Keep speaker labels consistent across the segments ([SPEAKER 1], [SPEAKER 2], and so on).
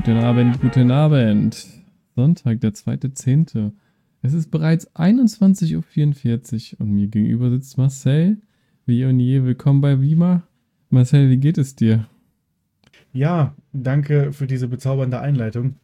[SPEAKER 1] Guten Abend, guten Abend. Sonntag, der 2.10. Es ist bereits 21:44 Uhr und mir gegenüber sitzt Marcel. Wie und je, willkommen bei Wima. Marcel, wie geht es dir?
[SPEAKER 2] Ja, danke für diese bezaubernde Einleitung.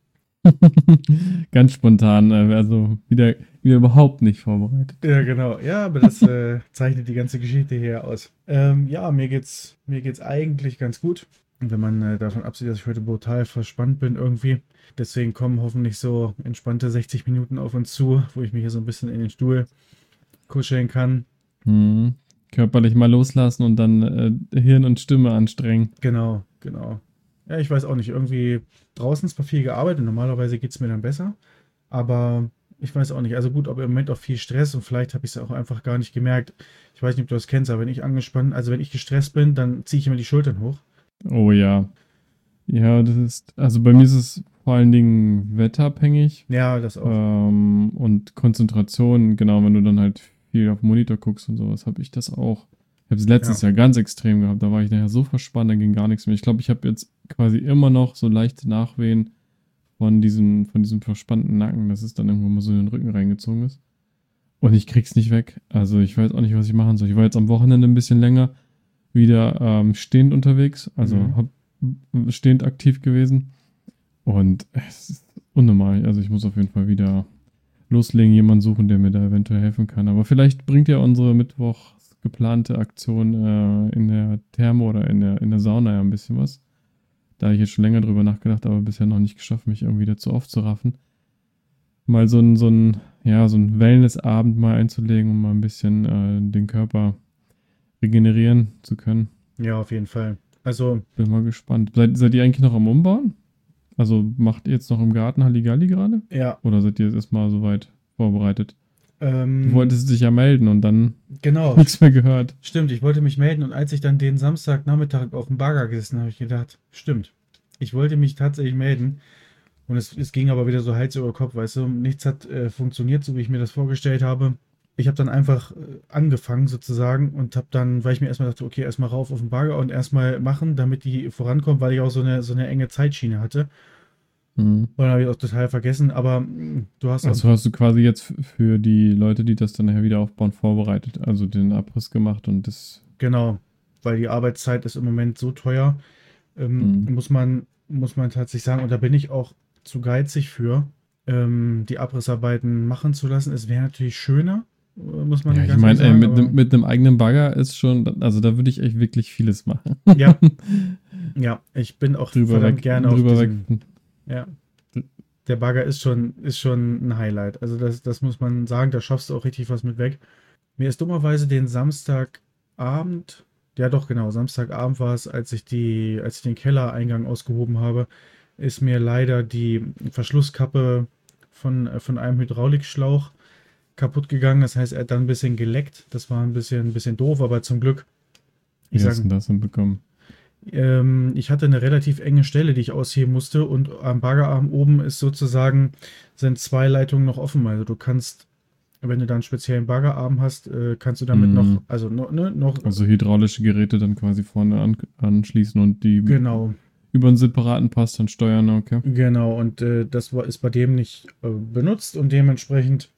[SPEAKER 1] Ganz spontan, also wieder überhaupt nicht vorbereitet.
[SPEAKER 2] Ja, genau. Ja, aber das zeichnet die ganze Geschichte hier aus. Ja, mir geht's eigentlich ganz gut. Wenn man davon absieht, dass ich heute brutal verspannt bin irgendwie. Deswegen kommen hoffentlich so entspannte 60 Minuten auf uns zu, wo ich mich hier so ein bisschen in den Stuhl kuscheln kann.
[SPEAKER 1] Hm. Körperlich mal loslassen und dann Hirn und Stimme anstrengen.
[SPEAKER 2] Genau, genau. Ja, ich weiß auch nicht. Irgendwie draußen ist zwar viel gearbeitet. Normalerweise geht's mir dann besser. Aber ich weiß auch nicht. Also gut, aber im Moment auch viel Stress und vielleicht habe ich es auch einfach gar nicht gemerkt. Ich weiß nicht, ob du das kennst, aber wenn ich angespannt, also wenn ich gestresst bin, dann ziehe ich immer die Schultern hoch.
[SPEAKER 1] Oh ja. Ja, also bei mir ist es vor allen Dingen wetterabhängig.
[SPEAKER 2] Ja, das auch.
[SPEAKER 1] Und Konzentration, genau, wenn du dann halt viel auf den Monitor guckst und sowas, habe ich das auch. Ich habe es letztes
[SPEAKER 2] Ja.
[SPEAKER 1] Jahr ganz extrem gehabt. Da war ich nachher so verspannt, da ging gar nichts mehr. Ich glaube, ich habe jetzt quasi immer noch so leichte Nachwehen von diesem verspannten Nacken, dass es dann irgendwo mal so in den Rücken reingezogen ist. Und ich krieg's nicht weg. Also ich weiß auch nicht, was ich machen soll. Ich war jetzt am Wochenende ein bisschen länger wieder stehend unterwegs, also
[SPEAKER 2] Mhm.
[SPEAKER 1] habe stehend aktiv gewesen. Und es ist unnormal. Also ich muss auf jeden Fall wieder loslegen, jemanden suchen, der mir da eventuell helfen kann. Aber vielleicht bringt ja unsere mittwochs geplante Aktion in der Therme oder in der Sauna ja ein bisschen was. Da habe ich jetzt schon länger drüber nachgedacht, aber bisher noch nicht geschafft, mich irgendwie dazu aufzuraffen. Mal so ein Wellnessabend mal einzulegen, um mal ein bisschen den Körper regenerieren zu können.
[SPEAKER 2] Ja, auf jeden Fall. Also,
[SPEAKER 1] Bin mal gespannt. Seid ihr eigentlich noch am Umbauen? Also macht ihr jetzt noch im Garten Halligalli gerade?
[SPEAKER 2] ja,
[SPEAKER 1] Oder seid ihr jetzt erstmal soweit vorbereitet? Du
[SPEAKER 2] ähm,
[SPEAKER 1] wolltest dich ja melden und dann
[SPEAKER 2] genau.
[SPEAKER 1] nichts mehr gehört.
[SPEAKER 2] Stimmt, ich wollte mich melden und als ich dann den Samstagnachmittag auf dem Bagger gesessen habe, ich gedacht, stimmt. Ich wollte mich tatsächlich melden. Und es ging aber wieder so Hals über Kopf, weißt du. Nichts hat funktioniert, so wie ich mir das vorgestellt habe. Ich habe dann einfach angefangen sozusagen und habe dann, weil ich mir erstmal dachte, okay, erstmal rauf auf den Bagger und erstmal machen, damit die vorankommt, weil ich auch so eine enge Zeitschiene hatte.
[SPEAKER 1] Mhm.
[SPEAKER 2] Und dann habe ich auch total vergessen, aber du hast auch,
[SPEAKER 1] Also hast du quasi jetzt für die Leute, die das dann nachher wieder aufbauen, vorbereitet. Also den Abriss gemacht und das.
[SPEAKER 2] genau, weil die Arbeitszeit ist im Moment so teuer,
[SPEAKER 1] Mhm.
[SPEAKER 2] muss man tatsächlich sagen, und da bin ich auch zu geizig für, die Abrissarbeiten machen zu lassen. Es wäre natürlich schöner, muss
[SPEAKER 1] Ja,
[SPEAKER 2] man
[SPEAKER 1] ich
[SPEAKER 2] ganz ehrlich
[SPEAKER 1] meine, ey,
[SPEAKER 2] sagen,
[SPEAKER 1] mit
[SPEAKER 2] aber
[SPEAKER 1] einem mit einem eigenen Bagger ist schon, also da würde ich echt wirklich vieles machen.
[SPEAKER 2] ja, ja, ich bin auch
[SPEAKER 1] drüber
[SPEAKER 2] verdammt
[SPEAKER 1] weg,
[SPEAKER 2] gerne auf
[SPEAKER 1] drüber weg.
[SPEAKER 2] diesem, ja, der Bagger ist schon ein Highlight. Also das muss man sagen, da schaffst du auch richtig was mit weg. Mir ist dummerweise den Samstagabend, ja doch genau, Samstagabend war es, als ich den Kellereingang ausgehoben habe, ist mir leider die Verschlusskappe von einem Hydraulikschlauch kaputt gegangen. Das heißt, er hat dann ein bisschen geleckt. Das war ein bisschen doof, aber zum Glück, ich
[SPEAKER 1] Wie hast du
[SPEAKER 2] sage,
[SPEAKER 1] denn das hinbekommen?
[SPEAKER 2] ich hatte eine relativ enge Stelle, die ich ausheben musste und am Baggerarm oben ist sozusagen, sind zwei Leitungen noch offen. Also du kannst, wenn du dann einen speziellen Baggerarm hast, kannst du damit noch,
[SPEAKER 1] Mhm.
[SPEAKER 2] also noch,
[SPEAKER 1] Also hydraulische Geräte dann quasi vorne anschließen und die
[SPEAKER 2] genau,
[SPEAKER 1] über einen separaten Pass dann steuern, okay.
[SPEAKER 2] genau. Und ist bei dem nicht benutzt und dementsprechend,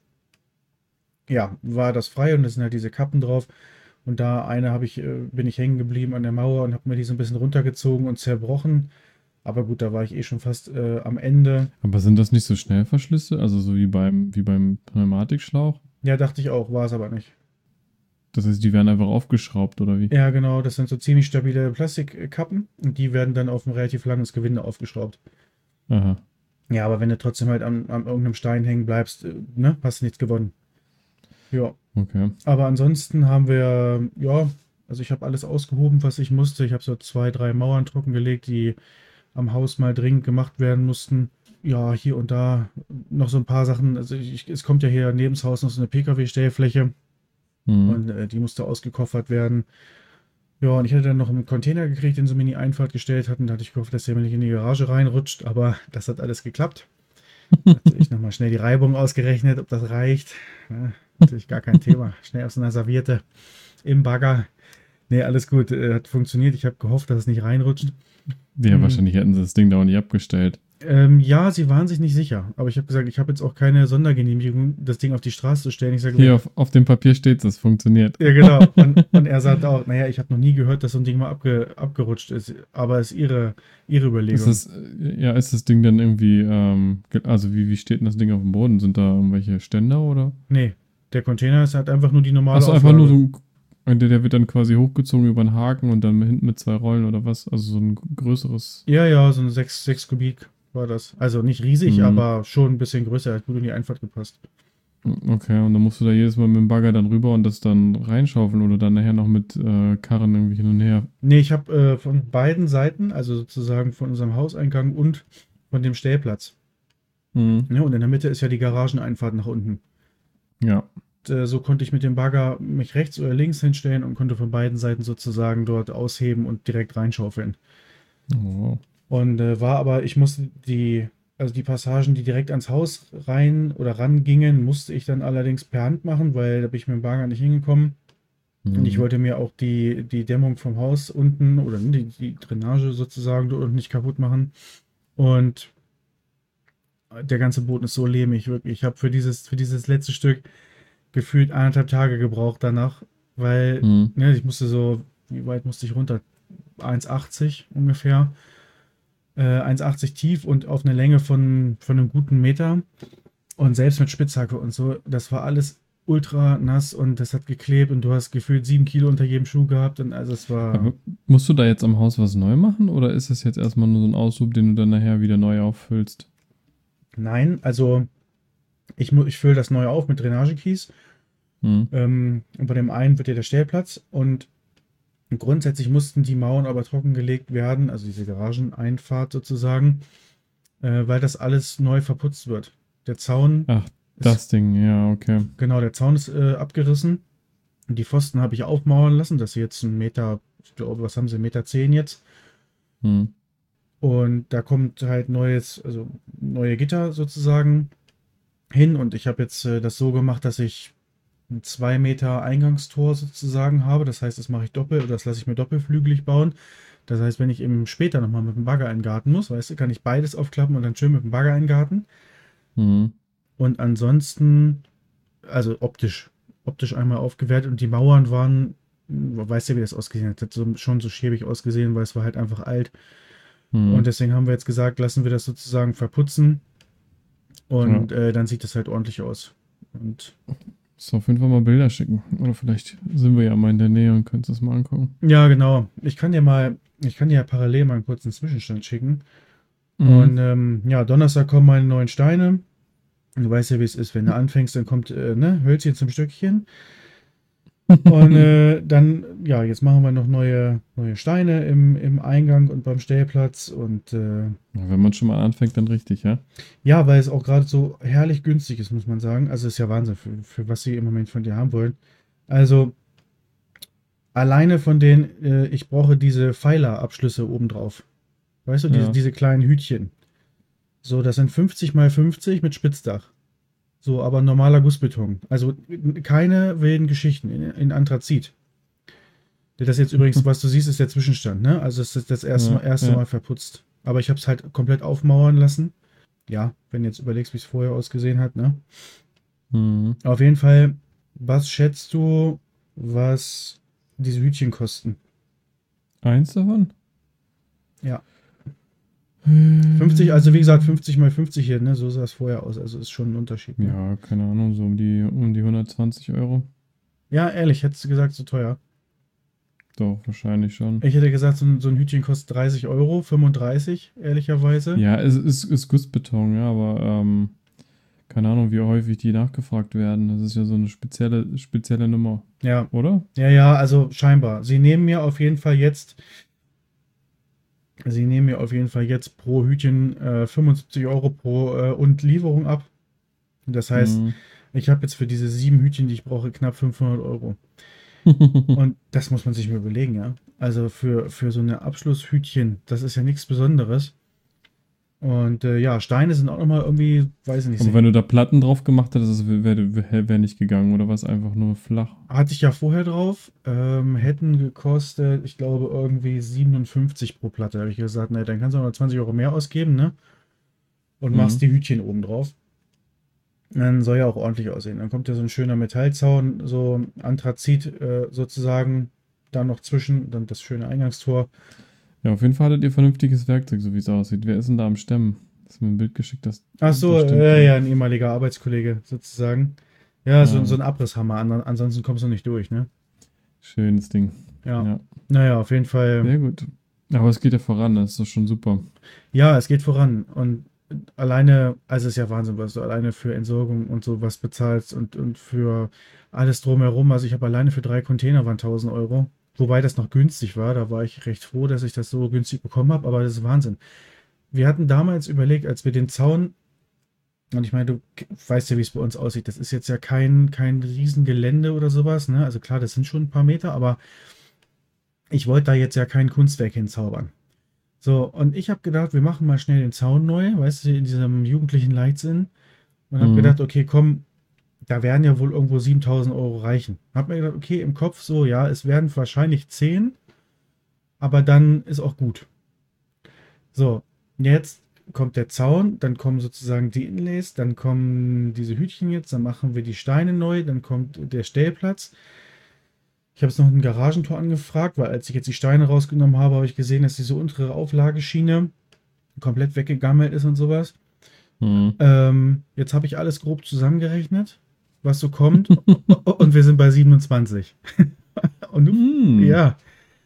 [SPEAKER 2] ja, war das frei und es sind halt diese Kappen drauf. Und da bin ich hängen geblieben an der Mauer und habe mir die so ein bisschen runtergezogen und zerbrochen. Aber gut, da war ich eh schon fast am Ende.
[SPEAKER 1] Aber sind das nicht so Schnellverschlüsse? Also so wie beim Pneumatikschlauch?
[SPEAKER 2] Ja, dachte ich auch, war es aber nicht.
[SPEAKER 1] Das heißt, die werden einfach aufgeschraubt, oder wie?
[SPEAKER 2] Ja, genau, das sind so ziemlich stabile Plastikkappen und die werden dann auf ein relativ langes Gewinde aufgeschraubt.
[SPEAKER 1] Aha.
[SPEAKER 2] Ja, aber wenn du trotzdem halt an irgendeinem Stein hängen bleibst, ne, hast du nichts gewonnen. Ja,
[SPEAKER 1] Okay.
[SPEAKER 2] aber ansonsten haben wir, ja, also ich habe alles ausgehoben, was ich musste. Ich habe so zwei, drei Mauern trockengelegt, die am Haus mal dringend gemacht werden mussten. Ja, hier und da noch so ein paar Sachen. Also es kommt ja hier neben das Haus noch so eine PKW-Stellfläche
[SPEAKER 1] Mhm.
[SPEAKER 2] und die musste ausgekoffert werden. Ja, und ich hatte dann noch einen Container gekriegt, den sie mir in die Einfahrt gestellt hatten. Da hatte ich gehofft, dass der mir nicht in die Garage reinrutscht, aber das hat alles geklappt. Natürlich nochmal schnell die Reibung ausgerechnet, ob das reicht. Ja, natürlich gar kein Thema. Schnell aus einer Serviette im Bagger. Nee, alles gut, hat funktioniert. Ich habe gehofft, dass es nicht reinrutscht.
[SPEAKER 1] Ja, wahrscheinlich hätten sie das Ding da auch nicht abgestellt.
[SPEAKER 2] Ja, sie waren sich nicht sicher. Aber ich habe gesagt, ich habe jetzt auch keine Sondergenehmigung, das Ding auf die Straße zu stellen. Ich sage,
[SPEAKER 1] Hier auf dem Papier steht es, funktioniert.
[SPEAKER 2] ja, genau. Und er sagt auch, naja, ich habe noch nie gehört, dass so ein Ding mal abgerutscht ist. Aber ist ihre
[SPEAKER 1] Ist
[SPEAKER 2] Überlegung.
[SPEAKER 1] das, ja, ist das Ding dann irgendwie, also wie steht denn das Ding auf dem Boden? Sind da irgendwelche Ständer oder?
[SPEAKER 2] Nee, der Container ist halt einfach nur die normale
[SPEAKER 1] Achso, einfach nur
[SPEAKER 2] Auflage.
[SPEAKER 1] so der wird dann quasi hochgezogen über einen Haken und dann hinten mit 2 Rollen oder was? Also so ein größeres.
[SPEAKER 2] Ja, ja, so ein 6 Kubik war das. Also nicht riesig,
[SPEAKER 1] Mhm.
[SPEAKER 2] aber schon ein bisschen größer. Hat gut in die Einfahrt gepasst.
[SPEAKER 1] Okay, und dann musst du da jedes Mal mit dem Bagger dann rüber und das dann reinschaufeln oder dann nachher noch mit Karren irgendwie hin und her.
[SPEAKER 2] Nee, ich habe von beiden Seiten, also sozusagen von unserem Hauseingang und von dem Stellplatz.
[SPEAKER 1] Mhm.
[SPEAKER 2] Ja, und in der Mitte ist ja die Garageneinfahrt nach unten.
[SPEAKER 1] Ja.
[SPEAKER 2] So konnte ich mit dem Bagger mich rechts oder links hinstellen und konnte von beiden Seiten sozusagen dort ausheben und direkt reinschaufeln.
[SPEAKER 1] Oh.
[SPEAKER 2] Und ich musste also die Passagen, die direkt ans Haus rein oder ran gingen, musste ich dann allerdings per Hand machen, weil da bin ich mit dem Bagger nicht hingekommen. Und ich
[SPEAKER 1] Mhm.
[SPEAKER 2] wollte mir auch die Dämmung vom Haus unten oder die Drainage sozusagen dort unten nicht kaputt machen. Und der ganze Boden ist so lehmig, wirklich. Ich habe für dieses letzte Stück gefühlt 1,5 Tage gebraucht danach, weil
[SPEAKER 1] Mhm.
[SPEAKER 2] ich musste wie weit musste ich runter? 1,80 ungefähr. 1,80 tief und auf eine Länge von einem guten Meter. Und selbst mit Spitzhacke und so, das war alles ultra nass und das hat geklebt und du hast gefühlt 7 Kilo unter jedem Schuh gehabt. Und also es war.
[SPEAKER 1] Aber musst du da jetzt am Haus was neu machen oder ist das jetzt erstmal nur so ein Aushub, den du dann nachher wieder neu auffüllst?
[SPEAKER 2] Nein, also ich fülle das neu auf mit Drainagekies.
[SPEAKER 1] Mhm.
[SPEAKER 2] Und bei dem einen wird ja der Stellplatz und grundsätzlich mussten die Mauern aber trockengelegt werden, also diese Garageneinfahrt sozusagen, weil das alles neu verputzt wird. Der Zaun
[SPEAKER 1] Ach,
[SPEAKER 2] ist,
[SPEAKER 1] das Ding, ja, okay.
[SPEAKER 2] genau, der Zaun ist abgerissen. Die Pfosten habe ich aufmauern lassen, dass sie jetzt 1 Meter, ich glaube, was haben sie, 1,10 Meter jetzt.
[SPEAKER 1] Mhm.
[SPEAKER 2] Und da kommt halt also neue Gitter sozusagen hin. Und ich habe jetzt das so gemacht, dass ich ein 2 Meter Eingangstor sozusagen habe. Das heißt, das mache ich doppelt oder das lasse ich mir doppelflügelig bauen. Das heißt, wenn ich eben später nochmal mit dem Bagger in den Garten muss, weißt du, kann ich beides aufklappen und dann schön mit dem Bagger in den Garten.
[SPEAKER 1] Mhm.
[SPEAKER 2] Und ansonsten, also optisch einmal aufgewertet und die Mauern waren, weißt du, wie das ausgesehen hat, schon so schäbig ausgesehen, weil es war halt einfach alt. Und
[SPEAKER 1] Mhm.
[SPEAKER 2] deswegen haben wir jetzt gesagt, lassen wir das sozusagen verputzen
[SPEAKER 1] Ja.
[SPEAKER 2] und dann sieht das halt ordentlich aus. Und
[SPEAKER 1] Musst auf jeden Fall mal Bilder schicken. Oder vielleicht sind wir ja mal in der Nähe und können das mal angucken.
[SPEAKER 2] ja, genau. Ich kann dir ja parallel mal einen kurzen Zwischenstand schicken. Und
[SPEAKER 1] Mhm.
[SPEAKER 2] ja, Donnerstag kommen meine neuen Steine. Du weißt ja, wie es ist, wenn du anfängst, dann kommt Hölzchen zum Stückchen. Und dann, ja, jetzt machen wir noch neue Steine im Eingang und beim Stellplatz. Und
[SPEAKER 1] Wenn man schon mal anfängt, dann richtig, ja?
[SPEAKER 2] ja, weil es auch gerade so herrlich günstig ist, muss man sagen. Also ist ja Wahnsinn, für was sie im Moment von dir haben wollen. Also alleine von den, ich brauche diese Pfeilerabschlüsse obendrauf. Weißt du,
[SPEAKER 1] Ja.
[SPEAKER 2] diese kleinen Hütchen. So, das sind 50 mal 50 mit Spitzdach. So, aber normaler Gussbeton. Also keine wilden Geschichten in Anthrazit. Das jetzt übrigens, was du siehst, ist der Zwischenstand, ne? Also es ist das
[SPEAKER 1] Ja,
[SPEAKER 2] erste
[SPEAKER 1] ja.
[SPEAKER 2] Mal verputzt. Aber ich habe es halt komplett aufmauern lassen. Ja, wenn du jetzt überlegst, wie es vorher ausgesehen hat, ne?
[SPEAKER 1] Mhm.
[SPEAKER 2] Auf jeden Fall, was schätzt du, was diese Hütchen kosten?
[SPEAKER 1] Eins davon?
[SPEAKER 2] Ja. 50, also wie gesagt, 50 mal 50 hier, ne? So sah es vorher aus. Also ist schon ein Unterschied, ne?
[SPEAKER 1] Ja, keine Ahnung, so um die 120 Euro.
[SPEAKER 2] Ja, ehrlich, hättest du gesagt, so teuer.
[SPEAKER 1] Doch, wahrscheinlich schon.
[SPEAKER 2] Ich hätte gesagt, so ein Hütchen kostet 30 Euro, 35, ehrlicherweise.
[SPEAKER 1] Ja, es ist Gussbeton, ja, aber keine Ahnung, wie häufig die nachgefragt werden. Das ist ja so eine spezielle Nummer,
[SPEAKER 2] Ja,
[SPEAKER 1] oder?
[SPEAKER 2] ja, also scheinbar. Sie nehmen mir auf jeden Fall jetzt pro Hütchen 75 Euro pro und Lieferung ab. Das heißt,
[SPEAKER 1] Mhm.
[SPEAKER 2] ich habe jetzt für diese 7 Hütchen, die ich brauche, knapp 500 Euro. Und das muss man sich mal überlegen, ja. Also für so eine Abschlusshütchen, das ist ja nichts Besonderes. Und ja, Steine sind auch nochmal irgendwie, weiß ich
[SPEAKER 1] Aber
[SPEAKER 2] nicht,
[SPEAKER 1] wenn du da Platten drauf gemacht hättest, wär nicht gegangen oder was einfach nur flach?
[SPEAKER 2] hatte ich ja vorher drauf, hätten gekostet, ich glaube, irgendwie 57 pro Platte. Da habe ich gesagt, ne, dann kannst du auch noch 20 Euro mehr ausgeben, ne? Und machst
[SPEAKER 1] Mhm.
[SPEAKER 2] die Hütchen oben drauf. Dann soll ja auch ordentlich aussehen. Dann kommt ja so ein schöner Metallzaun, so Anthrazit sozusagen, da noch zwischen, dann das schöne Eingangstor.
[SPEAKER 1] Ja, auf jeden Fall hattet ihr vernünftiges Werkzeug, so wie es aussieht. Wer ist denn da am Stemmen? Hast du mir ein Bild geschickt,
[SPEAKER 2] Ach
[SPEAKER 1] das
[SPEAKER 2] so,
[SPEAKER 1] stimmt
[SPEAKER 2] ja,
[SPEAKER 1] doch.
[SPEAKER 2] ein ehemaliger Arbeitskollege sozusagen. Ja, so
[SPEAKER 1] Ja,
[SPEAKER 2] ein Abrisshammer, ansonsten kommst du nicht durch, ne?
[SPEAKER 1] schönes Ding.
[SPEAKER 2] Ja.
[SPEAKER 1] Ja,
[SPEAKER 2] Naja, auf jeden Fall.
[SPEAKER 1] sehr gut. Aber es geht ja voran, das ist doch schon super.
[SPEAKER 2] Ja, es geht voran. Und alleine, also es ist ja Wahnsinn, was du alleine für Entsorgung und so was bezahlst und für alles drumherum. Also ich habe alleine für 3 Container waren 1.000 Euro. Wobei das noch günstig war. Da war ich recht froh, dass ich das so günstig bekommen habe. Aber das ist Wahnsinn. Wir hatten damals überlegt, als wir den Zaun, und ich meine, du weißt ja, wie es bei uns aussieht. Das ist jetzt ja kein Riesengelände oder sowas, ne? Also klar, das sind schon ein paar Meter, aber ich wollte da jetzt ja kein Kunstwerk hinzaubern. So, und ich habe gedacht, wir machen mal schnell den Zaun neu, weißt du, in diesem jugendlichen Leichtsinn. Und habe
[SPEAKER 1] Mhm.
[SPEAKER 2] gedacht, okay, komm, da werden ja wohl irgendwo 7.000 Euro reichen. Habe mir gedacht, okay, im Kopf so, ja, es werden wahrscheinlich 10, aber dann ist auch gut. So, jetzt kommt der Zaun, dann kommen sozusagen die Inlays, dann kommen diese Hütchen jetzt, dann machen wir die Steine neu, dann kommt der Stellplatz. Ich habe jetzt noch ein Garagentor angefragt, weil als ich jetzt die Steine rausgenommen habe, habe ich gesehen, dass diese untere Auflageschiene komplett weggegammelt ist und sowas.
[SPEAKER 1] Mhm.
[SPEAKER 2] Jetzt habe ich alles grob zusammengerechnet, was so kommt. Und wir sind bei 27. Und du,
[SPEAKER 1] Mhm.
[SPEAKER 2] ja.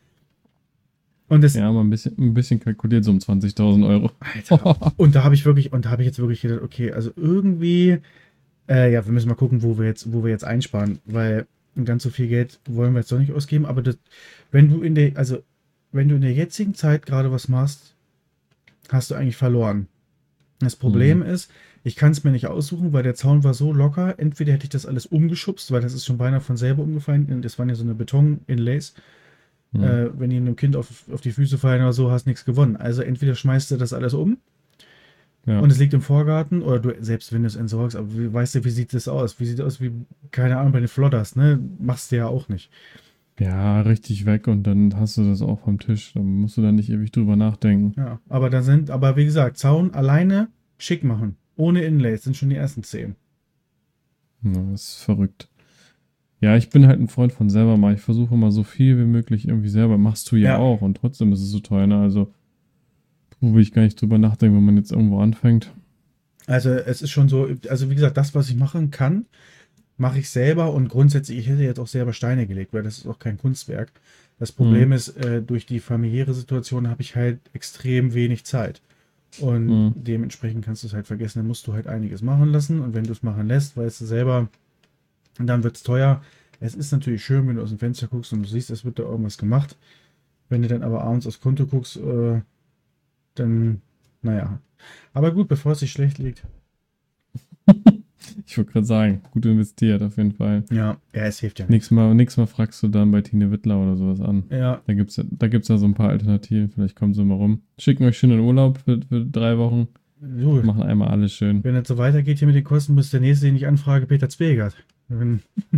[SPEAKER 2] Und das,
[SPEAKER 1] Ja, mal ein bisschen kalkuliert, so um 20.000 Euro.
[SPEAKER 2] Alter. Und da habe ich wirklich, und da habe ich jetzt wirklich gedacht, okay, also irgendwie, ja, wir müssen mal gucken, wo wir jetzt einsparen, weil ganz so viel Geld wollen wir jetzt doch nicht ausgeben. Aber das, wenn du in der jetzigen Zeit gerade was machst, hast du eigentlich verloren. Das Problem
[SPEAKER 1] Mhm.
[SPEAKER 2] ist, ich kann es mir nicht aussuchen, weil der Zaun war so locker. Entweder hätte ich das alles umgeschubst, weil das ist schon beinahe von selber umgefallen. Das waren ja so eine Beton-Inlays.
[SPEAKER 1] Mhm.
[SPEAKER 2] Wenn die einem Kind auf die Füße fallen oder so, hast nichts gewonnen. Also entweder schmeißt du das alles um
[SPEAKER 1] Ja.
[SPEAKER 2] und es liegt im Vorgarten oder du, selbst wenn du es entsorgst, aber weißt du, wie sieht das aus? Wie sieht das aus wie, keine Ahnung, bei den Flodders, ne? Machst du ja auch nicht.
[SPEAKER 1] Ja, richtig weg und dann hast du das auch vom Tisch. Dann musst du da nicht ewig drüber nachdenken.
[SPEAKER 2] Ja, aber wie gesagt, Zaun alleine schick machen. Ohne Inlays sind schon die ersten 10.
[SPEAKER 1] Ja, das ist verrückt. Ja, ich bin halt ein Freund von selber mal. Ich versuche mal so viel wie möglich irgendwie selber. Machst du ja
[SPEAKER 2] Ja,
[SPEAKER 1] auch und trotzdem ist es so teuer, ne? Also, will ich gar nicht drüber nachdenken, wenn man jetzt irgendwo anfängt.
[SPEAKER 2] also es ist schon so, also wie gesagt, das, was ich machen kann, mache ich selber und grundsätzlich, ich hätte jetzt auch selber Steine gelegt, weil das ist auch kein Kunstwerk. Das Problem
[SPEAKER 1] Mhm.
[SPEAKER 2] ist, durch die familiäre Situation habe ich halt extrem wenig Zeit. Und
[SPEAKER 1] Mhm.
[SPEAKER 2] dementsprechend kannst du es halt vergessen, dann musst du halt einiges machen lassen. Und wenn du es machen lässt, weißt du selber, dann wird es teuer. Es ist natürlich schön, wenn du aus dem Fenster guckst und du siehst, es wird da irgendwas gemacht. Wenn du dann aber abends aufs Konto guckst, dann, naja. Aber gut, bevor es sich schlecht legt.
[SPEAKER 1] Ich wollte gerade sagen, gut investiert auf jeden Fall.
[SPEAKER 2] Ja, es hilft ja nichts.
[SPEAKER 1] Nächstes Mal fragst du dann bei Tine Wittler oder sowas an.
[SPEAKER 2] Ja,
[SPEAKER 1] Da gibt's ja so ein paar Alternativen. Vielleicht kommen sie mal rum. Schicken euch schön in Urlaub für 3 Wochen.
[SPEAKER 2] du,
[SPEAKER 1] Machen einmal alles schön.
[SPEAKER 2] wenn es so weitergeht hier mit den Kosten, muss der nächste, den ich anfrage, Peter Zwegert. Wenn,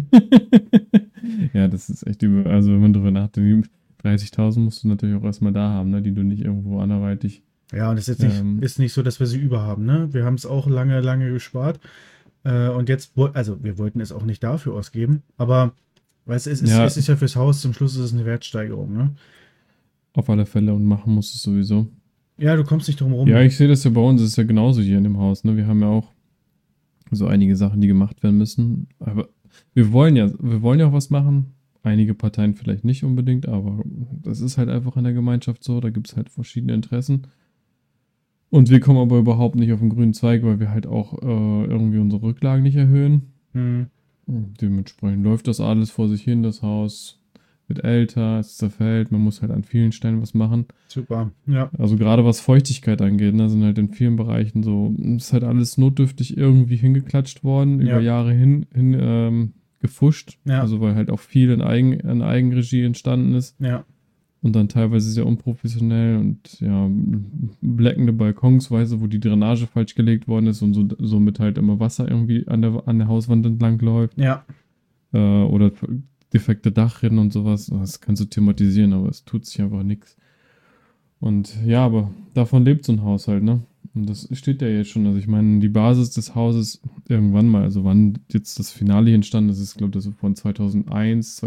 [SPEAKER 1] Ja, das ist echt übel. Also, wenn man drüber nachdenkt, 30.000 musst du natürlich auch erstmal da haben, ne, die du nicht irgendwo anderweitig.
[SPEAKER 2] ja, und es
[SPEAKER 1] Ähm,
[SPEAKER 2] ist nicht so, dass wir sie überhaben, ne? Wir haben es auch lange, lange gespart. Und jetzt, also wir wollten es auch nicht dafür ausgeben, aber weißt du,
[SPEAKER 1] ja,
[SPEAKER 2] es ist ja fürs Haus, zum Schluss ist es eine Wertsteigerung, ne?
[SPEAKER 1] auf alle Fälle und machen musst du es sowieso.
[SPEAKER 2] Ja, du kommst nicht drum
[SPEAKER 1] Ja,
[SPEAKER 2] rum.
[SPEAKER 1] ich sehe das ja bei uns, es ist ja genauso hier in dem Haus, ne? Wir haben ja auch so einige Sachen, die gemacht werden müssen. Aber wir wollen ja auch was machen. Einige Parteien vielleicht nicht unbedingt, aber das ist halt einfach in der Gemeinschaft so. Da gibt es halt verschiedene Interessen. Und wir kommen aber überhaupt nicht auf den grünen Zweig, weil wir halt auch irgendwie unsere Rücklagen nicht erhöhen.
[SPEAKER 2] Hm,
[SPEAKER 1] Dementsprechend läuft das alles vor sich hin. Das Haus wird älter, es zerfällt. Man muss halt an vielen Stellen was machen.
[SPEAKER 2] super. Ja,
[SPEAKER 1] Also gerade was Feuchtigkeit angeht, ne, sind halt in vielen Bereichen so, ist halt alles notdürftig irgendwie hingeklatscht worden, über
[SPEAKER 2] ja,
[SPEAKER 1] Jahre hin gefuscht.
[SPEAKER 2] ja,
[SPEAKER 1] Also weil halt auch viel in Eigenregie entstanden ist.
[SPEAKER 2] ja.
[SPEAKER 1] und dann teilweise sehr unprofessionell und ja, bleckende Balkons, weißt du, wo die Drainage falsch gelegt worden ist und somit halt immer Wasser irgendwie an der Hauswand entlang läuft.
[SPEAKER 2] Ja.
[SPEAKER 1] Oder defekte Dachrinnen und sowas. Das kannst du thematisieren, aber es tut sich einfach nichts. Und ja, aber davon lebt so ein Haushalt, ne? Und das steht ja jetzt schon. Also ich meine, die Basis des Hauses irgendwann mal, also wann jetzt das Finale hier entstanden ist, ist, glaube ich, das so von 2001,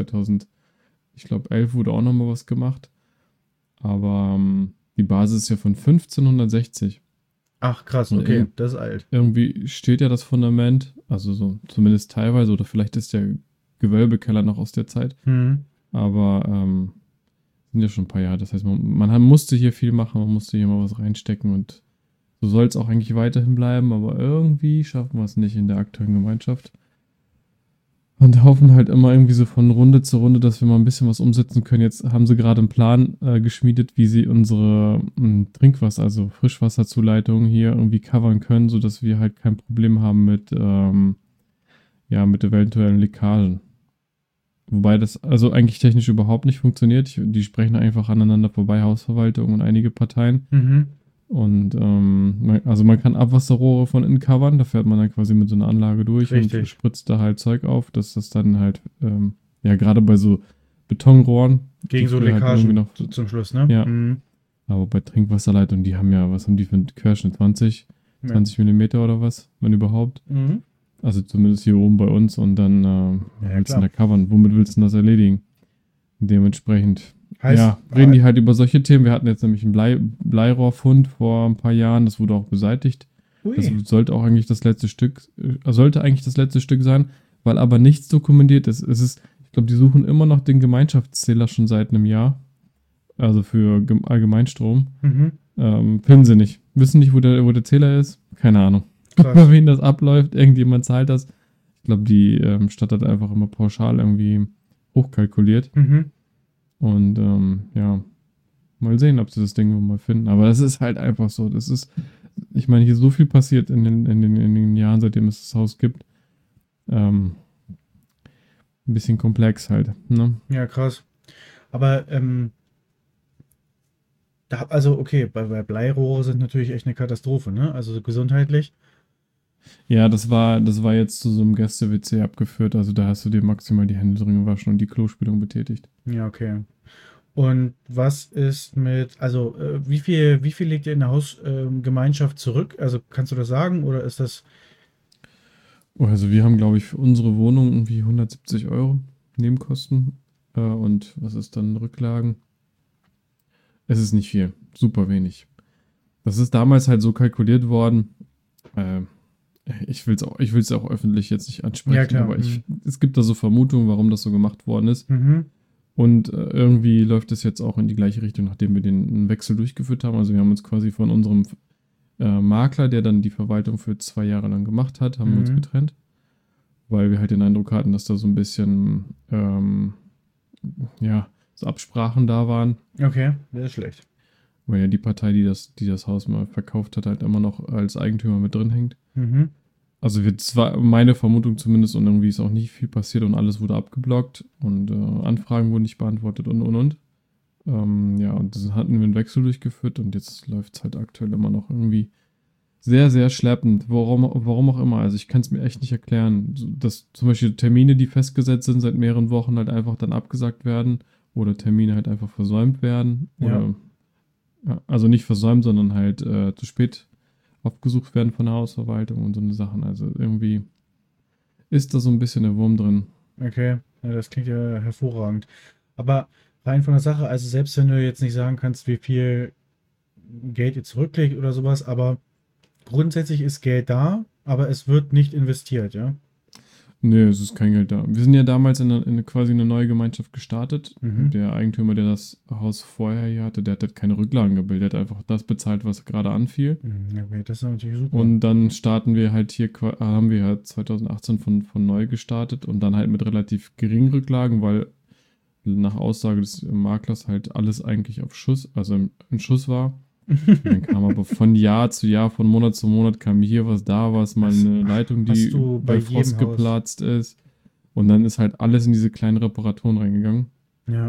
[SPEAKER 1] 2011 wurde auch nochmal was gemacht. Aber die Basis ist ja von 1560.
[SPEAKER 2] Ach, krass,
[SPEAKER 1] Und
[SPEAKER 2] okay, das ist alt.
[SPEAKER 1] irgendwie steht ja das Fundament, also so zumindest teilweise, oder vielleicht ist der Gewölbekeller noch aus der Zeit.
[SPEAKER 2] Mhm.
[SPEAKER 1] Aber sind ja schon ein paar Jahre. Das heißt, man musste hier viel machen, man musste hier mal was reinstecken und so soll es auch eigentlich weiterhin bleiben, aber irgendwie schaffen wir es nicht in der aktuellen Gemeinschaft. Und hoffen halt immer irgendwie so von Runde zu Runde, dass wir mal ein bisschen was umsetzen können. Jetzt haben sie gerade einen Plan geschmiedet, wie sie unsere Trinkwasser, also Frischwasserzuleitung hier irgendwie covern können, sodass wir halt kein Problem haben mit eventuellen Leckagen. Wobei das also eigentlich technisch überhaupt nicht funktioniert. Die sprechen einfach aneinander vorbei, Hausverwaltung und einige Parteien.
[SPEAKER 2] Mhm.
[SPEAKER 1] Und man kann Abwasserrohre von innen covern, da fährt man dann quasi mit so einer Anlage durch
[SPEAKER 2] Richtig.
[SPEAKER 1] und spritzt da halt Zeug auf, dass das dann halt, gerade bei so Betonrohren.
[SPEAKER 2] Gegen
[SPEAKER 1] die
[SPEAKER 2] so
[SPEAKER 1] früher halt
[SPEAKER 2] Leckagen
[SPEAKER 1] irgendwie noch,
[SPEAKER 2] zum Schluss, ne?
[SPEAKER 1] Ja.
[SPEAKER 2] Mhm.
[SPEAKER 1] Aber bei Trinkwasserleitungen, die haben ja, was haben die für einen Querschnitt? 20 Millimeter oder was, wenn überhaupt.
[SPEAKER 2] Mhm.
[SPEAKER 1] Also zumindest hier oben bei uns und dann willst du da covern. Womit willst du das erledigen? Dementsprechend reden die halt über solche Themen. Wir hatten jetzt nämlich einen Bleirohrfund vor ein paar Jahren, das wurde auch beseitigt.
[SPEAKER 2] Ui.
[SPEAKER 1] Das sollte eigentlich das letzte Stück sein, weil aber nichts dokumentiert ist. Ich glaube, die suchen immer noch den Gemeinschaftszähler schon seit einem Jahr. Also für Allgemeinstrom.
[SPEAKER 2] Mhm.
[SPEAKER 1] Finden sie nicht. Wissen nicht, wo der Zähler ist. Keine Ahnung. Bei wen das abläuft. Irgendjemand zahlt das. Ich glaube, die Stadt hat einfach immer pauschal irgendwie hochkalkuliert.
[SPEAKER 2] Mhm.
[SPEAKER 1] Und mal sehen, ob sie das Ding mal finden. Aber das ist halt einfach so. Ich meine, hier ist so viel passiert in den Jahren, seitdem es das Haus gibt. Ein bisschen komplex halt. Ne?
[SPEAKER 2] Ja, krass. Aber bei Bleirohre sind natürlich echt eine Katastrophe, ne? Also gesundheitlich.
[SPEAKER 1] Ja, das war jetzt zu so einem Gäste-WC abgeführt. Also da hast du dir maximal die Hände drin gewaschen und die Klospülung betätigt.
[SPEAKER 2] Ja, okay. Und was ist wie viel legt ihr in der Hausgemeinschaft zurück? Also kannst du das sagen oder ist das?
[SPEAKER 1] Also wir haben, glaube ich, für unsere Wohnung irgendwie 170 € Nebenkosten. Und was ist dann Rücklagen? Es ist nicht viel. Super wenig. Das ist damals halt so kalkuliert worden. Ich will es auch öffentlich jetzt nicht ansprechen,
[SPEAKER 2] Ja, klar.
[SPEAKER 1] aber es gibt da so Vermutungen, warum das so gemacht worden ist.
[SPEAKER 2] Mhm.
[SPEAKER 1] Und irgendwie läuft es jetzt auch in die gleiche Richtung, nachdem wir den Wechsel durchgeführt haben. Also wir haben uns quasi von unserem Makler, der dann die Verwaltung für 2 Jahre lang gemacht hat, haben wir uns getrennt. Weil wir halt den Eindruck hatten, dass da so ein bisschen so Absprachen da waren.
[SPEAKER 2] Okay, das ist schlecht.
[SPEAKER 1] Weil ja die Partei, die das Haus mal verkauft hat, halt immer noch als Eigentümer mit drin hängt.
[SPEAKER 2] Mhm.
[SPEAKER 1] Also das war meine Vermutung zumindest und irgendwie ist auch nicht viel passiert und alles wurde abgeblockt und Anfragen wurden nicht beantwortet und. Und dann hatten wir einen Wechsel durchgeführt und jetzt läuft es halt aktuell immer noch irgendwie sehr, sehr schleppend. Warum auch immer. Also ich kann es mir echt nicht erklären, dass zum Beispiel Termine, die festgesetzt sind seit mehreren Wochen, halt einfach dann abgesagt werden oder Termine halt einfach versäumt werden.
[SPEAKER 2] Ja.
[SPEAKER 1] Also nicht versäumt, sondern halt zu spät aufgesucht werden von der Hausverwaltung und so eine Sachen. Also irgendwie ist da so ein bisschen der Wurm drin.
[SPEAKER 2] Okay, ja, das klingt ja hervorragend. Aber rein von der Sache, also selbst wenn du jetzt nicht sagen kannst, wie viel Geld ihr zurücklegt oder sowas, aber grundsätzlich ist Geld da, aber es wird nicht investiert, ja?
[SPEAKER 1] Nee, es ist kein Geld da. Wir sind ja damals in quasi eine neue Gemeinschaft gestartet.
[SPEAKER 2] Mhm.
[SPEAKER 1] Der Eigentümer, der das Haus vorher hier hatte, der hat halt keine Rücklagen gebildet. Der hat einfach das bezahlt, was gerade anfiel.
[SPEAKER 2] Okay, das ist natürlich super.
[SPEAKER 1] Und dann starten wir halt hier, haben wir halt 2018 von neu gestartet und dann halt mit relativ geringen Rücklagen, weil nach Aussage des Maklers halt alles eigentlich auf Schuss, also in Schuss war. Und dann kam aber von Jahr zu Jahr, von Monat zu Monat kam hier was, da was, mal eine Leitung, die bei Frost geplatzt ist. Und dann ist halt alles in diese kleinen Reparaturen reingegangen.
[SPEAKER 2] Ja.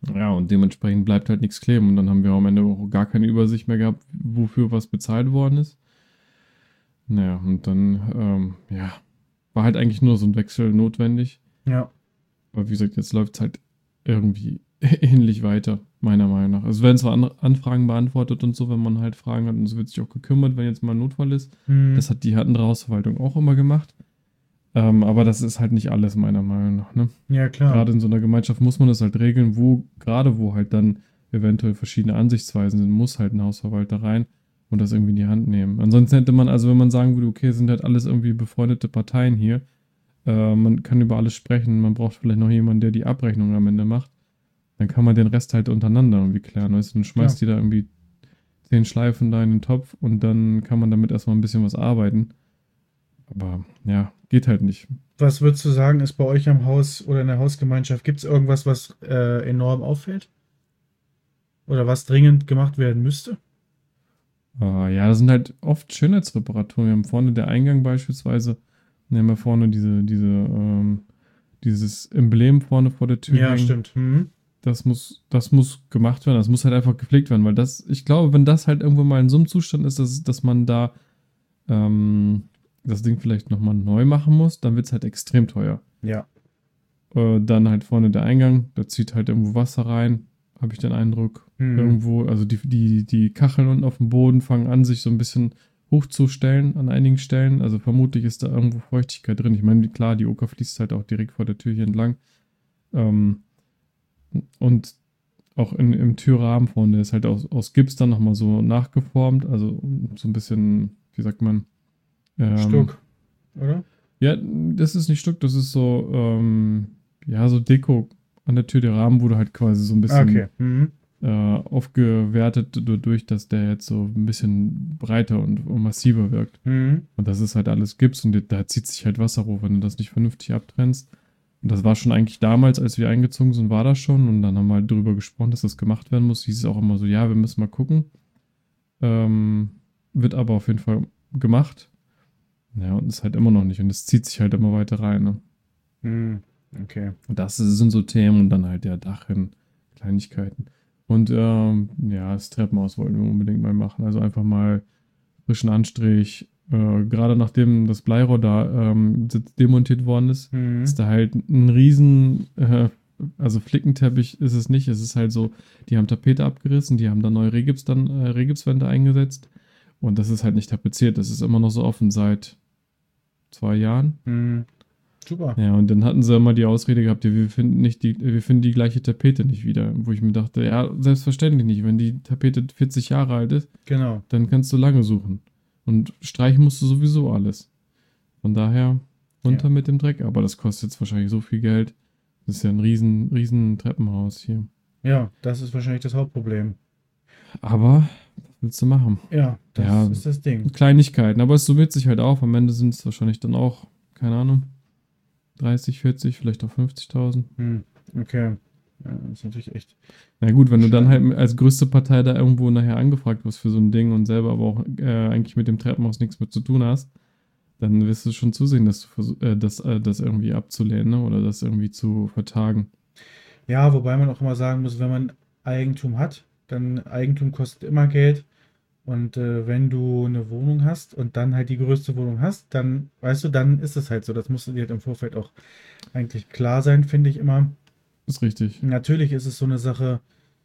[SPEAKER 1] Ja, und dementsprechend bleibt halt nichts kleben. Und dann haben wir am Ende auch gar keine Übersicht mehr gehabt, wofür was bezahlt worden ist. Naja, und dann, ja, war halt eigentlich nur so ein Wechsel notwendig.
[SPEAKER 2] Ja,
[SPEAKER 1] Aber wie gesagt, jetzt läuft es halt irgendwie ähnlich weiter, meiner Meinung nach. Also werden zwar Anfragen beantwortet und so, wenn man halt Fragen hat, und es wird sich auch gekümmert, wenn jetzt mal ein Notfall ist.
[SPEAKER 2] hm,
[SPEAKER 1] Das hat die andere Hausverwaltung auch immer gemacht. Aber das ist halt nicht alles, meiner Meinung nach. Ne?
[SPEAKER 2] ja, klar.
[SPEAKER 1] Gerade in so einer Gemeinschaft muss man das halt regeln, gerade wo halt dann eventuell verschiedene Ansichtsweisen sind, muss halt ein Hausverwalter rein und das irgendwie in die Hand nehmen. Ansonsten hätte man, also wenn man sagen würde, okay, sind halt alles irgendwie befreundete Parteien hier, man kann über alles sprechen, man braucht vielleicht noch jemanden, der die Abrechnung am Ende macht, dann kann man den Rest halt untereinander irgendwie klären. Weißt du, dann
[SPEAKER 2] Klar.
[SPEAKER 1] schmeißt die da irgendwie 10 Schleifen da in den Topf und dann kann man damit erstmal ein bisschen was arbeiten. Aber ja, geht halt nicht.
[SPEAKER 2] Was würdest du sagen, ist bei euch am Haus oder in der Hausgemeinschaft, gibt es irgendwas, was enorm auffällt? Oder was dringend gemacht werden müsste?
[SPEAKER 1] Ja, das sind halt oft Schönheitsreparaturen. Wir haben vorne der Eingang beispielsweise, wir haben ja vorne dieses Emblem vorne vor der Tür
[SPEAKER 2] Ja,
[SPEAKER 1] hängen.
[SPEAKER 2] stimmt. Mhm.
[SPEAKER 1] Das muss gemacht werden, das muss halt einfach gepflegt werden, weil ich glaube, wenn das halt irgendwo mal in so einem Zustand ist, dass man da ähm, das Ding vielleicht nochmal neu machen muss, dann wird es halt extrem teuer.
[SPEAKER 2] Ja.
[SPEAKER 1] Dann halt vorne der Eingang, da zieht halt irgendwo Wasser rein, habe ich den Eindruck.
[SPEAKER 2] Mhm.
[SPEAKER 1] Irgendwo, also die Kacheln unten auf dem Boden fangen an, sich so ein bisschen hochzustellen an einigen Stellen. Also vermutlich ist da irgendwo Feuchtigkeit drin. Ich meine, klar, die Oker fließt halt auch direkt vor der Tür hier entlang. Ähm, und auch im Türrahmen vorne ist halt aus Gips dann nochmal so nachgeformt. Also so ein bisschen, wie sagt man, ähm,
[SPEAKER 2] Stuck, oder?
[SPEAKER 1] ja, das ist nicht Stuck, das ist so, ja, so Deko an der Tür. Der Rahmen wurde halt quasi so ein
[SPEAKER 2] Ah, okay.
[SPEAKER 1] bisschen
[SPEAKER 2] Mhm.
[SPEAKER 1] aufgewertet dadurch, dass der jetzt so ein bisschen breiter und massiver wirkt.
[SPEAKER 2] Mhm.
[SPEAKER 1] Und das ist halt alles Gips und da zieht sich halt Wasser hoch, wenn du das nicht vernünftig abtrennst. Und das war schon eigentlich damals, als wir eingezogen sind, war das schon. Und dann haben wir halt drüber gesprochen, dass das gemacht werden muss. Hieß es auch immer so, ja, wir müssen mal gucken. Ähm, wird aber auf jeden Fall gemacht. Ja, und ist halt immer noch nicht. Und es zieht sich halt immer weiter rein. Ne?
[SPEAKER 2] Mhm. Okay.
[SPEAKER 1] Und das sind so Themen und dann halt der Dach in Kleinigkeiten. Und ja, das Treppenhaus wollten wir unbedingt mal machen. Also einfach mal frischen Anstrich. Gerade nachdem das Bleirohr da demontiert worden
[SPEAKER 2] Mhm.
[SPEAKER 1] ist da halt ein riesen, also Flickenteppich ist es nicht. Es ist halt so, die haben Tapete abgerissen, die haben da neue Rehgipswände eingesetzt. Und das ist halt nicht tapeziert. Das ist immer noch so offen seit 2 Jahren.
[SPEAKER 2] Mhm. Super.
[SPEAKER 1] Ja, und dann hatten sie immer die Ausrede gehabt, ja, wir finden die gleiche Tapete nicht wieder. Wo ich mir dachte, ja, selbstverständlich nicht. Wenn die Tapete 40 Jahre alt ist,
[SPEAKER 2] Genau.
[SPEAKER 1] dann kannst du lange suchen. Und streichen musst du sowieso alles. Von daher
[SPEAKER 2] Ja.
[SPEAKER 1] runter mit dem Dreck. Aber das kostet jetzt wahrscheinlich so viel Geld. Das ist ja ein riesen Treppenhaus hier.
[SPEAKER 2] Ja, das ist wahrscheinlich das Hauptproblem.
[SPEAKER 1] Aber, was willst du machen?
[SPEAKER 2] Ja, das
[SPEAKER 1] Ja,
[SPEAKER 2] ist das Ding.
[SPEAKER 1] Kleinigkeiten. Aber es summiert sich halt auf. Am Ende sind es wahrscheinlich dann auch, keine Ahnung, 30, 40, vielleicht auch 50.000.
[SPEAKER 2] Hm. Okay. Ja, das ist natürlich echt.
[SPEAKER 1] Na gut, wenn du dann
[SPEAKER 2] Schade.
[SPEAKER 1] halt als größte Partei da irgendwo nachher angefragt wirst für so ein Ding und selber aber auch eigentlich mit dem Treppenhaus nichts mehr zu tun hast, dann wirst du schon zusehen, dass du das irgendwie abzulehnen, ne? Oder das irgendwie zu vertagen.
[SPEAKER 2] Ja, wobei man auch immer sagen muss, wenn man Eigentum hat, dann Eigentum kostet immer Geld. Und wenn du eine Wohnung hast und dann halt die größte Wohnung hast, dann, weißt du, dann ist es halt so. Das musst du dir halt im Vorfeld auch eigentlich klar sein, finde ich immer.
[SPEAKER 1] Ist richtig.
[SPEAKER 2] Natürlich ist es so eine Sache,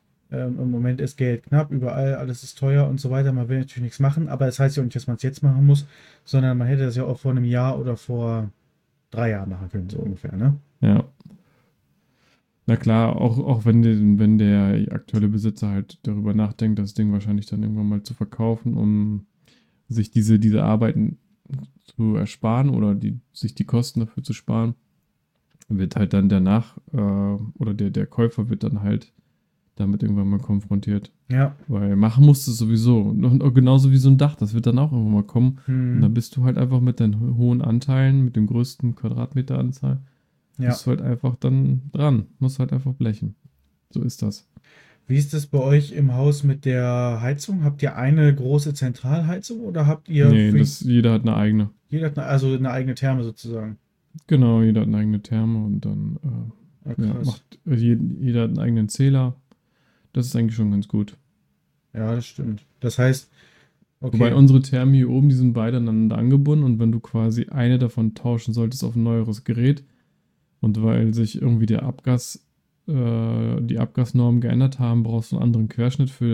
[SPEAKER 2] im Moment ist Geld knapp, überall, alles ist teuer und so weiter. Man will natürlich nichts machen, aber es heißt ja auch nicht, dass man es jetzt machen muss, sondern man hätte das ja auch vor einem Jahr oder vor 3 Jahren machen können, so ungefähr, ne?
[SPEAKER 1] Ja. Na klar, auch wenn der aktuelle Besitzer halt darüber nachdenkt, das Ding wahrscheinlich dann irgendwann mal zu verkaufen, um sich diese Arbeiten zu ersparen oder sich die Kosten dafür zu sparen, wird halt dann oder der Käufer wird dann halt damit irgendwann mal konfrontiert.
[SPEAKER 2] Ja.
[SPEAKER 1] Weil machen musst du es sowieso. Und genauso wie so ein Dach, das wird dann auch irgendwann mal kommen. Und
[SPEAKER 2] Hm.
[SPEAKER 1] dann bist du halt einfach mit deinen hohen Anteilen, mit dem größten Quadratmeteranzahl,
[SPEAKER 2] Ja.
[SPEAKER 1] bist du halt einfach dann dran. Musst halt einfach blechen. So ist das.
[SPEAKER 2] Wie ist es bei euch im Haus mit der Heizung? Habt ihr eine große Zentralheizung oder habt ihr
[SPEAKER 1] Nee,
[SPEAKER 2] für
[SPEAKER 1] jeder hat eine eigene.
[SPEAKER 2] jeder hat also eine eigene Therme sozusagen?
[SPEAKER 1] Genau, jeder hat eine eigene Therme und dann
[SPEAKER 2] Ja,
[SPEAKER 1] Ja,
[SPEAKER 2] krass.
[SPEAKER 1] jeder hat einen eigenen Zähler. Das ist eigentlich schon ganz gut.
[SPEAKER 2] Ja, das stimmt. Das heißt,
[SPEAKER 1] Wobei
[SPEAKER 2] okay.
[SPEAKER 1] unsere Thermen hier oben, die sind beide aneinander angebunden und wenn du quasi eine davon tauschen solltest auf ein neueres Gerät und weil sich irgendwie die Abgasnormen geändert haben, brauchst du einen anderen Querschnitt für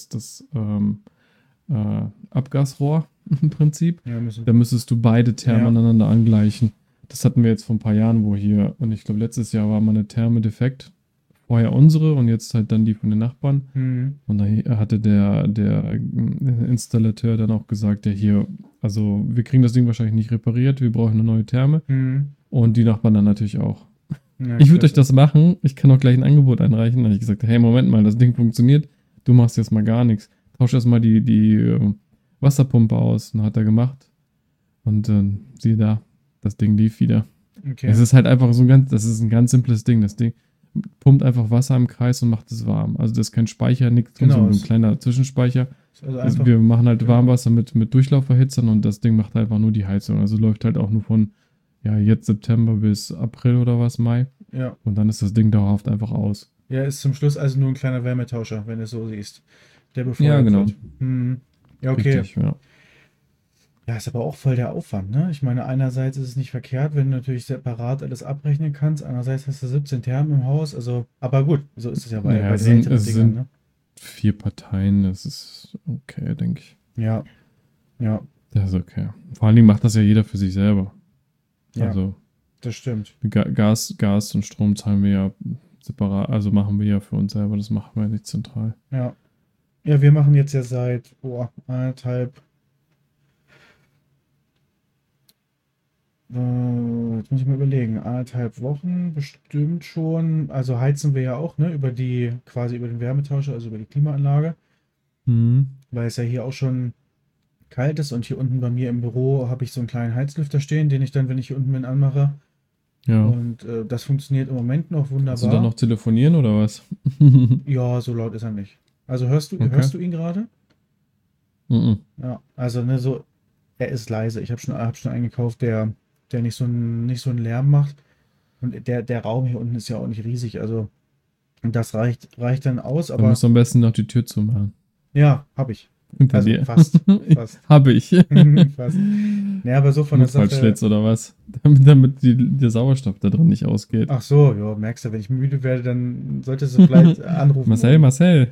[SPEAKER 1] Abgasrohr im Prinzip.
[SPEAKER 2] Ja,
[SPEAKER 1] Da müsstest du beide Thermen
[SPEAKER 2] ja.
[SPEAKER 1] aneinander angleichen. Das hatten wir jetzt vor ein paar Jahren, wo hier, und ich glaube letztes Jahr war mal eine Therme defekt. Vorher unsere und jetzt halt dann die von den Nachbarn.
[SPEAKER 2] Hm,
[SPEAKER 1] Und da hatte der Installateur dann auch gesagt, ja hier, also wir kriegen das Ding wahrscheinlich nicht repariert, wir brauchen eine neue Therme.
[SPEAKER 2] hm.
[SPEAKER 1] Und die Nachbarn dann natürlich auch.
[SPEAKER 2] Ja,
[SPEAKER 1] Ich würde euch
[SPEAKER 2] klasse.
[SPEAKER 1] das machen, ich kann auch gleich ein Angebot einreichen. Dann habe ich gesagt, hey, Moment mal, das Ding funktioniert, du machst jetzt mal gar nichts. Tausch erstmal die Wasserpumpe aus. Und hat er gemacht. Und siehe da, das Ding lief wieder. Es
[SPEAKER 2] Okay.
[SPEAKER 1] ist halt einfach das ist ein ganz simples Ding. Das Ding pumpt einfach Wasser im Kreis und macht es warm. Also da ist kein Speicher, nichts drin,
[SPEAKER 2] Genau.
[SPEAKER 1] sondern ein kleiner Zwischenspeicher.
[SPEAKER 2] Ist also
[SPEAKER 1] Also
[SPEAKER 2] einfach,
[SPEAKER 1] wir machen halt
[SPEAKER 2] genau.
[SPEAKER 1] Warmwasser mit Durchlauferhitzern und das Ding macht einfach nur die Heizung. Also läuft halt auch nur von, ja, jetzt September bis April oder was, Mai.
[SPEAKER 2] Ja.
[SPEAKER 1] Und dann ist das Ding dauerhaft einfach aus.
[SPEAKER 2] Ja, ist zum Schluss also nur ein kleiner Wärmetauscher, wenn du es so siehst, der
[SPEAKER 1] Ja,
[SPEAKER 2] befeuert
[SPEAKER 1] genau.
[SPEAKER 2] wird. Hm. Ja, okay.
[SPEAKER 1] Richtig, ja.
[SPEAKER 2] Ja, ist aber auch voll der Aufwand, ne? Ich meine, einerseits ist es nicht verkehrt, wenn du natürlich separat alles abrechnen kannst. Andererseits hast du 17 Thermen im Haus. Also, aber gut, so ist es ja
[SPEAKER 1] Naja,
[SPEAKER 2] bei den älteren
[SPEAKER 1] es
[SPEAKER 2] Dingern,
[SPEAKER 1] sind
[SPEAKER 2] ne?
[SPEAKER 1] 4 Parteien, das ist okay, denke ich.
[SPEAKER 2] Ja, ja,
[SPEAKER 1] Das ist okay. Vor allen Dingen macht das ja jeder für sich selber.
[SPEAKER 2] ja,
[SPEAKER 1] Also
[SPEAKER 2] das stimmt.
[SPEAKER 1] Gas und Strom zahlen wir ja separat, also machen wir ja für uns selber, das machen wir nicht zentral.
[SPEAKER 2] Ja. Ja, wir machen jetzt ja seit, anderthalb, jetzt muss ich mal überlegen, anderthalb Wochen bestimmt schon. Also heizen wir ja auch, ne, quasi über den Wärmetauscher, also über die Klimaanlage,
[SPEAKER 1] Mhm.
[SPEAKER 2] weil es ja hier auch schon kalt ist und hier unten bei mir im Büro habe ich so einen kleinen Heizlüfter stehen, den ich dann, wenn ich hier unten bin, anmache.
[SPEAKER 1] Ja.
[SPEAKER 2] Und das funktioniert im Moment noch
[SPEAKER 1] Kannst du dann
[SPEAKER 2] wunderbar.
[SPEAKER 1] noch telefonieren oder was?
[SPEAKER 2] Ja, so laut ist er nicht. Also
[SPEAKER 1] Okay.
[SPEAKER 2] hörst du ihn gerade?
[SPEAKER 1] Mhm.
[SPEAKER 2] Ja, also ne, so, er ist leise. Ich hab schon einen gekauft, der nicht so einen Lärm macht. Und der Raum hier unten ist ja auch nicht riesig. Also das reicht dann aus,
[SPEAKER 1] Dann
[SPEAKER 2] aber
[SPEAKER 1] musst du am besten noch die Tür zumachen.
[SPEAKER 2] ja, habe ich.
[SPEAKER 1] Hinter
[SPEAKER 2] Also
[SPEAKER 1] dir.
[SPEAKER 2] fast, fast,
[SPEAKER 1] Habe ich.
[SPEAKER 2] fast. Ne, aber so von der Sache.
[SPEAKER 1] Notfallschlitz oder was? Damit der Sauerstoff da drin nicht ausgeht.
[SPEAKER 2] Ach so, ja, merkst du, wenn ich müde werde, dann solltest du vielleicht anrufen
[SPEAKER 1] Marcel,
[SPEAKER 2] oben.
[SPEAKER 1] Marcel.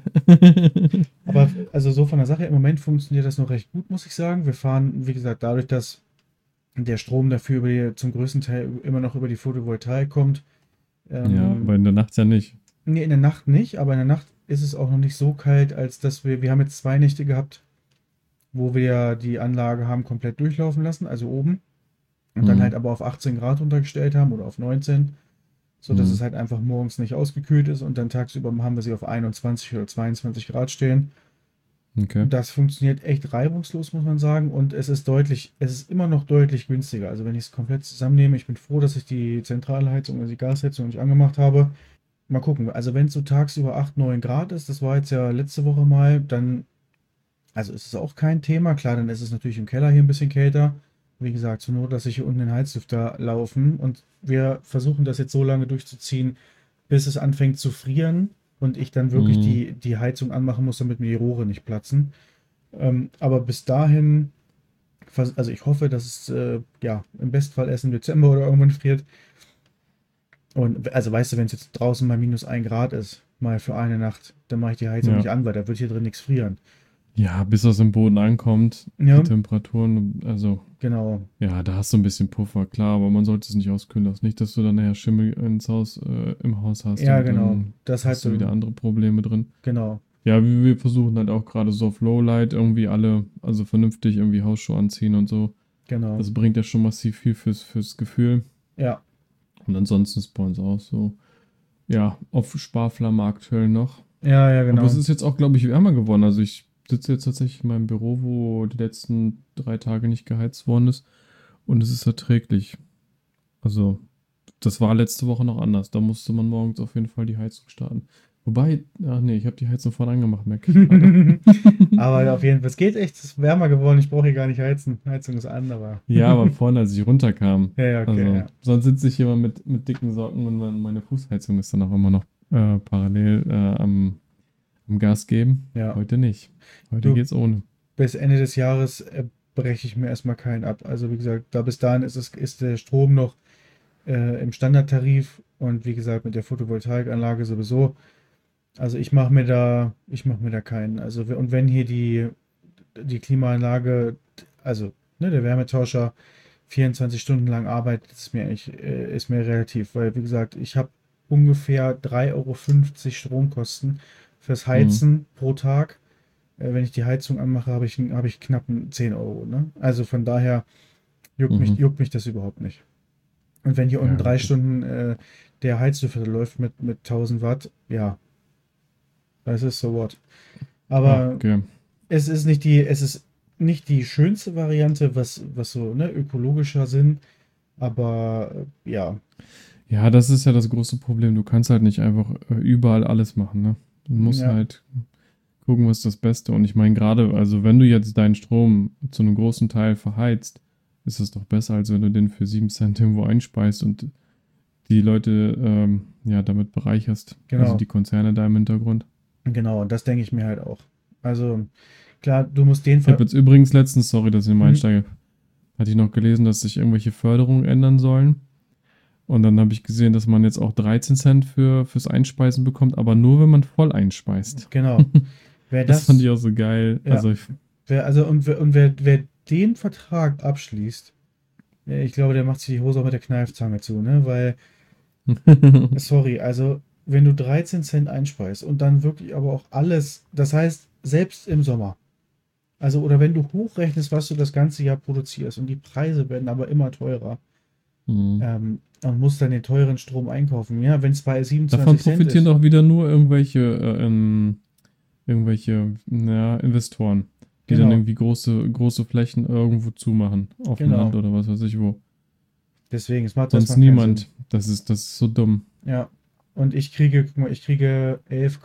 [SPEAKER 2] Aber also so von der Sache, im Moment funktioniert das noch recht gut, muss ich sagen. Wir fahren, wie gesagt, dadurch, dass der Strom dafür zum größten Teil immer noch über die Photovoltaik kommt.
[SPEAKER 1] Ja,
[SPEAKER 2] Ähm,
[SPEAKER 1] aber in der Nacht ja nicht.
[SPEAKER 2] nee, in der Nacht nicht, aber in der Nacht ist es auch noch nicht so kalt, als dass wir haben jetzt 2 Nächte gehabt, wo wir die Anlage haben komplett durchlaufen lassen, also oben. Und dann halt
[SPEAKER 1] Mhm.
[SPEAKER 2] aber auf 18 Grad runtergestellt haben oder auf 19, so dass es
[SPEAKER 1] Mhm.
[SPEAKER 2] halt einfach morgens nicht ausgekühlt ist und dann tagsüber haben wir sie auf 21 oder 22 Grad stehen.
[SPEAKER 1] Okay.
[SPEAKER 2] Das funktioniert echt reibungslos, muss man sagen. Und es ist immer noch deutlich günstiger. Also wenn ich es komplett zusammennehme, ich bin froh, dass ich die Zentralheizung, also die Gasheizung nicht angemacht habe. Mal gucken. Also wenn es so tagsüber 8, 9 Grad ist, das war jetzt ja letzte Woche mal, dann, also ist es auch kein Thema. Klar, dann ist es natürlich im Keller hier ein bisschen kälter. Wie gesagt, zur Not lasse ich hier unten den Heizlüfter laufen. Und wir versuchen das jetzt so lange durchzuziehen, bis es anfängt zu frieren und ich dann wirklich
[SPEAKER 1] Mhm.
[SPEAKER 2] die Heizung anmachen muss, damit mir die Rohre nicht platzen. Aber bis dahin, also ich hoffe, dass es ja im Bestfall erst im Dezember oder irgendwann friert. Und also weißt du, wenn es jetzt draußen mal -1 Grad ist, mal für eine Nacht, dann mache ich die Heizung
[SPEAKER 1] Ja.
[SPEAKER 2] nicht an, weil da wird hier drin nichts frieren.
[SPEAKER 1] Ja, bis das im Boden ankommt, die
[SPEAKER 2] Ja,
[SPEAKER 1] Temperaturen, also
[SPEAKER 2] genau,
[SPEAKER 1] ja, da hast du ein bisschen Puffer, klar, aber man sollte es nicht auskühlen lassen. Nicht, dass du dann nachher Schimmel im Haus hast
[SPEAKER 2] ja,
[SPEAKER 1] und
[SPEAKER 2] genau.
[SPEAKER 1] dann
[SPEAKER 2] Das halt
[SPEAKER 1] hast du wieder
[SPEAKER 2] so,
[SPEAKER 1] andere Probleme drin.
[SPEAKER 2] genau,
[SPEAKER 1] Ja, wir versuchen halt auch gerade so auf Lowlight irgendwie alle, also vernünftig irgendwie Hausschuhe anziehen und so.
[SPEAKER 2] genau.
[SPEAKER 1] Das bringt ja schon massiv viel fürs Gefühl.
[SPEAKER 2] Ja,
[SPEAKER 1] Und ansonsten ist bei uns auch so, ja, auf Sparflamme aktuell noch.
[SPEAKER 2] ja, ja,
[SPEAKER 1] Aber es
[SPEAKER 2] genau.
[SPEAKER 1] ist jetzt auch, glaube ich, wärmer geworden. Also ich sitze jetzt tatsächlich in meinem Büro, wo die letzten 3 Tage nicht geheizt worden ist. Und es ist erträglich. Also, das war letzte Woche noch anders. Da musste man morgens auf jeden Fall die Heizung starten. Wobei, ach nee, ich habe die Heizung vorne angemacht, Mac.
[SPEAKER 2] Aber auf jeden Fall, es geht echt, es ist wärmer geworden. Ich brauche hier gar nicht heizen. Heizung ist an, aber.
[SPEAKER 1] Ja, aber vorne, als ich runterkam.
[SPEAKER 2] Ja, ja, okay,
[SPEAKER 1] Also,
[SPEAKER 2] ja.
[SPEAKER 1] sonst sitze ich immer mit dicken Socken und meine Fußheizung ist dann auch immer noch parallel am Gas geben.
[SPEAKER 2] Ja.
[SPEAKER 1] Heute nicht. Heute
[SPEAKER 2] Du,
[SPEAKER 1] geht's ohne.
[SPEAKER 2] bis Ende des Jahres breche ich mir erstmal keinen ab. Also, wie gesagt, da bis dahin ist der Strom noch im Standardtarif und wie gesagt, mit der Photovoltaikanlage sowieso. Also ich mache mir da keinen. Also und wenn hier die Klimaanlage, also ne, der Wärmetauscher 24 Stunden lang arbeitet, ist mir relativ, weil wie gesagt, ich habe ungefähr 3,50 € Stromkosten fürs
[SPEAKER 1] Hm.
[SPEAKER 2] Heizen pro Tag. Wenn ich die Heizung anmache, habe ich knapp 10 Euro. Ne? Also von daher
[SPEAKER 1] Mhm.
[SPEAKER 2] juckt mich das überhaupt nicht. Und wenn hier unten
[SPEAKER 1] Ja,
[SPEAKER 2] drei
[SPEAKER 1] gut.
[SPEAKER 2] Stunden der Heizlüfter läuft mit 1000 Watt, ja, das ist so what.
[SPEAKER 1] Ah,
[SPEAKER 2] Aber
[SPEAKER 1] okay.
[SPEAKER 2] es ist nicht die schönste Variante, was so ne, ökologischer Sinn, aber ja,
[SPEAKER 1] Ja, das ist ja das große Problem. Du kannst halt nicht einfach überall alles machen, ne? Du musst
[SPEAKER 2] ja,
[SPEAKER 1] halt gucken, was ist das Beste. Und ich meine, gerade, also wenn du jetzt deinen Strom zu einem großen Teil verheizt, ist es doch besser, als wenn du den für 7 Cent irgendwo einspeist und die Leute ja damit bereicherst. Also
[SPEAKER 2] genau,
[SPEAKER 1] die Konzerne da im Hintergrund.
[SPEAKER 2] genau, und das denke ich mir halt auch. Also klar, du musst den
[SPEAKER 1] Ich habe
[SPEAKER 2] Fall.
[SPEAKER 1] jetzt übrigens letztens, sorry, dass ich mal
[SPEAKER 2] Mhm,
[SPEAKER 1] einsteige, hatte ich noch gelesen, dass sich irgendwelche Förderungen ändern sollen. Und dann habe ich gesehen, dass man jetzt auch 13 Cent fürs Einspeisen bekommt, aber nur, wenn man voll einspeist.
[SPEAKER 2] genau. Wer
[SPEAKER 1] Das fand ich
[SPEAKER 2] das,
[SPEAKER 1] auch so geil.
[SPEAKER 2] ja, wer den Vertrag abschließt, ich glaube, der macht sich die Hose auch mit der Kneifzange zu, ne? Weil sorry, also wenn du 13 Cent einspeist und dann wirklich aber auch alles, das heißt, selbst im Sommer, also oder wenn du hochrechnest, was du das ganze Jahr produzierst und die Preise werden aber immer teurer
[SPEAKER 1] Hm.
[SPEAKER 2] und musst dann den teuren Strom einkaufen, ja, wenn es bei
[SPEAKER 1] Davon
[SPEAKER 2] 27 Cent
[SPEAKER 1] profitieren
[SPEAKER 2] ist,
[SPEAKER 1] doch wieder nur irgendwelche ja, Investoren, die dann
[SPEAKER 2] genau,
[SPEAKER 1] irgendwie große Flächen irgendwo zumachen. Auf dem Land
[SPEAKER 2] genau.
[SPEAKER 1] oder was weiß ich wo.
[SPEAKER 2] Deswegen, es macht
[SPEAKER 1] Sonst
[SPEAKER 2] erstmal keinen Sinn.
[SPEAKER 1] niemand. Das ist so dumm.
[SPEAKER 2] Ja. Und guck mal, ich kriege 11,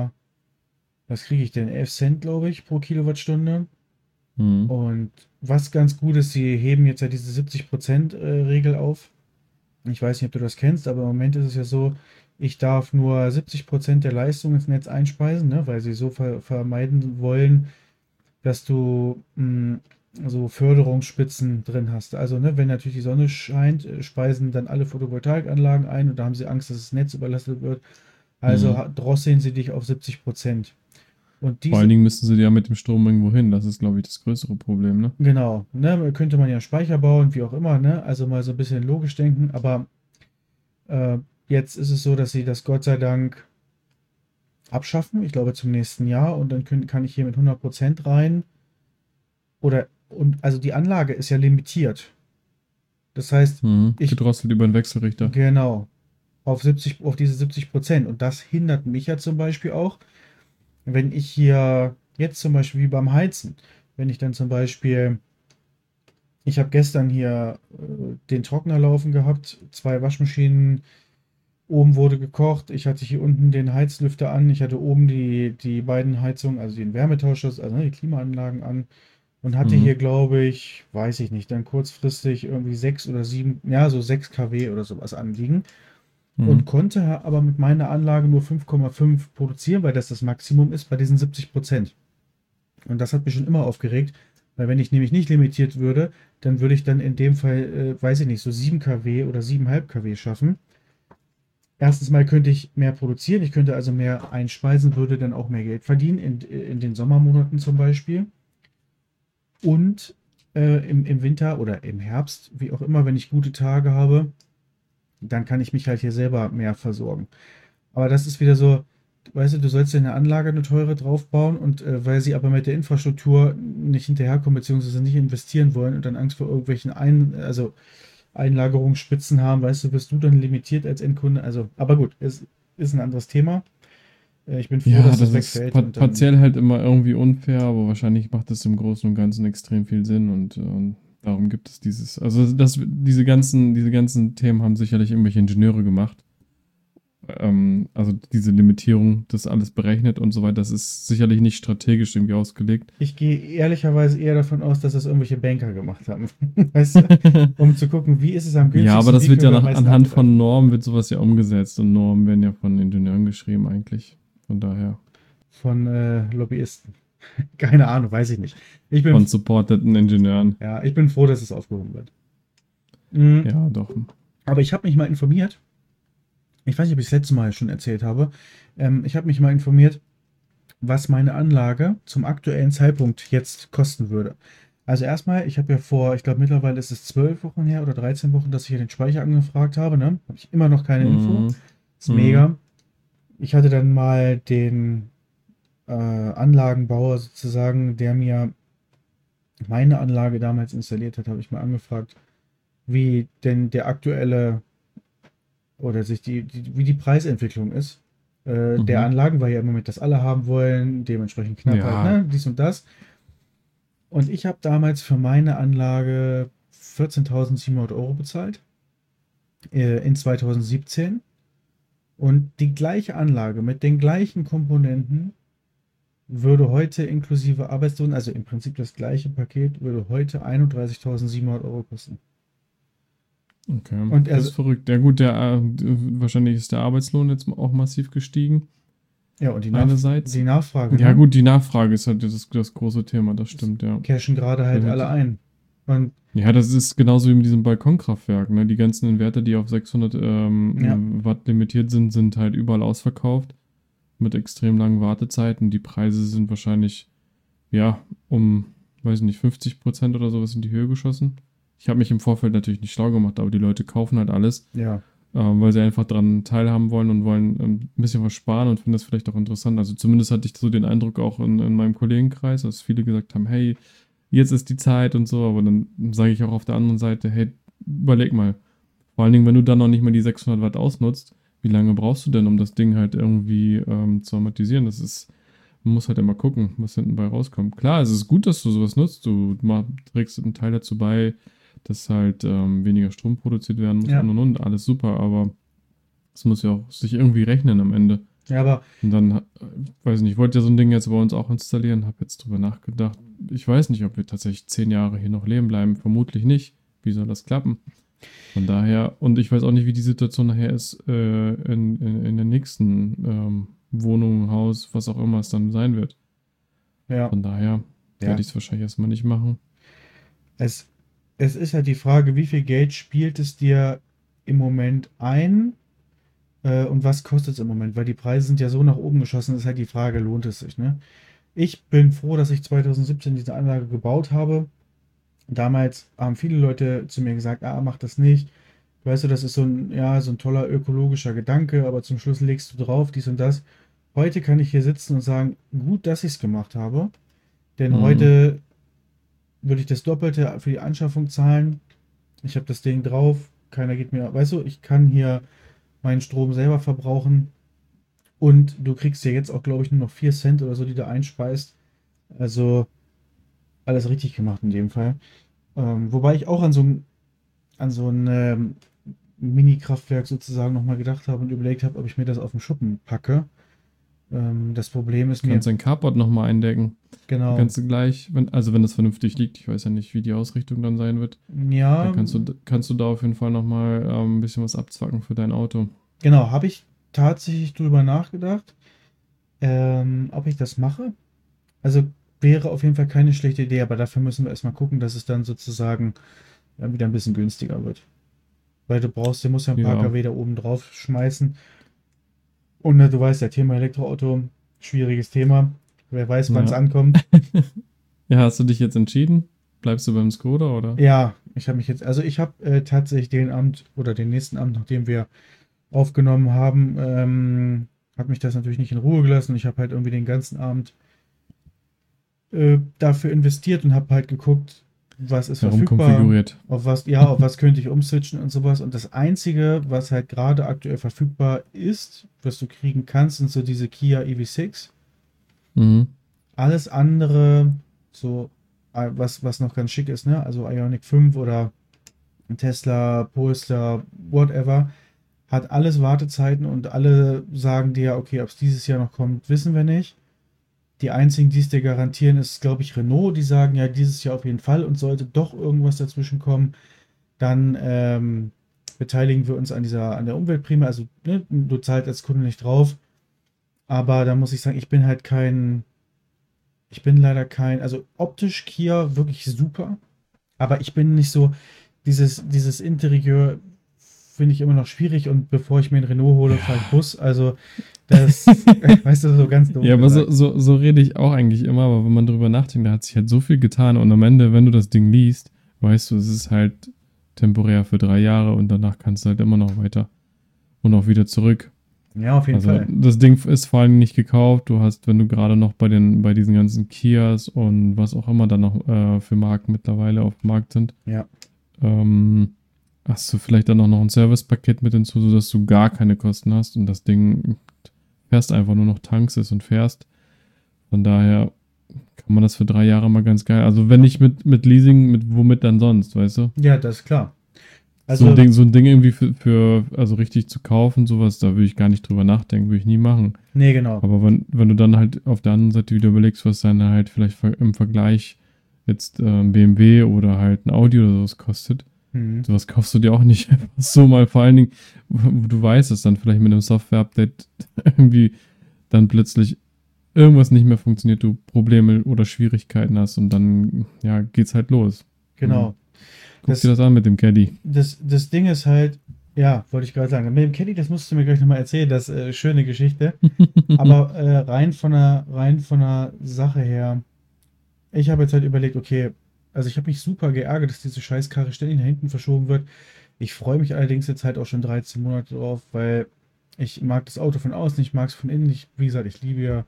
[SPEAKER 2] was kriege ich denn? 11 Cent, glaube ich, pro Kilowattstunde.
[SPEAKER 1] Hm.
[SPEAKER 2] Und was ganz gut ist, sie heben jetzt ja diese 70% Regel auf. Ich weiß nicht, ob du das kennst, aber im Moment ist es ja so, ich darf nur 70% der Leistung ins Netz einspeisen, ne, weil sie so vermeiden wollen, dass du so Förderungsspitzen drin hast. Also, ne, wenn natürlich die Sonne scheint, speisen dann alle Photovoltaikanlagen ein und da haben sie Angst, dass das Netz überlastet wird. Also
[SPEAKER 1] Hm.
[SPEAKER 2] drosseln sie dich auf 70%. Und
[SPEAKER 1] Vor allen
[SPEAKER 2] diese,
[SPEAKER 1] Dingen müssen sie ja mit dem Strom irgendwo hin. Das ist, glaube ich, das größere Problem, ne?
[SPEAKER 2] genau, ne, könnte man ja einen Speicher bauen, wie auch immer, ne, also mal so ein bisschen logisch denken, aber Äh, jetzt ist es so, dass sie das Gott sei Dank abschaffen, ich glaube zum nächsten Jahr, und dann kann ich hier mit 100% rein. Und also die Anlage ist ja limitiert. Das heißt,
[SPEAKER 1] Hm.
[SPEAKER 2] ich,
[SPEAKER 1] Gedrosselt über den Wechselrichter.
[SPEAKER 2] genau, auf diese 70%. Und das hindert mich ja zum Beispiel auch, wenn ich hier jetzt zum Beispiel wie beim Heizen, wenn ich dann zum Beispiel, ich habe gestern hier den Trockner laufen gehabt, zwei Waschmaschinen. Oben wurde gekocht. Ich hatte hier unten den Heizlüfter an. Ich hatte oben die beiden Heizungen, also den Wärmetauscher, also ne, die Klimaanlagen an. Und hatte
[SPEAKER 1] Hm.
[SPEAKER 2] hier, glaube ich, weiß ich nicht, dann kurzfristig irgendwie 6 oder 7, ja, so 6 kW oder sowas anliegen.
[SPEAKER 1] Hm.
[SPEAKER 2] Und konnte aber mit meiner Anlage nur 5,5 produzieren, weil das Maximum ist bei diesen 70%. Und das hat mich schon immer aufgeregt, weil wenn ich nämlich nicht limitiert würde, dann würde ich dann in dem Fall, weiß ich nicht, so 7 kW oder 7,5 kW schaffen. Erstens mal könnte ich mehr produzieren, ich könnte also mehr einspeisen, würde dann auch mehr Geld verdienen, in den Sommermonaten zum Beispiel. Und im Winter oder im Herbst, wie auch immer, wenn ich gute Tage habe, dann kann ich mich halt hier selber mehr versorgen. Aber das ist wieder so, weißt du, du sollst ja eine Anlage, eine teure draufbauen und weil sie aber mit der Infrastruktur nicht hinterherkommen, beziehungsweise nicht investieren wollen und dann Angst vor irgendwelchen also Einlagerungsspitzen haben, weißt du, wirst du dann limitiert als Endkunde. Also, aber gut, es ist ein anderes Thema. Ich bin froh,
[SPEAKER 1] Ja,
[SPEAKER 2] dass
[SPEAKER 1] das
[SPEAKER 2] das
[SPEAKER 1] ist
[SPEAKER 2] wegfällt und dann,
[SPEAKER 1] partiell halt immer irgendwie unfair, aber wahrscheinlich macht es im Großen und Ganzen extrem viel Sinn und darum gibt es diese ganzen Themen haben sicherlich irgendwelche Ingenieure gemacht. also diese Limitierung, das alles berechnet und so weiter, das ist sicherlich nicht strategisch irgendwie ausgelegt.
[SPEAKER 2] Ich gehe ehrlicherweise eher davon aus, dass das irgendwelche Banker gemacht haben. Weißt du? Um zu gucken, wie ist es am
[SPEAKER 1] Ja, aber
[SPEAKER 2] günstigsten,
[SPEAKER 1] das
[SPEAKER 2] wie
[SPEAKER 1] wird
[SPEAKER 2] können
[SPEAKER 1] ja
[SPEAKER 2] wir am meisten
[SPEAKER 1] anhand
[SPEAKER 2] abgreifen.
[SPEAKER 1] von Normen wird sowas ja umgesetzt und Normen werden ja von Ingenieuren geschrieben eigentlich. Von daher.
[SPEAKER 2] Von Lobbyisten. Keine Ahnung, weiß ich nicht. Ich bin,
[SPEAKER 1] Von supporteten Ingenieuren.
[SPEAKER 2] ja, ich bin froh, dass es aufgehoben wird. Mhm.
[SPEAKER 1] Ja, doch.
[SPEAKER 2] Aber ich habe mich mal informiert. Ich weiß nicht, ob ich das letzte Mal schon erzählt habe. Ich habe mich mal informiert, was meine Anlage zum aktuellen Zeitpunkt jetzt kosten würde. Also erstmal, ich habe ja vor, ich glaube mittlerweile ist es 12 Wochen her oder 13 Wochen, dass ich ja den Speicher angefragt habe. Ne? Habe ich immer noch keine Info.
[SPEAKER 1] Mhm.
[SPEAKER 2] Ist
[SPEAKER 1] Mhm.
[SPEAKER 2] mega. Ich hatte dann mal den Anlagenbauer sozusagen, der mir meine Anlage damals installiert hat, habe ich mal angefragt, wie denn der aktuelle oder sich wie die Preisentwicklung ist. Der
[SPEAKER 1] Mhm.
[SPEAKER 2] Anlagen, weil ja im Moment das alle haben wollen, dementsprechend knapp halt,
[SPEAKER 1] Ja,
[SPEAKER 2] ne, dies und das. Und ich habe damals für meine Anlage 14.700 € bezahlt in 2017. Und die gleiche Anlage mit den gleichen Komponenten würde heute inklusive Arbeitslohn, also im Prinzip das gleiche Paket, würde heute 31.700 € kosten.
[SPEAKER 1] okay.
[SPEAKER 2] Und
[SPEAKER 1] Das
[SPEAKER 2] also,
[SPEAKER 1] ist verrückt. Ja gut, wahrscheinlich ist der Arbeitslohn jetzt auch massiv gestiegen.
[SPEAKER 2] ja, und die
[SPEAKER 1] Einerseits.
[SPEAKER 2] Nachfrage,
[SPEAKER 1] Ja
[SPEAKER 2] ne?
[SPEAKER 1] gut, die Nachfrage ist halt das große Thema, das
[SPEAKER 2] Es
[SPEAKER 1] stimmt, ja.
[SPEAKER 2] cashen gerade
[SPEAKER 1] Weil
[SPEAKER 2] halt
[SPEAKER 1] halt
[SPEAKER 2] alle ein. Und
[SPEAKER 1] Ja, das ist genauso wie mit diesem Balkonkraftwerk, ne? Die ganzen Inverter, die auf 600
[SPEAKER 2] ja,
[SPEAKER 1] Watt limitiert sind, sind halt überall ausverkauft mit extrem langen Wartezeiten. Die Preise sind wahrscheinlich, ja, um, weiß nicht, 50% oder sowas in die Höhe geschossen. Ich habe mich im Vorfeld natürlich nicht schlau gemacht, aber die Leute kaufen halt alles,
[SPEAKER 2] ja,
[SPEAKER 1] weil sie einfach daran teilhaben wollen und wollen ein bisschen was sparen und finden das vielleicht auch interessant. Also zumindest hatte ich so den Eindruck auch in meinem Kollegenkreis, dass viele gesagt haben, hey, jetzt ist die Zeit und so, aber dann sage ich auch auf der anderen Seite, hey, überleg mal. Vor allen Dingen, wenn du dann noch nicht mal die 600 Watt ausnutzt, wie lange brauchst du denn, um das Ding halt irgendwie zu amortisieren? Man muss halt immer gucken, was hinten bei rauskommt. Klar, es ist gut, dass du sowas nutzt. Trägst einen Teil dazu bei, dass halt weniger Strom produziert werden muss
[SPEAKER 2] ja.
[SPEAKER 1] und. Alles super, aber es muss ja auch sich irgendwie rechnen am Ende.
[SPEAKER 2] Ja, aber
[SPEAKER 1] Und dann, weiß nicht, ich wollte ja so ein Ding jetzt bei uns auch installieren, habe jetzt drüber nachgedacht. Ich weiß nicht, ob wir tatsächlich 10 Jahre hier noch leben bleiben. Vermutlich nicht. Wie soll das klappen? Von daher, und ich weiß auch nicht, wie die Situation nachher ist in der nächsten Wohnung, Haus, was auch immer es dann sein wird.
[SPEAKER 2] ja,
[SPEAKER 1] Von daher werde
[SPEAKER 2] ja.
[SPEAKER 1] ich es wahrscheinlich erstmal nicht machen.
[SPEAKER 2] Es, es ist halt die Frage, wie viel Geld spielt es dir im Moment ein und was kostet es im Moment? Weil die Preise sind ja so nach oben geschossen, ist halt die Frage, lohnt es sich, ne? Ich bin froh, dass ich 2017 diese Anlage gebaut habe. Damals haben viele Leute zu mir gesagt, ah, mach das nicht. Weißt du, das ist so ein, ja, so ein toller ökologischer Gedanke, aber zum Schluss legst du drauf, dies und das. Heute kann ich hier sitzen und sagen, gut, dass ich es gemacht habe, denn
[SPEAKER 1] Mhm.
[SPEAKER 2] heute würde ich das Doppelte für die Anschaffung zahlen. Ich habe das Ding drauf, keiner geht mir, weißt du, ich kann hier meinen Strom selber verbrauchen und du kriegst ja jetzt auch, glaube ich, nur noch 4 Cent oder so, die du einspeist. Also alles richtig gemacht in dem Fall. Wobei ich auch an so ein Mini-Kraftwerk sozusagen nochmal gedacht habe und überlegt habe, ob ich mir das auf den Schuppen packe. Das Problem ist mir,
[SPEAKER 1] Kannst dein Carport nochmal eindecken. Dann
[SPEAKER 2] genau,
[SPEAKER 1] kannst du gleich, wenn das vernünftig liegt, ich weiß ja nicht, wie die Ausrichtung dann sein wird, dann
[SPEAKER 2] ja,
[SPEAKER 1] kannst du da auf jeden Fall nochmal ein bisschen was abzwacken für dein Auto.
[SPEAKER 2] genau, habe ich tatsächlich drüber nachgedacht, ob ich das mache. Also wäre auf jeden Fall keine schlechte Idee, aber dafür müssen wir erstmal gucken, dass es dann sozusagen wieder ein bisschen günstiger wird. Weil du musst ja ein paar
[SPEAKER 1] Ja,
[SPEAKER 2] kW da oben drauf schmeißen. Und ne, du weißt ja, Thema Elektroauto, schwieriges Thema. Wer weiß, wann es
[SPEAKER 1] ja.
[SPEAKER 2] ankommt.
[SPEAKER 1] Ja, hast du dich jetzt entschieden? Bleibst du beim Skoda oder?
[SPEAKER 2] Ja, ich habe mich jetzt, also ich habe tatsächlich den Amt oder den nächsten Amt, nachdem wir aufgenommen haben, hat mich das natürlich nicht in Ruhe gelassen. Ich habe halt irgendwie den ganzen Abend dafür investiert und habe halt geguckt, was ist verfügbar,
[SPEAKER 1] Herumkonfiguriert.
[SPEAKER 2] auf was könnte ich umswitchen und sowas. Und das Einzige, was halt gerade aktuell verfügbar ist, was du kriegen kannst, sind so diese Kia EV6.
[SPEAKER 1] Mhm.
[SPEAKER 2] Alles andere, so was noch ganz schick ist, ne? Also Ioniq 5 oder ein Tesla, Polestar, whatever, hat alles Wartezeiten und alle sagen dir, okay, ob es dieses Jahr noch kommt, wissen wir nicht. Die einzigen, die es dir garantieren, ist, glaube ich, Renault. Die sagen ja dieses Jahr auf jeden Fall und sollte doch irgendwas dazwischen kommen, dann beteiligen wir uns an der Umweltprämie. Also ne, du zahlst als Kunde nicht drauf. Aber da muss ich sagen, ich bin leider also optisch Kia wirklich super. Aber ich bin nicht so, dieses Interieur finde ich immer noch schwierig und bevor ich mir einen Renault hole, fahre ich Bus. Also das, weißt du, so ganz dumm
[SPEAKER 1] Ja, aber
[SPEAKER 2] gesagt.
[SPEAKER 1] so rede ich auch eigentlich immer, aber wenn man drüber nachdenkt, da hat sich halt so viel getan und am Ende, wenn du das Ding liest, weißt du, es ist halt temporär für 3 Jahre und danach kannst du halt immer noch weiter und auch wieder zurück.
[SPEAKER 2] Ja, auf jeden
[SPEAKER 1] Also
[SPEAKER 2] Fall.
[SPEAKER 1] das Ding ist vor allem nicht gekauft. Du hast, wenn du gerade noch bei diesen ganzen Kias und was auch immer da noch für Marken mittlerweile auf dem Markt sind,
[SPEAKER 2] Ja,
[SPEAKER 1] ähm, hast du vielleicht dann auch noch ein Servicepaket mit hinzu, sodass du gar keine Kosten hast und das Ding fährst einfach nur noch tankst es und fährst. Von daher kann man das für 3 Jahre mal ganz geil. Also wenn nicht mit Leasing, mit womit dann sonst, weißt du?
[SPEAKER 2] ja, das ist klar.
[SPEAKER 1] So ein
[SPEAKER 2] Also,
[SPEAKER 1] Ding, so ein Ding irgendwie also richtig zu kaufen, sowas, da würde ich gar nicht drüber nachdenken, würde ich nie machen.
[SPEAKER 2] nee, genau.
[SPEAKER 1] Aber wenn du dann halt auf der anderen Seite wieder überlegst, was dann halt vielleicht im Vergleich jetzt ein BMW oder halt ein Audi oder sowas kostet,
[SPEAKER 2] Mhm.
[SPEAKER 1] sowas kaufst du dir auch nicht einfach so mal. Vor allen Dingen, wo du weißt, dass dann vielleicht mit einem Software-Update irgendwie dann plötzlich irgendwas nicht mehr funktioniert, du Probleme oder Schwierigkeiten hast und dann, ja, geht's halt los. Und
[SPEAKER 2] Genau.
[SPEAKER 1] guck dir
[SPEAKER 2] Das,
[SPEAKER 1] das an mit dem Caddy.
[SPEAKER 2] das Ding ist halt, ja, wollte ich gerade sagen, mit dem Caddy, das musst du mir gleich nochmal erzählen, das schöne Geschichte. Aber rein von der Sache her, ich habe jetzt halt überlegt, okay, also ich habe mich super geärgert, dass diese Scheißkarre ständig nach hinten verschoben wird. Ich freue mich allerdings jetzt halt auch schon 13 Monate drauf, weil ich mag das Auto von außen, ich mag es von innen. Wie gesagt, ich liebe ja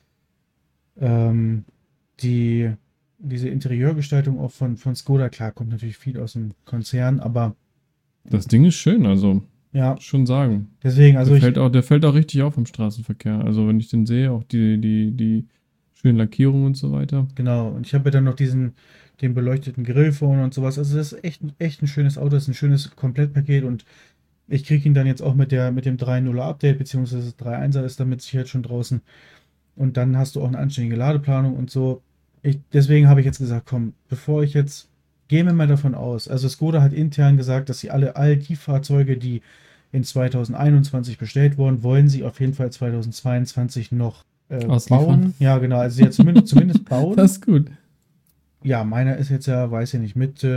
[SPEAKER 2] ähm, die, diese Interieurgestaltung auch von Skoda. Klar, kommt natürlich viel aus dem Konzern, aber
[SPEAKER 1] Das Ding ist schön, also
[SPEAKER 2] ja,
[SPEAKER 1] schon sagen.
[SPEAKER 2] deswegen, also
[SPEAKER 1] Der fällt auch richtig auf im Straßenverkehr. Also wenn ich den sehe, auch die schönen Lackierungen und so weiter.
[SPEAKER 2] genau, und ich habe ja dann noch den beleuchteten Grill vorne und sowas. Also das ist echt ein schönes Auto, das ist ein schönes Komplettpaket und ich kriege ihn dann jetzt auch mit dem 3.0er Update, beziehungsweise 3.1er ist dann mit Sicherheit schon draußen. Und dann hast du auch eine anständige Ladeplanung und so. Deswegen habe ich jetzt gesagt, komm, gehen wir mal davon aus. Also Skoda hat intern gesagt, dass sie all die Fahrzeuge, die in 2021 bestellt wurden, wollen sie auf jeden Fall 2022 noch
[SPEAKER 1] Ausliefern.
[SPEAKER 2] bauen. Ja, genau, also ja, zumindest bauen.
[SPEAKER 1] Das ist gut.
[SPEAKER 2] Ja, meiner ist jetzt ja, weiß ich nicht,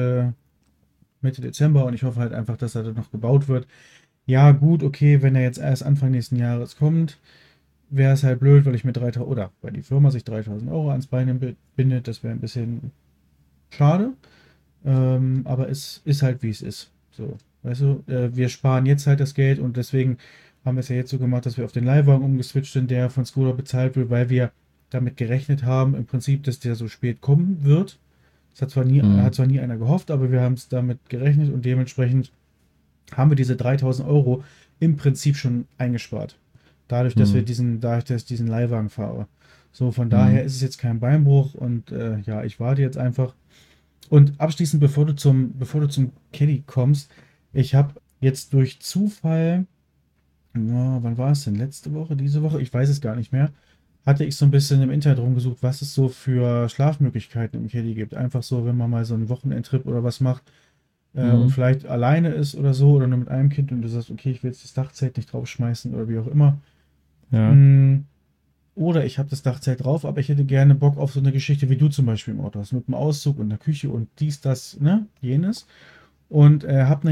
[SPEAKER 2] Mitte Dezember und ich hoffe halt einfach, dass er dann noch gebaut wird. Ja, gut, okay, wenn er jetzt erst Anfang nächsten Jahres kommt, wäre es halt blöd, weil ich mir 3.000 oder weil die Firma sich 3.000 € ans Bein bindet. Das wäre ein bisschen schade. Aber es ist halt wie es ist. So, weißt du, wir sparen jetzt halt das Geld und deswegen haben wir es ja jetzt so gemacht, dass wir auf den Leihwagen umgeswitcht sind, der von Skoda bezahlt wird, weil wir damit gerechnet haben, im Prinzip, dass der so spät kommen wird. Das hat
[SPEAKER 1] Mhm.
[SPEAKER 2] zwar nie einer gehofft, aber wir haben es damit gerechnet und dementsprechend haben wir diese 3.000 € im Prinzip schon eingespart.
[SPEAKER 1] Mhm.
[SPEAKER 2] Dadurch, dass ich diesen Leihwagen fahre. So, von daher
[SPEAKER 1] Mhm.
[SPEAKER 2] ist es jetzt kein Beinbruch und ja, ich warte jetzt einfach. Und abschließend, bevor du zum Caddy kommst, ich habe jetzt durch Zufall, ja, wann war es denn? Letzte Woche, diese Woche? Ich weiß es gar nicht mehr. Hatte ich so ein bisschen im Internet rumgesucht, was es so für Schlafmöglichkeiten im Caddy gibt. Einfach so, wenn man mal so einen Wochenendtrip oder was macht und
[SPEAKER 1] Mhm.
[SPEAKER 2] vielleicht alleine ist oder so oder nur mit einem Kind und du sagst, okay, ich will jetzt das Dachzelt nicht draufschmeißen oder wie auch immer.
[SPEAKER 1] Ja.
[SPEAKER 2] Mm, Oder ich habe das Dachzelt drauf, aber ich hätte gerne Bock auf so eine Geschichte, wie du zum Beispiel im Auto hast, mit einem Auszug und einer Küche und dies, das, ne, jenes. Und habe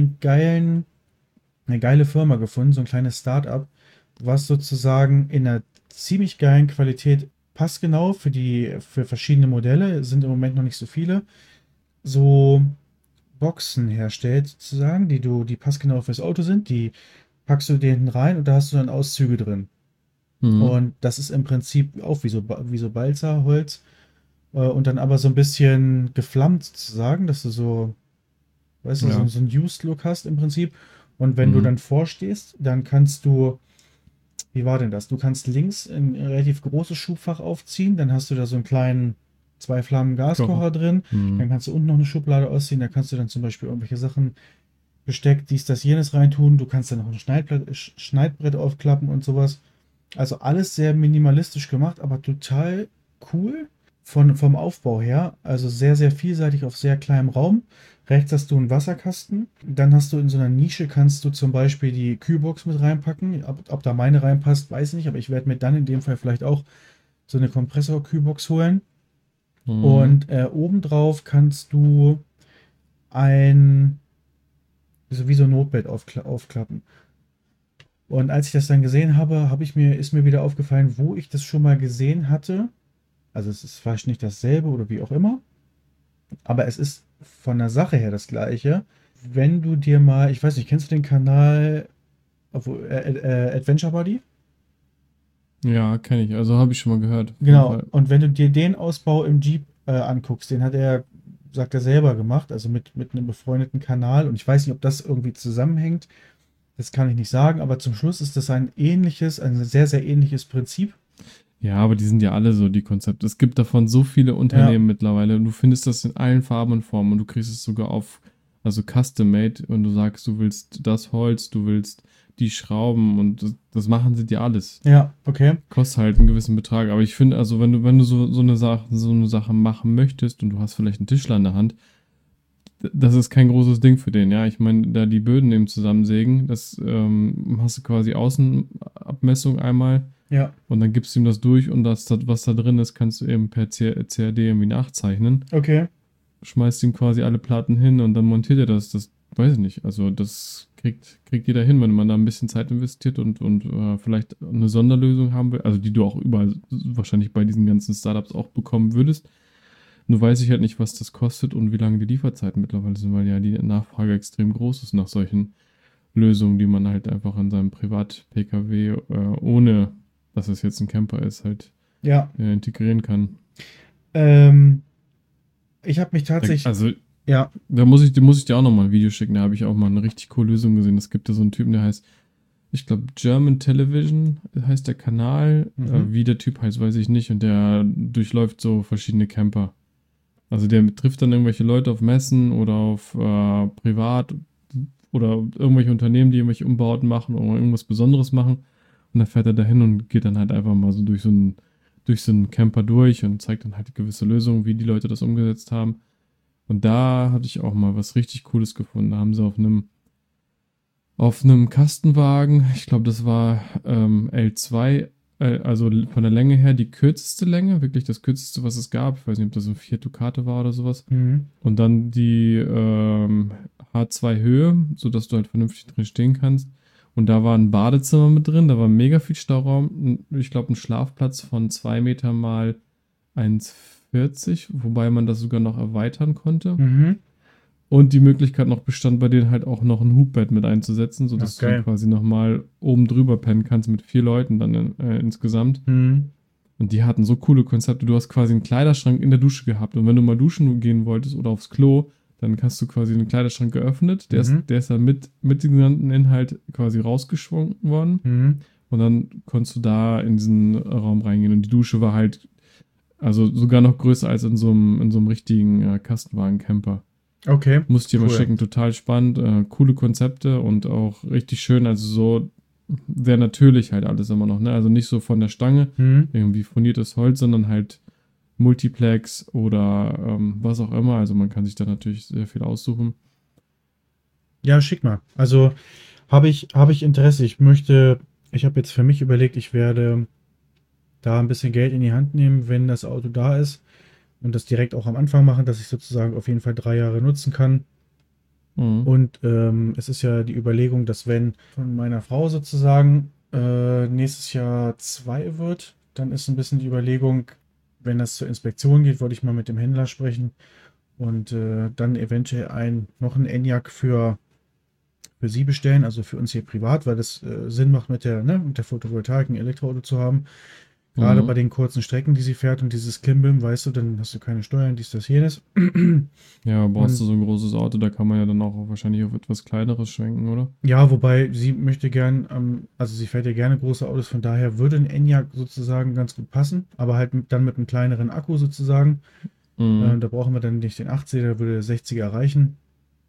[SPEAKER 2] eine geile Firma gefunden, so ein kleines Start-up, was sozusagen in einer ziemlich geilen Qualität passgenau für verschiedene Modelle, sind im Moment noch nicht so viele, so Boxen herstellt, sozusagen, die passgenau fürs Auto sind, die packst du dir hinten rein und da hast du dann Auszüge drin.
[SPEAKER 1] Mhm.
[SPEAKER 2] Und das ist im Prinzip auch wie so Balsaholz und dann aber so ein bisschen geflammt sozusagen, dass du so, weißt du,
[SPEAKER 1] Ja.
[SPEAKER 2] so einen Used-Look hast im Prinzip. Und wenn du
[SPEAKER 1] Mhm.
[SPEAKER 2] dann vorstehst, dann kannst du, wie war denn das? Du kannst links ein relativ großes Schubfach aufziehen, dann hast du da so einen kleinen zwei Flammen
[SPEAKER 1] Kocher.
[SPEAKER 2] Gaskocher drin,
[SPEAKER 1] Mhm.
[SPEAKER 2] dann kannst du unten noch eine Schublade ausziehen, da kannst du dann zum Beispiel irgendwelche Sachen, Besteck, dies, das, jenes reintun. Du kannst dann noch ein Schneidbrett aufklappen und sowas. Also alles sehr minimalistisch gemacht, aber total cool vom Aufbau her. Also sehr, sehr vielseitig auf sehr kleinem Raum. Rechts hast du einen Wasserkasten. Dann hast du in so einer Nische, kannst du zum Beispiel die Kühlbox mit reinpacken. Ob da meine reinpasst, weiß ich nicht, aber ich werde mir dann in dem Fall vielleicht auch so eine Kompressor-Kühlbox holen.
[SPEAKER 1] Mhm.
[SPEAKER 2] Und obendrauf kannst du ein, so wie so ein Notebett aufklappen. Und als ich das dann gesehen habe, ist mir wieder aufgefallen, wo ich das schon mal gesehen hatte. Also es ist vielleicht nicht dasselbe oder wie auch immer, aber es ist von der Sache her das gleiche. Wenn du dir mal, ich weiß nicht, kennst du den Kanal Adventure Buddy?
[SPEAKER 1] Ja, kenne ich. Also habe ich schon mal gehört, auf jeden
[SPEAKER 2] Genau.
[SPEAKER 1] Fall.
[SPEAKER 2] Und wenn du dir den Ausbau im Jeep anguckst, den hat er, sagt er selber gemacht, also mit einem befreundeten Kanal. Und ich weiß nicht, ob das irgendwie zusammenhängt. Das kann ich nicht sagen, aber zum Schluss ist das ein sehr, sehr ähnliches Prinzip.
[SPEAKER 1] Ja, aber die sind ja alle so, die Konzepte. Es gibt davon so viele
[SPEAKER 2] Ja,
[SPEAKER 1] Unternehmen mittlerweile und du findest das in allen Farben und Formen und du kriegst es sogar auf, also custom-made und du sagst, du willst das Holz, du willst die Schrauben und das machen sie dir alles.
[SPEAKER 2] ja, okay.
[SPEAKER 1] Kostet halt einen gewissen Betrag. Aber ich finde, also wenn du so eine Sache machen möchtest und du hast vielleicht einen Tischler in der Hand, das ist kein großes Ding für den, ja. Ich meine, da die Böden eben zusammensägen, das hast du quasi Außenabmessung einmal
[SPEAKER 2] Ja,
[SPEAKER 1] und dann gibst du ihm das durch und was da drin ist, kannst du eben per CAD irgendwie nachzeichnen.
[SPEAKER 2] okay.
[SPEAKER 1] Schmeißt ihm quasi alle Platten hin und dann montiert er das. Das weiß ich nicht. Also das kriegt jeder hin, wenn man da ein bisschen Zeit investiert und vielleicht eine Sonderlösung haben will, also die du auch überall wahrscheinlich bei diesen ganzen Startups auch bekommen würdest. Nur weiß ich halt nicht, was das kostet und wie lange die Lieferzeiten mittlerweile sind, weil ja die Nachfrage extrem groß ist nach solchen Lösungen, die man halt einfach in seinem Privat-Pkw, ohne dass es jetzt ein Camper ist, halt
[SPEAKER 2] Ja.
[SPEAKER 1] integrieren kann.
[SPEAKER 2] Ähm, Ich habe mich tatsächlich,
[SPEAKER 1] Also
[SPEAKER 2] ja,
[SPEAKER 1] da muss ich dir auch nochmal ein Video schicken. Da habe ich auch mal eine richtig coole Lösung gesehen. Es gibt da so einen Typen, der heißt, ich glaube, German Television heißt der Kanal.
[SPEAKER 2] mhm,
[SPEAKER 1] Wie der Typ heißt, weiß ich nicht. Und der durchläuft so verschiedene Camper. Also der trifft dann irgendwelche Leute auf Messen oder auf Privat oder irgendwelche Unternehmen, die irgendwelche Umbauten machen oder irgendwas Besonderes machen. Und dann fährt er dahin und geht dann halt einfach mal so durch so einen Camper durch und zeigt dann halt gewisse Lösungen, wie die Leute das umgesetzt haben. Und da hatte ich auch mal was richtig Cooles gefunden. Da haben sie auf einem Kastenwagen, ich glaube, das war L2, also von der Länge her die kürzeste Länge, wirklich das kürzeste, was es gab. Ich weiß nicht, ob das ein Fiat Ducato war oder sowas.
[SPEAKER 2] mhm,
[SPEAKER 1] Und dann die H2 Höhe, sodass du halt vernünftig drin stehen kannst. Und da war ein Badezimmer mit drin, da war mega viel Stauraum. Ich glaube, ein Schlafplatz von 2 Meter mal 1,40, wobei man das sogar noch erweitern konnte.
[SPEAKER 2] mhm.
[SPEAKER 1] Und die Möglichkeit noch bestand, bei denen halt auch noch ein Hubbett mit einzusetzen,
[SPEAKER 2] Ja,
[SPEAKER 1] sodass du dann
[SPEAKER 2] geil.
[SPEAKER 1] quasi nochmal oben drüber pennen kannst mit 4 Leuten dann insgesamt.
[SPEAKER 2] Mhm,
[SPEAKER 1] Und die hatten so coole Konzepte. Du hast quasi einen Kleiderschrank in der Dusche gehabt. Und wenn du mal duschen gehen wolltest oder aufs Klo, dann hast du quasi den Kleiderschrank geöffnet. Der ist,
[SPEAKER 2] mhm,
[SPEAKER 1] der ist dann mit dem genannten Inhalt quasi rausgeschwungen worden.
[SPEAKER 2] mhm.
[SPEAKER 1] Und dann konntest du da in diesen Raum reingehen. Und die Dusche war halt, also sogar noch größer als in so einem richtigen Kastenwagen-Camper.
[SPEAKER 2] Okay,
[SPEAKER 1] Muss ich dir mal
[SPEAKER 2] cool.
[SPEAKER 1] schicken, total spannend, coole Konzepte und auch richtig schön, also so sehr natürlich halt alles immer noch, ne? Also nicht so von der Stange,
[SPEAKER 2] Mhm.
[SPEAKER 1] irgendwie furniertes Holz, sondern halt Multiplex oder was auch immer. Also man kann sich da natürlich sehr viel aussuchen.
[SPEAKER 2] Ja, schick mal. Also habe ich Interesse. Ich habe jetzt für mich überlegt, ich werde da ein bisschen Geld in die Hand nehmen, wenn das Auto da ist und das direkt auch am Anfang machen, dass ich sozusagen auf jeden Fall 3 Jahre nutzen kann.
[SPEAKER 1] Mhm.
[SPEAKER 2] Und es ist ja die Überlegung, dass wenn von meiner Frau sozusagen nächstes Jahr 2 wird, dann ist ein bisschen die Überlegung, wenn das zur Inspektion geht, wollte ich mal mit dem Händler sprechen und dann eventuell noch ein Enyaq für sie bestellen, also für uns hier privat, weil das Sinn macht mit der Photovoltaik ein Elektroauto zu haben. Gerade bei
[SPEAKER 1] Mhm.
[SPEAKER 2] den kurzen Strecken, die sie fährt und dieses Klimbim, weißt du, dann hast du keine Steuern, dies, das, jenes.
[SPEAKER 1] Ja, brauchst du
[SPEAKER 2] Und
[SPEAKER 1] so ein großes Auto, da kann man ja dann auch wahrscheinlich auf etwas kleineres schwenken, oder?
[SPEAKER 2] ja, wobei sie möchte gern, also sie fährt ja gerne große Autos, von daher würde ein Enyaq sozusagen ganz gut passen, aber halt dann mit einem kleineren Akku sozusagen.
[SPEAKER 1] Mhm.
[SPEAKER 2] Da brauchen wir dann nicht den 80er, da würde der 60er reichen.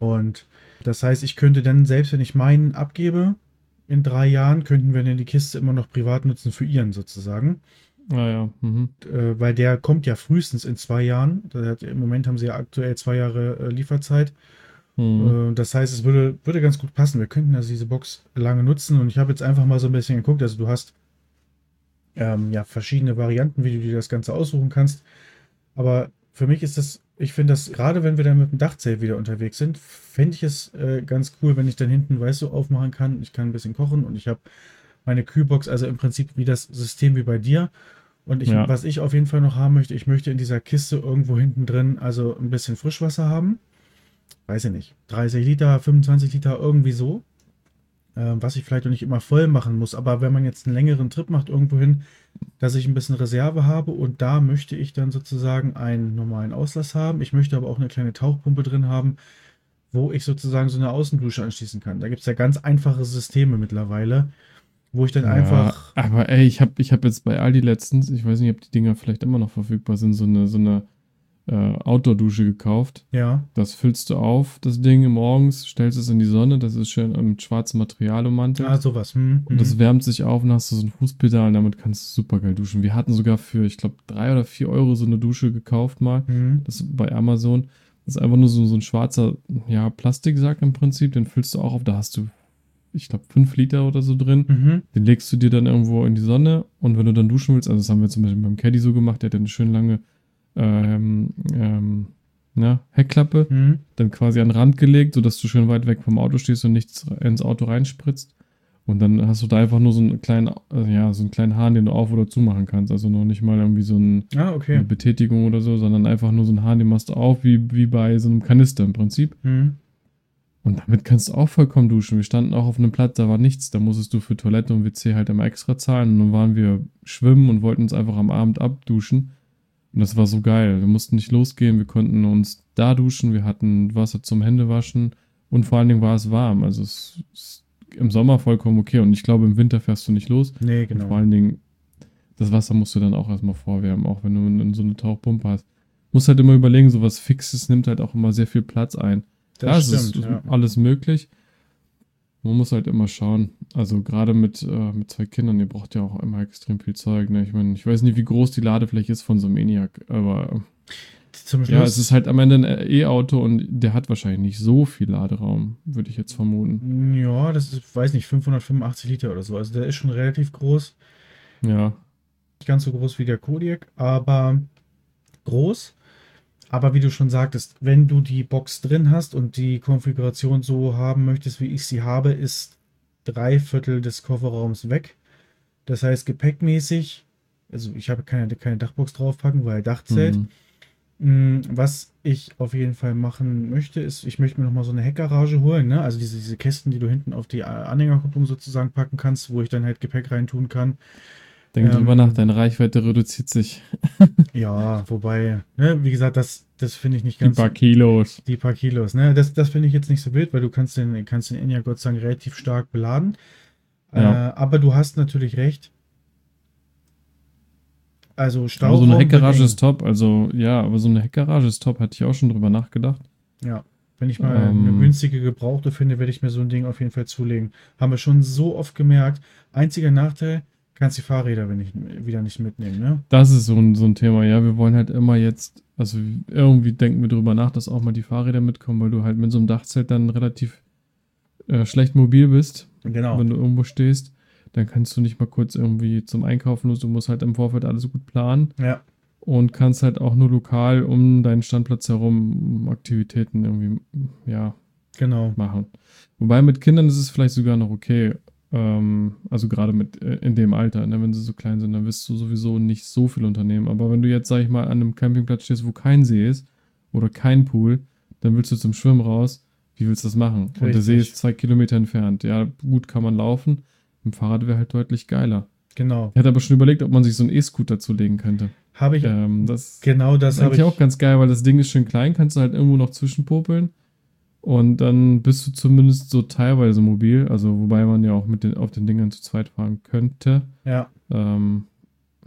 [SPEAKER 2] Und das heißt, ich könnte dann, selbst wenn ich meinen abgebe, in 3 Jahren, könnten wir dann die Kiste immer noch privat nutzen für ihren sozusagen.
[SPEAKER 1] Ah ja. Mhm.
[SPEAKER 2] Weil der kommt ja frühestens in 2 Jahren. Im Moment haben sie ja aktuell 2 Jahre Lieferzeit.
[SPEAKER 1] Mhm.
[SPEAKER 2] Das heißt, es würde ganz gut passen. Wir könnten also diese Box lange nutzen. Und ich habe jetzt einfach mal so ein bisschen geguckt. Also du hast ja verschiedene Varianten, wie du dir das Ganze aussuchen kannst. Aber für mich ist das, ich finde das, gerade wenn wir dann mit dem Dachzelt wieder unterwegs sind, fände ich es ganz cool, wenn ich dann hinten, weißt du, aufmachen kann. Ich kann ein bisschen kochen und ich habe meine Kühlbox, also im Prinzip wie das System wie bei dir. Und
[SPEAKER 1] Ja.
[SPEAKER 2] was ich auf jeden Fall noch haben möchte, ich möchte in dieser Kiste irgendwo hinten drin also ein bisschen Frischwasser haben. Weiß ich nicht. 30 Liter, 25 Liter, irgendwie so. Was ich vielleicht noch nicht immer voll machen muss. Aber wenn man jetzt einen längeren Trip macht irgendwo hin, dass ich ein bisschen Reserve habe und da möchte ich dann sozusagen einen normalen Auslass haben. Ich möchte aber auch eine kleine Tauchpumpe drin haben, wo ich sozusagen so eine Außendusche anschließen kann. Da gibt es ja ganz einfache Systeme mittlerweile, wo ich dann
[SPEAKER 1] Ja,
[SPEAKER 2] einfach,
[SPEAKER 1] aber ey, ich hab jetzt bei Aldi letztens, ich weiß nicht, ob die Dinger vielleicht immer noch verfügbar sind, so eine Outdoor-Dusche gekauft.
[SPEAKER 2] ja,
[SPEAKER 1] Das füllst du auf, das Ding morgens, stellst es in die Sonne, das ist schön mit schwarzem Material ummantelt.
[SPEAKER 2] sowas.
[SPEAKER 1] Und das wärmt sich auf und hast du so ein Fußpedal und damit kannst du super geil duschen. Wir hatten sogar für, ich glaube, 3 oder 4 € so eine Dusche gekauft mal.
[SPEAKER 2] Mhm.
[SPEAKER 1] Das bei Amazon. Das ist einfach nur so ein schwarzer, ja, Plastiksack im Prinzip. Den füllst du auch auf. Da hast du, ich glaube, 5 Liter oder so drin.
[SPEAKER 2] Mhm.
[SPEAKER 1] Den legst du dir dann irgendwo in die Sonne. Und wenn du dann duschen willst, also das haben wir zum Beispiel beim Caddy so gemacht, der hat eine schön lange Heckklappe
[SPEAKER 2] Mhm.
[SPEAKER 1] dann quasi an den Rand gelegt, sodass du schön weit weg vom Auto stehst und nichts ins Auto reinspritzt. Und dann hast du da einfach nur so einen kleinen, so einen kleinen Hahn, den du auf- oder zumachen kannst. Also noch nicht mal irgendwie so
[SPEAKER 2] Okay.
[SPEAKER 1] eine Betätigung oder so, sondern einfach nur so einen Hahn, den machst du auf, wie bei so einem Kanister im Prinzip.
[SPEAKER 2] Mhm.
[SPEAKER 1] Und damit kannst du auch vollkommen duschen. Wir standen auch auf einem Platz, da war nichts. Da musstest du für Toilette und WC halt immer extra zahlen. Und dann waren wir schwimmen und wollten uns einfach am Abend abduschen. Und das war so geil. Wir mussten nicht losgehen, wir konnten uns da duschen, wir hatten Wasser zum Händewaschen und vor allen Dingen war es warm. Also es ist im Sommer vollkommen okay und ich glaube, im Winter fährst du nicht los.
[SPEAKER 2] Nee,
[SPEAKER 1] Und vor
[SPEAKER 2] genau.
[SPEAKER 1] allen Dingen, das Wasser musst du dann auch erstmal vorwärmen, auch wenn du so eine Tauchpumpe hast. Musst halt immer überlegen, so was Fixes nimmt halt auch immer sehr viel Platz ein. Klar,
[SPEAKER 2] Das
[SPEAKER 1] es ist
[SPEAKER 2] stimmt, ja.
[SPEAKER 1] alles möglich. Man muss halt immer schauen. Also gerade mit 2 Kindern, ihr braucht ja auch immer extrem viel Zeug. Ne? Ich meine, ich weiß nicht, wie groß die Ladefläche ist von so einem ENIAC, aber
[SPEAKER 2] Zum
[SPEAKER 1] ja, es ist
[SPEAKER 2] Schluss,
[SPEAKER 1] halt am Ende ein E-Auto und der hat wahrscheinlich nicht so viel Laderaum, würde ich jetzt vermuten.
[SPEAKER 2] ja, das ist, weiß nicht, 585 Liter oder so. Also der ist schon relativ groß.
[SPEAKER 1] Ja,
[SPEAKER 2] Nicht ganz so groß wie der Kodiaq, aber groß. Aber wie du schon sagtest, wenn du die Box drin hast und die Konfiguration so haben möchtest, wie ich sie habe, ist 3/4 des Kofferraums weg. Das heißt, gepäckmäßig, also ich habe keine Dachbox draufpacken, weil Dachzelt.
[SPEAKER 1] mhm.
[SPEAKER 2] Was ich auf jeden Fall machen möchte, ist, ich möchte mir nochmal so eine Heckgarage holen, ne? Also diese Kästen, die du hinten auf die Anhängerkupplung sozusagen packen kannst, wo ich dann halt Gepäck reintun kann.
[SPEAKER 1] Denk drüber nach,
[SPEAKER 2] Ähm,
[SPEAKER 1] deine Reichweite reduziert sich.
[SPEAKER 2] ja, wobei, ne, wie gesagt, das finde ich nicht
[SPEAKER 1] Die
[SPEAKER 2] ganz,
[SPEAKER 1] paar Kilos.
[SPEAKER 2] die paar Kilos, ne? Das finde ich jetzt nicht so wild, weil du kannst den Enyaq Gott sei Dank relativ stark beladen.
[SPEAKER 1] Ja.
[SPEAKER 2] Aber du hast natürlich recht. Also
[SPEAKER 1] Aber so eine
[SPEAKER 2] Stauraum wird
[SPEAKER 1] Heckgarage
[SPEAKER 2] eng.
[SPEAKER 1] ist top. Also, ja, aber so eine Heckgarage ist top, hatte ich auch schon drüber nachgedacht.
[SPEAKER 2] Ja. Wenn ich mal eine
[SPEAKER 1] Ähm,
[SPEAKER 2] günstige Gebrauchte finde, werde ich mir so ein Ding auf jeden Fall zulegen. Haben wir schon so oft gemerkt. Einziger Nachteil, kannst die Fahrräder wieder nicht mitnehmen, ne?
[SPEAKER 1] Das ist so ein Thema, ja. Wir wollen halt immer jetzt, also irgendwie denken wir drüber nach, dass auch mal die Fahrräder mitkommen, weil du halt mit so einem Dachzelt dann relativ schlecht mobil bist,
[SPEAKER 2] Genau.
[SPEAKER 1] wenn du irgendwo stehst. Dann kannst du nicht mal kurz irgendwie zum Einkaufen los. Du musst halt im Vorfeld alles gut planen
[SPEAKER 2] Ja,
[SPEAKER 1] und kannst halt auch nur lokal um deinen Standplatz herum Aktivitäten irgendwie, ja,
[SPEAKER 2] genau.
[SPEAKER 1] machen. Wobei mit Kindern ist es vielleicht sogar noch okay. Also gerade mit in dem Alter, ne, wenn sie so klein sind, dann wirst du sowieso nicht so viel unternehmen. Aber wenn du jetzt, sag ich mal, an einem Campingplatz stehst, wo kein See ist oder kein Pool, dann willst du zum Schwimmen raus. Wie willst du das machen? Und der See
[SPEAKER 2] Richtig.
[SPEAKER 1] ist 2 Kilometer entfernt. Ja, gut kann man laufen. Im Fahrrad wäre halt deutlich geiler.
[SPEAKER 2] Genau.
[SPEAKER 1] Ich hatte aber schon überlegt, ob man sich so einen E-Scooter zulegen könnte.
[SPEAKER 2] Habe ich,
[SPEAKER 1] Das
[SPEAKER 2] genau
[SPEAKER 1] ist
[SPEAKER 2] das habe
[SPEAKER 1] eigentlich auch
[SPEAKER 2] ich.
[SPEAKER 1] ganz geil, weil das Ding ist schön klein, kannst du halt irgendwo noch zwischenpopeln. Und dann bist du zumindest so teilweise mobil, also wobei man ja auch auf den Dingern zu zweit fahren könnte.
[SPEAKER 2] Ja,
[SPEAKER 1] Ähm,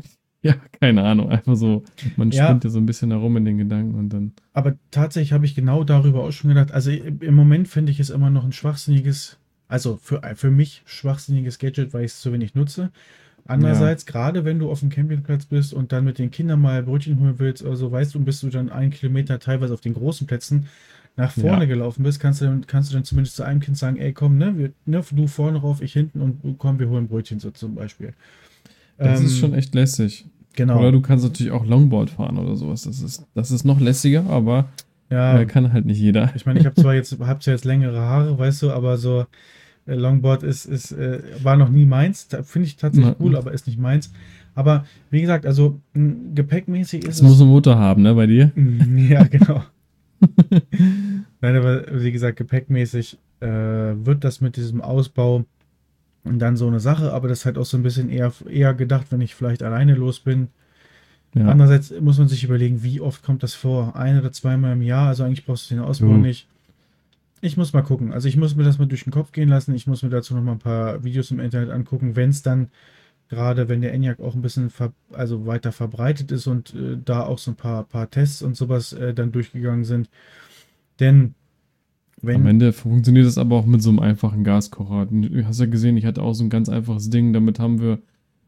[SPEAKER 1] Ja, keine Ahnung. Einfach so, man
[SPEAKER 2] Ja,
[SPEAKER 1] spinnt ja so ein bisschen herum in den Gedanken und dann.
[SPEAKER 2] aber tatsächlich habe ich genau darüber auch schon gedacht. Also im Moment finde ich es immer noch ein schwachsinniges, also für mich schwachsinniges Gadget, weil ich es zu wenig nutze.
[SPEAKER 1] Ja,
[SPEAKER 2] Andererseits, gerade wenn du auf dem Campingplatz bist und dann mit den Kindern mal Brötchen holen willst oder so, weißt du, bist du dann 1 Kilometer teilweise auf den großen Plätzen nach
[SPEAKER 1] ja.
[SPEAKER 2] vorne gelaufen bist, kannst du dann zumindest zu einem Kind sagen, ey, komm, ne, du vorne rauf, ich hinten und komm, wir holen Brötchen so zum Beispiel.
[SPEAKER 1] Das ist schon
[SPEAKER 2] Ähm,
[SPEAKER 1] echt lässig. Oder
[SPEAKER 2] genau.
[SPEAKER 1] du kannst natürlich auch Longboard fahren oder sowas. Das ist noch lässiger, aber
[SPEAKER 2] Ja,
[SPEAKER 1] kann halt nicht jeder.
[SPEAKER 2] ich meine, hab zwar jetzt längere Haare, weißt du, aber so Longboard war noch nie meins. Finde ich
[SPEAKER 1] Na,
[SPEAKER 2] tatsächlich cool, aber ist nicht meins. Aber wie gesagt, also gepäckmäßig ist
[SPEAKER 1] es muss
[SPEAKER 2] es.
[SPEAKER 1] einen Motor haben, ne, bei dir?
[SPEAKER 2] Ja, genau. Nein, aber wie gesagt, gepäckmäßig wird das mit diesem Ausbau dann so eine Sache, aber das ist halt auch so ein bisschen eher gedacht, wenn ich vielleicht alleine los bin.
[SPEAKER 1] Ja.
[SPEAKER 2] Andererseits muss man sich überlegen, wie oft kommt das vor? 1 oder 2 Mal im Jahr, also eigentlich brauchst du den Ausbau
[SPEAKER 1] Du,
[SPEAKER 2] nicht. Ich muss mal gucken. Also ich muss mir das mal durch den Kopf gehen lassen. Ich muss mir dazu noch mal ein paar Videos im Internet angucken, wenn es dann, gerade wenn der ENIAC auch ein bisschen also weiter verbreitet ist und da auch so ein paar Tests und sowas dann durchgegangen sind. Denn
[SPEAKER 1] am
[SPEAKER 2] wenn,
[SPEAKER 1] Ende funktioniert das aber auch mit so einem einfachen Gaskocher. Du hast ja gesehen, ich hatte auch so ein ganz einfaches Ding. Damit haben wir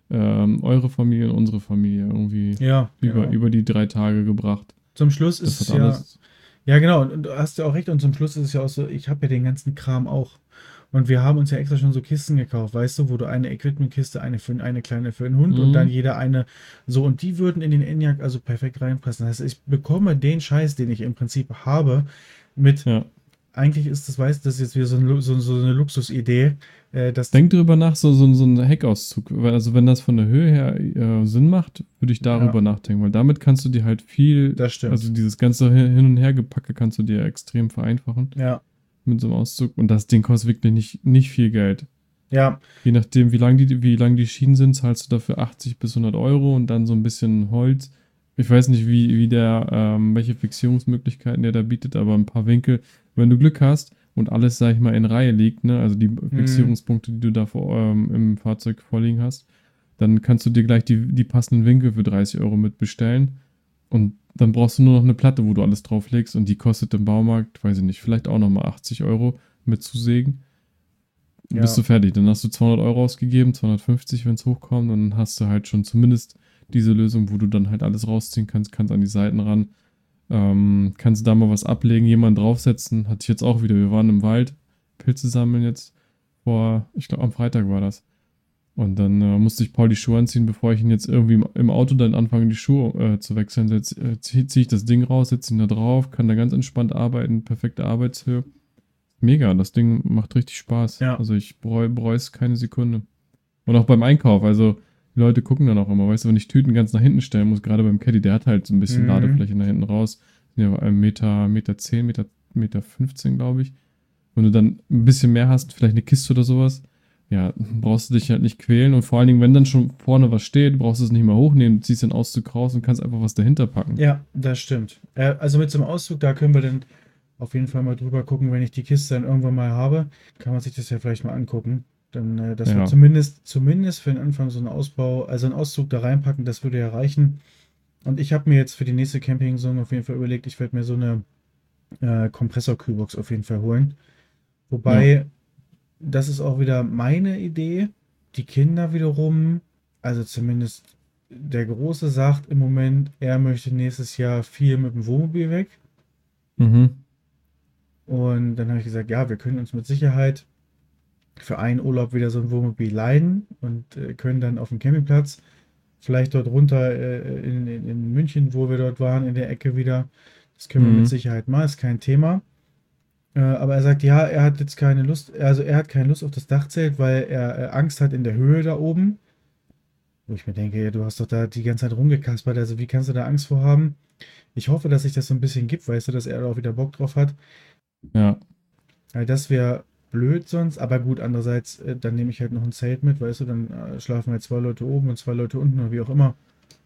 [SPEAKER 1] eure Familie und unsere Familie irgendwie
[SPEAKER 2] ja,
[SPEAKER 1] über,
[SPEAKER 2] genau.
[SPEAKER 1] über die 3 Tage gebracht.
[SPEAKER 2] Zum Schluss ist
[SPEAKER 1] Das hat
[SPEAKER 2] es ja,
[SPEAKER 1] alles.
[SPEAKER 2] ja genau, und du hast ja auch recht, und zum Schluss ist es ja auch so, ich habe ja den ganzen Kram auch. Und wir haben uns ja extra schon so Kisten gekauft, weißt du, wo du eine Equipment-Kiste, eine kleine für den Hund und dann
[SPEAKER 1] Mhm.
[SPEAKER 2] jeder eine, so, und die würden in den ENIAC also perfekt reinpassen. Das heißt, ich bekomme den Scheiß, den ich im Prinzip habe, mit,
[SPEAKER 1] Ja.
[SPEAKER 2] eigentlich ist das, weißt du, das ist jetzt wieder so eine Luxusidee, dass,
[SPEAKER 1] Denk drüber nach, so ein Heckauszug. Also wenn das von der Höhe her Sinn macht, würde ich
[SPEAKER 2] ja,
[SPEAKER 1] darüber nachdenken, weil damit kannst du dir halt viel,
[SPEAKER 2] das
[SPEAKER 1] also
[SPEAKER 2] stimmt.
[SPEAKER 1] dieses ganze Hin- und Hergepacke kannst du dir extrem vereinfachen
[SPEAKER 2] Ja,
[SPEAKER 1] mit so einem Auszug. Und das Ding kostet wirklich nicht viel Geld.
[SPEAKER 2] ja,
[SPEAKER 1] Je nachdem, wie lang die Schienen sind, zahlst du dafür 80 bis 100 Euro und dann so ein bisschen Holz. Ich weiß nicht, welche Fixierungsmöglichkeiten der da bietet, aber ein paar Winkel. Wenn du Glück hast und alles, sag ich mal, in Reihe liegt, ne, also die
[SPEAKER 2] hm,
[SPEAKER 1] Fixierungspunkte, die du da im Fahrzeug vorliegen hast, dann kannst du dir gleich die passenden Winkel für 30 Euro mitbestellen. Und dann brauchst du nur noch eine Platte, wo du alles drauflegst und die kostet im Baumarkt, weiß ich nicht, vielleicht auch nochmal 80 Euro mit zusägen. Bist
[SPEAKER 2] ja,
[SPEAKER 1] du fertig. Dann hast du 200 Euro ausgegeben, 250, wenn es hochkommt. Und dann hast du halt schon zumindest diese Lösung, wo du dann halt alles rausziehen kannst an die Seiten ran. Kannst da mal was ablegen, jemanden draufsetzen. Hatte ich jetzt auch wieder. Wir waren im Wald, Pilze sammeln jetzt ich glaube am Freitag war das. Und dann musste ich Paul die Schuhe anziehen, bevor ich ihn jetzt irgendwie im Auto dann anfange, die Schuhe zu wechseln. Jetzt zieh ich das Ding raus, setze ihn da drauf, kann da ganz entspannt arbeiten, perfekte Arbeitshöhe. Mega, das Ding macht richtig Spaß.
[SPEAKER 2] ja,
[SPEAKER 1] Also ich bereue es keine Sekunde. Und auch beim Einkauf, also die Leute gucken dann auch immer, weißt du, wenn ich Tüten ganz nach hinten stellen muss, gerade beim Caddy, der hat halt so ein bisschen
[SPEAKER 2] hm,
[SPEAKER 1] Ladefläche nach hinten raus. Sind ja ein Meter 10, Meter 15, glaube ich. Wenn du dann ein bisschen mehr hast, vielleicht eine Kiste oder sowas, ja, brauchst du dich halt nicht quälen. Und vor allen Dingen, wenn dann schon vorne was steht, brauchst du es nicht mehr hochnehmen, du ziehst den Auszug raus und kannst einfach was dahinter packen.
[SPEAKER 2] ja, das stimmt. Also mit so einem Auszug, da können wir dann auf jeden Fall mal drüber gucken, wenn ich die Kiste dann irgendwann mal habe, kann man sich das ja vielleicht mal angucken. Dann, dass wir
[SPEAKER 1] Ja,
[SPEAKER 2] zumindest für den Anfang so einen Ausbau, also einen Auszug da reinpacken, das würde ja reichen. Und ich habe mir jetzt für die nächste Camping-Saison auf jeden Fall überlegt, ich werde mir so eine Kompressor-Kühlbox auf jeden Fall holen.
[SPEAKER 1] ja.
[SPEAKER 2] Wobei, das ist auch wieder meine Idee. Die Kinder wiederum, also zumindest der Große sagt im Moment, er möchte nächstes Jahr viel mit dem Wohnmobil weg.
[SPEAKER 1] Mhm.
[SPEAKER 2] Und dann habe ich gesagt, ja, wir können uns mit Sicherheit für einen Urlaub wieder so ein Wohnmobil leihen und können dann auf dem Campingplatz, vielleicht dort runter in München, wo wir dort waren, in der Ecke wieder. Das können wir mit
[SPEAKER 1] Mhm.
[SPEAKER 2] Sicherheit mal, ist kein Thema. Aber er sagt, ja, er hat jetzt keine Lust, also er hat keine Lust auf das Dachzelt, weil er Angst hat in der Höhe da oben. Wo ich mir denke, ja, du hast doch da die ganze Zeit rumgekaspert, also wie kannst du da Angst vor haben? Ich hoffe, dass sich das so ein bisschen gibt, weißt du, dass er da auch wieder Bock drauf hat.
[SPEAKER 1] Ja.
[SPEAKER 2] Weil das wäre blöd sonst, aber gut, andererseits, dann nehme ich halt noch ein Zelt mit, weißt du, dann schlafen halt 2 Leute oben und 2 Leute unten oder wie auch immer.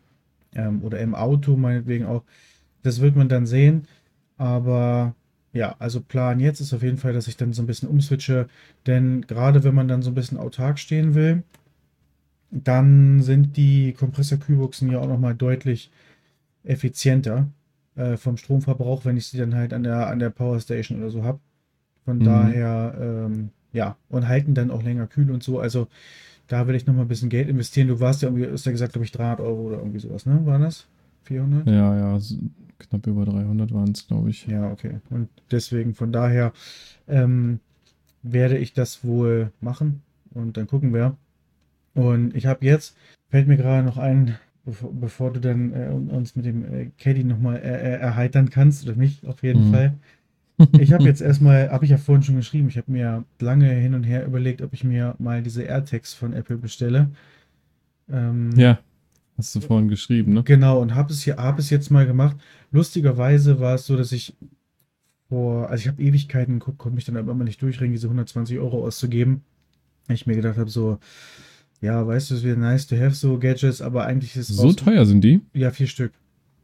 [SPEAKER 2] Oder im Auto meinetwegen auch. Das wird man dann sehen. Aber ja, also Plan jetzt ist auf jeden Fall, dass ich dann so ein bisschen umswitche. Denn gerade wenn man dann so ein bisschen autark stehen will, Dann sind die Kompressor-Kühlbuchsen ja auch nochmal deutlich effizienter vom Stromverbrauch, wenn ich sie dann halt an der Powerstation oder so habe. Von
[SPEAKER 1] Mhm.
[SPEAKER 2] daher, ja, und halten dann auch länger kühl und so. Also da will ich nochmal ein bisschen Geld investieren. Du warst ja irgendwie, ist ja gesagt, glaube ich, 300 € oder irgendwie sowas, ne? War das? 400?
[SPEAKER 1] Ja, ja, knapp über 300 waren es, glaube ich.
[SPEAKER 2] Ja, okay. Und deswegen, von daher ähm, werde ich das wohl machen und dann gucken wir. Und ich habe jetzt, fällt mir gerade noch ein, bevor du dann uns mit dem Caddy nochmal erheitern kannst, oder mich auf jeden
[SPEAKER 1] Mhm.
[SPEAKER 2] Fall. Ich habe jetzt erstmal, habe ich ja vorhin schon geschrieben, ich habe mir lange hin und her überlegt, ob ich mir mal diese AirTags von Apple bestelle. Ähm,
[SPEAKER 1] Ja, hast du vorhin geschrieben, ne?
[SPEAKER 2] genau, und habe es jetzt mal gemacht. Lustigerweise war es so, dass also ich habe Ewigkeiten geguckt, konnte mich dann aber immer nicht durchringen, diese 120 € auszugeben. Ich mir gedacht habe, so, ja, weißt du, es wäre nice to have so Gadgets, aber eigentlich ist es
[SPEAKER 1] So
[SPEAKER 2] raus.
[SPEAKER 1] teuer sind die?
[SPEAKER 2] Ja, 4 Stück.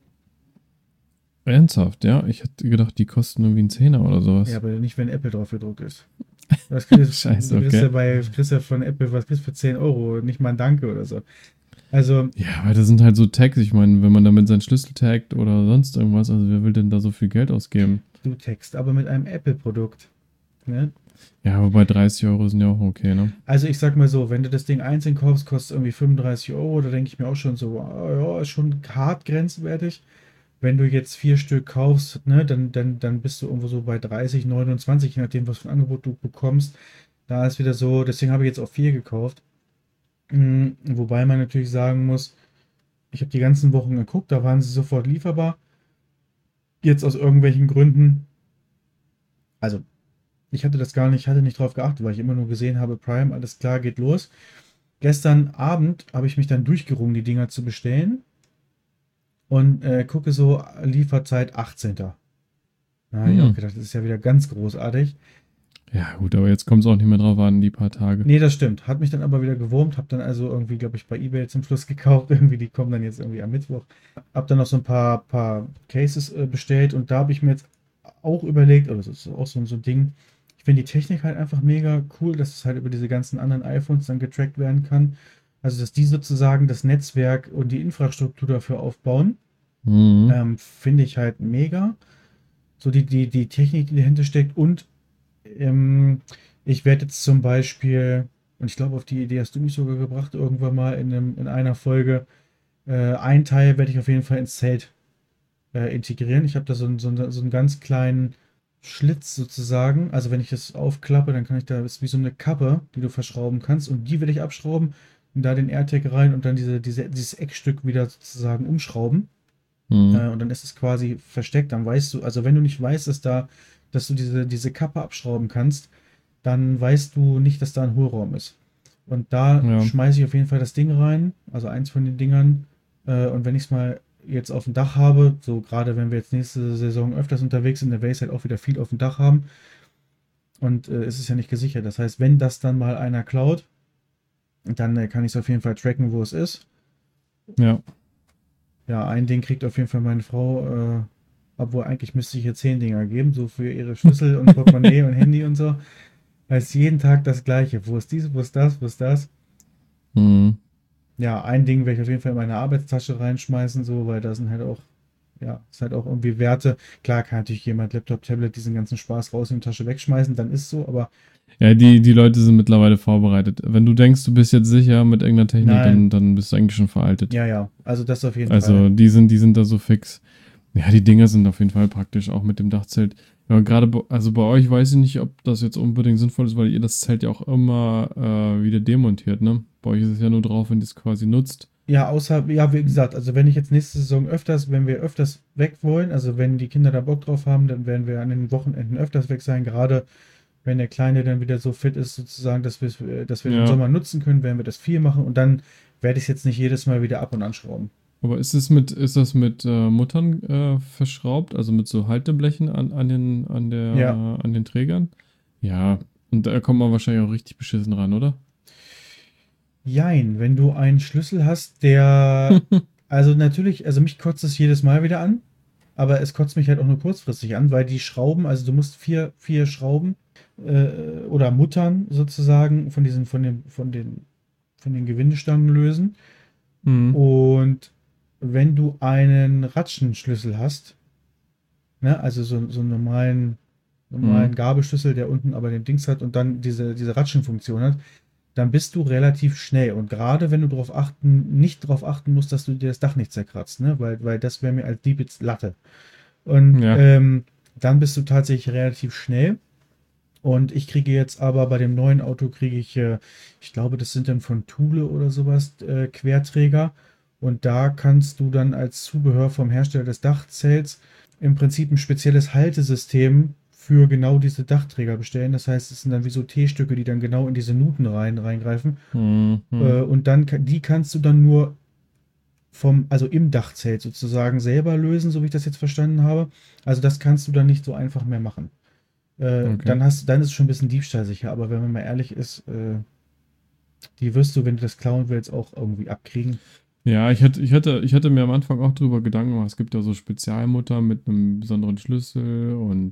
[SPEAKER 1] Ernsthaft, ja? Ich hätte gedacht, die kosten irgendwie einen Zehner oder
[SPEAKER 2] Ja,
[SPEAKER 1] sowas.
[SPEAKER 2] aber nicht, wenn Apple drauf gedruckt ist.
[SPEAKER 1] Scheiße,
[SPEAKER 2] Du kriegst
[SPEAKER 1] okay.
[SPEAKER 2] ja kriegst ja von Apple, was kriegst du für 10 €? Nicht mal ein Danke oder so. Also,
[SPEAKER 1] Ja, weil das sind halt so Tags. Ich meine, wenn man damit seinen Schlüssel taggt oder sonst irgendwas, also wer will denn da so viel Geld ausgeben?
[SPEAKER 2] du Text, aber mit einem Apple-Produkt. Ne?
[SPEAKER 1] Ja, aber bei 30 € sind ja auch okay, ne?
[SPEAKER 2] Also ich sag mal so, wenn du das Ding einzeln kaufst, kostet es irgendwie 35 €. Da denke ich mir auch schon so, ja, ist schon hart grenzwertig. Wenn du jetzt 4 Stück kaufst, ne, dann bist du irgendwo so bei 30, 29, je nachdem, was für ein Angebot du bekommst. Da ist wieder so, deswegen habe ich jetzt auch 4 gekauft. Wobei man natürlich sagen muss, ich habe die ganzen Wochen geguckt, da waren sie sofort lieferbar. Jetzt aus irgendwelchen Gründen, also ich hatte das gar nicht, hatte nicht drauf geachtet, weil ich immer nur gesehen habe, Prime, alles klar, geht los. Gestern Abend habe ich mich dann durchgerungen, die Dinger zu bestellen und gucke so, Lieferzeit 18. Da habe ich auch
[SPEAKER 1] Hm.
[SPEAKER 2] gedacht, das ist ja wieder ganz großartig.
[SPEAKER 1] Ja, gut, aber jetzt kommt es auch nicht mehr drauf an, die paar Tage.
[SPEAKER 2] Nee, das stimmt. Hat mich dann aber wieder gewurmt. Hab dann also irgendwie, glaube ich, bei eBay zum Schluss gekauft. Irgendwie, die kommen dann jetzt irgendwie am Mittwoch. Hab dann noch so ein paar Cases bestellt und da habe ich mir jetzt auch überlegt, oder das ist auch so ein Ding. Ich finde die Technik halt einfach mega cool, dass es halt über diese ganzen anderen iPhones dann getrackt werden kann. Also, dass die sozusagen das Netzwerk und die Infrastruktur dafür aufbauen,
[SPEAKER 1] Mhm.
[SPEAKER 2] finde ich halt mega. So die Technik, die dahinter steckt und ähm, ich werde jetzt zum Beispiel, und ich glaube, auf die Idee hast du mich sogar gebracht, irgendwann mal in einer Folge, ein Teil werde ich auf jeden Fall ins Zelt integrieren. Ich habe da so einen ganz kleinen Schlitz sozusagen. Also wenn ich das aufklappe, dann kann ich da, das ist wie so eine Kappe, die du verschrauben kannst. Und die will ich abschrauben und da den AirTag rein und dann dieses Eckstück wieder sozusagen umschrauben.
[SPEAKER 1] Mhm.
[SPEAKER 2] Und dann ist es quasi versteckt. Dann weißt du, also wenn du nicht weißt, dass du diese Kappe abschrauben kannst, dann weißt du nicht, dass da ein Hohlraum ist. Und da
[SPEAKER 1] Ja.
[SPEAKER 2] schmeiße ich auf jeden Fall das Ding rein, also eins von den Dingern. Und wenn ich es mal jetzt auf dem Dach habe, so gerade wenn wir jetzt nächste Saison öfters unterwegs sind, dann werde ich halt auch wieder viel auf dem Dach haben. Und es ist ja nicht gesichert. Das heißt, wenn das dann mal einer klaut, dann kann ich es auf jeden Fall tracken, wo es ist.
[SPEAKER 1] Ja.
[SPEAKER 2] Ja, ein Ding kriegt auf jeden Fall meine Frau, obwohl eigentlich müsste ich ihr 10 Dinger geben, so für ihre Schlüssel und Portemonnaie und Handy und so. Da ist jeden Tag das Gleiche. Wo ist dies, wo ist das, wo ist das?
[SPEAKER 1] Mhm.
[SPEAKER 2] Ja, ein Ding werde ich auf jeden Fall in meine Arbeitstasche reinschmeißen, so, weil da sind halt auch, ja, ist halt auch irgendwie Werte. Klar kann natürlich jemand Laptop, Tablet, diesen ganzen Spaß raus in die Tasche wegschmeißen, dann ist so, aber
[SPEAKER 1] Ja, die Leute sind mittlerweile vorbereitet. Wenn du denkst, du bist jetzt sicher mit irgendeiner Technik,
[SPEAKER 2] nein,
[SPEAKER 1] dann bist du eigentlich schon veraltet.
[SPEAKER 2] ja, ja, also das auf jeden Fall.
[SPEAKER 1] Also die sind da so fix. Ja, die Dinger sind auf jeden Fall praktisch, auch mit dem Dachzelt. Ja, gerade, also bei euch weiß ich nicht, ob das jetzt unbedingt sinnvoll ist, weil ihr das Zelt ja auch immer wieder demontiert, ne? Bei euch ist es ja nur drauf, wenn ihr es quasi nutzt.
[SPEAKER 2] Ja, außer, ja, wie gesagt, also wenn ich jetzt nächste Saison wenn wir öfters weg wollen, also wenn die Kinder da Bock drauf haben, dann werden wir an den Wochenenden öfters weg sein, gerade wenn der Kleine dann wieder so fit ist, sozusagen, dass wir den
[SPEAKER 1] Ja,
[SPEAKER 2] Sommer nutzen können, werden wir das viel machen und dann werde ich es jetzt nicht jedes Mal wieder ab und anschrauben.
[SPEAKER 1] aber ist das mit Muttern verschraubt, also mit so Halteblechen
[SPEAKER 2] Ja,
[SPEAKER 1] an den Trägern? Ja, und da kommt man wahrscheinlich auch richtig beschissen ran, oder?
[SPEAKER 2] jein, wenn du einen Schlüssel hast, der, also natürlich, also mich kotzt es jedes Mal wieder an, aber es kotzt mich halt auch nur kurzfristig an, weil die Schrauben, also du musst vier Schrauben oder Muttern sozusagen von den von den Gewindestangen lösen.
[SPEAKER 1] Mhm.
[SPEAKER 2] Und wenn du einen Ratschenschlüssel hast, ne, also so einen normalen
[SPEAKER 1] Mhm.
[SPEAKER 2] Gabelschlüssel, der unten aber den Dings hat und dann diese Ratschenfunktion hat, dann bist du relativ schnell. Und gerade wenn du nicht darauf achten musst, dass du dir das Dach nicht zerkratzt, ne? Weil das wäre mir als Dieb jetzt Latte. Und
[SPEAKER 1] Ja.
[SPEAKER 2] dann bist du tatsächlich relativ schnell. Und ich kriege jetzt aber bei dem neuen Auto ich glaube, das sind dann von Thule oder sowas, Querträger. Und da kannst du dann als Zubehör vom Hersteller des Dachzells im Prinzip ein spezielles Haltesystem für genau diese Dachtträger bestellen. Das heißt, es sind dann wie so T-Stücke, die dann genau in diese Nuten reingreifen.
[SPEAKER 1] Mhm.
[SPEAKER 2] Und dann, die kannst du dann nur also im Dachzelt sozusagen selber lösen, so wie ich das jetzt verstanden habe. Also das kannst du dann nicht so einfach mehr machen.
[SPEAKER 1] Okay.
[SPEAKER 2] Dann ist es schon ein bisschen diebstahlsicher, aber wenn man mal ehrlich ist, die wirst du, wenn du das klauen willst, auch irgendwie abkriegen.
[SPEAKER 1] Ja, ich hatte mir am Anfang auch drüber Gedanken gemacht. Es gibt ja so Spezialmutter mit einem besonderen Schlüssel und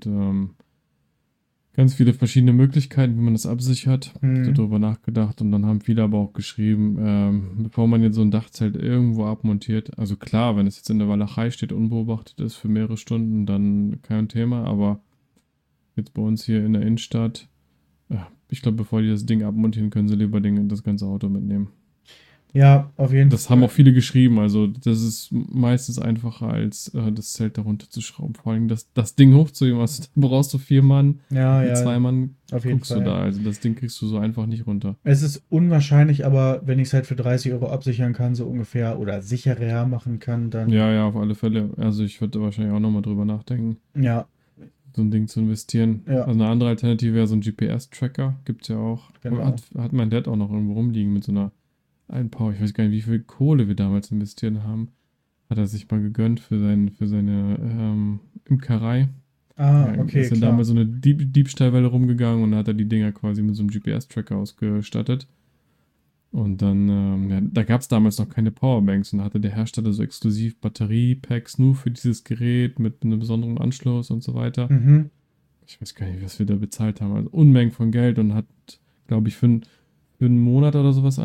[SPEAKER 1] ganz viele verschiedene Möglichkeiten, wie man das absichert. Ich habe
[SPEAKER 2] Hm,
[SPEAKER 1] darüber nachgedacht und dann haben viele aber auch geschrieben, bevor man jetzt so ein Dachzelt irgendwo abmontiert, also klar, wenn es jetzt in der Walachei steht, unbeobachtet ist für mehrere Stunden, dann kein Thema, aber jetzt bei uns hier in der Innenstadt, ich glaube, bevor die das Ding abmontieren, können sie lieber das ganze Auto mitnehmen.
[SPEAKER 2] ja, auf jeden
[SPEAKER 1] Das haben
[SPEAKER 2] Fall.
[SPEAKER 1] auch viele geschrieben. Also, das ist meistens einfacher, als das Zelt darunter zu schrauben. Vor allem das Ding hochzuheben. Also, da brauchst du 4 Mann.
[SPEAKER 2] Ja,
[SPEAKER 1] Mit
[SPEAKER 2] ja,
[SPEAKER 1] 2 Mann
[SPEAKER 2] auf jeden
[SPEAKER 1] guckst du
[SPEAKER 2] Fall.
[SPEAKER 1] da. Also, das Ding kriegst du so einfach nicht runter.
[SPEAKER 2] Es ist unwahrscheinlich, aber wenn ich es halt für 30 € absichern kann, so ungefähr, oder sicherer machen kann, dann
[SPEAKER 1] Ja, ja, auf alle Fälle. Also, ich würde wahrscheinlich auch nochmal drüber nachdenken,
[SPEAKER 2] ja,
[SPEAKER 1] so ein Ding zu investieren.
[SPEAKER 2] ja,
[SPEAKER 1] Also, eine andere Alternative wäre so ein GPS-Tracker. Gibt es ja auch.
[SPEAKER 2] genau.
[SPEAKER 1] Hat mein Dad auch noch irgendwo rumliegen mit so einer Einpower. Ich weiß gar nicht, wie viel Kohle wir damals investiert haben. Hat er sich mal gegönnt für seine Imkerei.
[SPEAKER 2] Ah,
[SPEAKER 1] Ja,
[SPEAKER 2] okay,
[SPEAKER 1] ist dann
[SPEAKER 2] klar.
[SPEAKER 1] damals so eine Diebstahlwelle rumgegangen und dann hat er die Dinger quasi mit so einem GPS-Tracker ausgestattet. Und dann, ja, da gab es damals noch keine Powerbanks und da hatte der Hersteller so exklusiv Batteriepacks nur für dieses Gerät mit einem besonderen Anschluss und so weiter.
[SPEAKER 2] Mhm.
[SPEAKER 1] Ich weiß gar nicht, was wir da bezahlt haben. Also Unmengen von Geld und hat, glaube ich, für einen Monat oder sowas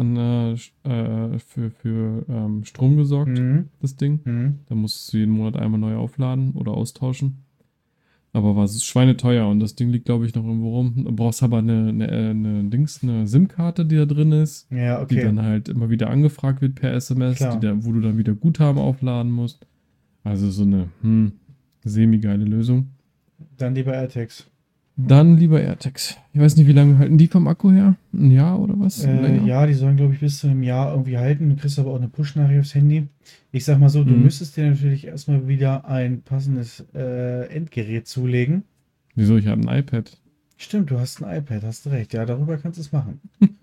[SPEAKER 1] für Strom gesorgt,
[SPEAKER 2] Mhm.
[SPEAKER 1] das Ding.
[SPEAKER 2] Mhm.
[SPEAKER 1] Da musst du jeden Monat einmal neu aufladen oder austauschen. Aber war es schweineteuer und das Ding liegt, glaube ich, noch irgendwo rum. Du brauchst aber eine SIM-Karte, die da drin ist,
[SPEAKER 2] Ja,
[SPEAKER 1] die
[SPEAKER 2] okay,
[SPEAKER 1] dann halt immer wieder angefragt wird per SMS,
[SPEAKER 2] klar.
[SPEAKER 1] wo du dann wieder Guthaben aufladen musst. Also so eine semi-geile Lösung.
[SPEAKER 2] Dann lieber AirTags.
[SPEAKER 1] Dann lieber AirTags. Ich weiß nicht, wie lange halten die vom Akku her? Ein Jahr oder was? Länger?
[SPEAKER 2] Ja, die sollen, glaube ich, bis zu einem Jahr irgendwie halten. Du kriegst aber auch eine Push-Nachricht aufs Handy. Ich sag mal so, du
[SPEAKER 1] Mhm.
[SPEAKER 2] müsstest dir natürlich erstmal wieder ein passendes Endgerät zulegen.
[SPEAKER 1] Wieso? Ich habe ein iPad.
[SPEAKER 2] Stimmt, du hast ein iPad, hast recht. Ja, darüber kannst du es machen.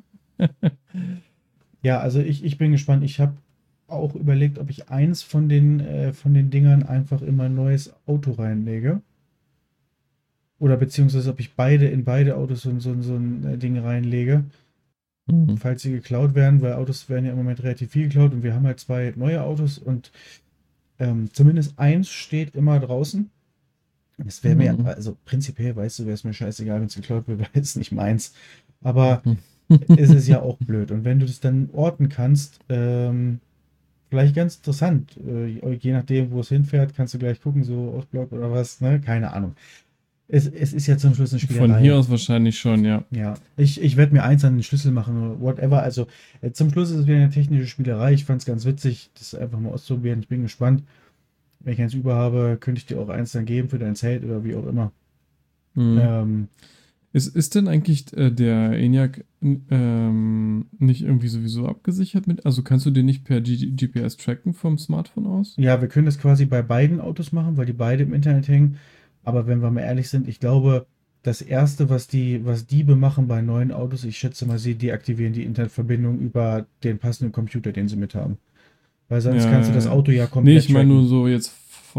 [SPEAKER 2] Ja, also ich bin gespannt. Ich habe auch überlegt, ob ich eins von den Dingern einfach in mein neues Auto reinlege. Oder beziehungsweise ob ich in beide Autos so ein Ding reinlege,
[SPEAKER 1] Mhm.
[SPEAKER 2] falls sie geklaut werden, weil Autos werden ja im Moment relativ viel geklaut und wir haben halt zwei neue Autos und zumindest eins steht immer draußen. Es wäre mir,
[SPEAKER 1] Mhm.
[SPEAKER 2] also prinzipiell, weißt du, wäre es mir scheißegal, wenn es geklaut wird, weil es nicht meins. Aber
[SPEAKER 1] Mhm.
[SPEAKER 2] es ist ja auch blöd. Und wenn du das dann orten kannst, vielleicht ganz interessant, je nachdem, wo es hinfährt, kannst du gleich gucken, so Ostblock oder was, ne? Keine Ahnung. Es ist ja zum Schluss eine
[SPEAKER 1] Von hier
[SPEAKER 2] Spielerei.
[SPEAKER 1] aus wahrscheinlich schon, ja.
[SPEAKER 2] Ja, ich werde mir eins an den Schlüssel machen oder whatever. Also zum Schluss ist es wieder eine technische Spielerei. Ich fand es ganz witzig, das einfach mal auszuprobieren. Ich bin gespannt. Wenn ich eins über habe, könnte ich dir auch eins dann geben für dein Zelt oder wie auch immer.
[SPEAKER 1] Mhm.
[SPEAKER 2] Ähm,
[SPEAKER 1] Ist denn eigentlich der ENIAC nicht irgendwie sowieso abgesichert mit? Also kannst du den nicht per GPS tracken vom Smartphone aus?
[SPEAKER 2] ja, wir können das quasi bei beiden Autos machen, weil die beide im Internet hängen. Aber wenn wir mal ehrlich sind, ich glaube, das Erste, was Diebe machen bei neuen Autos, ich schätze mal, sie deaktivieren die Internetverbindung über den passenden Computer, den sie mit haben. Weil sonst kannst du das
[SPEAKER 1] Ja.
[SPEAKER 2] Auto ja
[SPEAKER 1] Nee,
[SPEAKER 2] komplett
[SPEAKER 1] ich meine nur
[SPEAKER 2] tracken.
[SPEAKER 1] so jetzt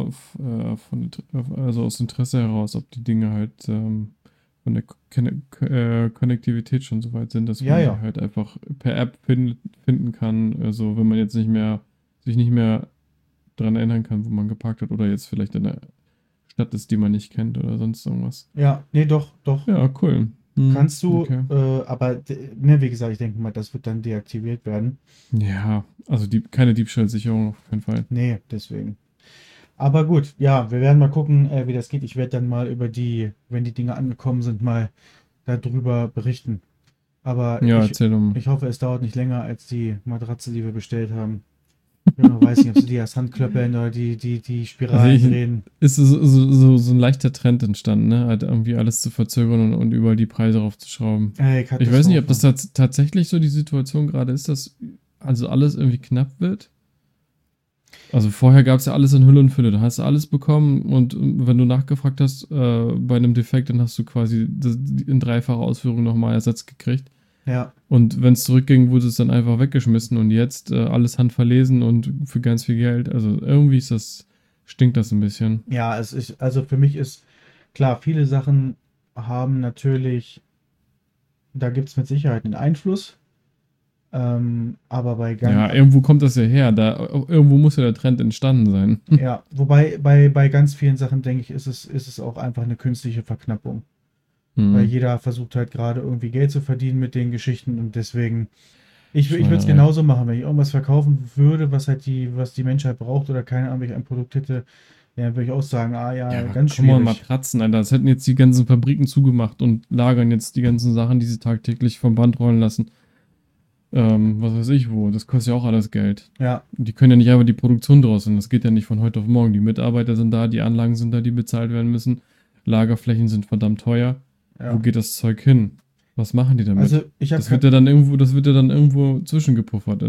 [SPEAKER 1] also aus Interesse heraus, ob die Dinge halt von der Konnektivität schon so weit sind, dass
[SPEAKER 2] Ja,
[SPEAKER 1] man die
[SPEAKER 2] ja.
[SPEAKER 1] halt einfach per App finden kann. Also wenn man jetzt sich nicht mehr daran erinnern kann, wo man geparkt hat oder jetzt vielleicht in der Stadt ist, die man nicht kennt oder sonst irgendwas.
[SPEAKER 2] Ja, nee, doch, doch.
[SPEAKER 1] Ja, cool.
[SPEAKER 2] Kannst du,
[SPEAKER 1] Okay.
[SPEAKER 2] aber ne, wie gesagt, ich denke mal, das wird dann deaktiviert werden.
[SPEAKER 1] Ja, also keine Diebstahlsicherung auf keinen Fall.
[SPEAKER 2] Nee, deswegen. Aber gut, ja, wir werden mal gucken, wie das geht. Ich werde dann mal wenn die Dinge angekommen sind, mal darüber berichten. Aber
[SPEAKER 1] Ja, erzähl doch mal.
[SPEAKER 2] ich hoffe, es dauert nicht länger als die Matratze, die wir bestellt haben. Ich weiß nicht, ob sie die erst handklöppeln oder die
[SPEAKER 1] Also
[SPEAKER 2] Spiralen drehen.
[SPEAKER 1] ist so ein leichter Trend entstanden, ne? Halt irgendwie alles zu verzögern und überall die Preise raufzuschrauben.
[SPEAKER 2] Ey,
[SPEAKER 1] Ich weiß nicht, ob das
[SPEAKER 2] Katastrophe.
[SPEAKER 1] tatsächlich so die Situation gerade ist, dass also alles irgendwie knapp wird. Also vorher gab es ja alles in Hülle und Fülle. Da hast du alles bekommen und wenn du nachgefragt hast bei einem Defekt, dann hast du quasi in dreifacher Ausführung nochmal Ersatz gekriegt.
[SPEAKER 2] Ja,
[SPEAKER 1] Und wenn es zurückging, wurde es dann einfach weggeschmissen und jetzt alles handverlesen und für ganz viel Geld. Also irgendwie stinkt das ein bisschen.
[SPEAKER 2] ja, also für mich ist klar, viele Sachen haben natürlich, da gibt es mit Sicherheit einen Einfluss. Aber
[SPEAKER 1] Ja, irgendwo kommt das ja her. Irgendwo muss ja der Trend entstanden sein.
[SPEAKER 2] ja, wobei bei ganz vielen Sachen, denke ich, ist es auch einfach eine künstliche Verknappung. Weil
[SPEAKER 1] Hm.
[SPEAKER 2] jeder versucht halt gerade irgendwie Geld zu verdienen mit den Geschichten und deswegen, ich würde es
[SPEAKER 1] Schweinerei.
[SPEAKER 2] genauso machen, wenn ich irgendwas verkaufen würde, was die Menschheit braucht oder keine Ahnung, wenn ich ein Produkt hätte, ja, dann würde ich auch sagen, ah
[SPEAKER 1] Ja,
[SPEAKER 2] ja,
[SPEAKER 1] aber
[SPEAKER 2] ganz
[SPEAKER 1] komm mal,
[SPEAKER 2] schwierig.
[SPEAKER 1] Matratzen, Alter. Das hätten jetzt die ganzen Fabriken zugemacht und lagern jetzt die ganzen Sachen, die sie tagtäglich vom Band rollen lassen. Was weiß ich wo. Das kostet ja auch alles Geld.
[SPEAKER 2] Ja,
[SPEAKER 1] Die können ja nicht einfach die Produktion drosseln. Das geht ja nicht von heute auf morgen. Die Mitarbeiter sind da, die Anlagen sind da, die bezahlt werden müssen. Lagerflächen sind verdammt teuer. Wo
[SPEAKER 2] ja.
[SPEAKER 1] geht das Zeug hin? Was machen die damit?
[SPEAKER 2] Also ich habe,
[SPEAKER 1] Das wird ja dann irgendwo zwischengepuffert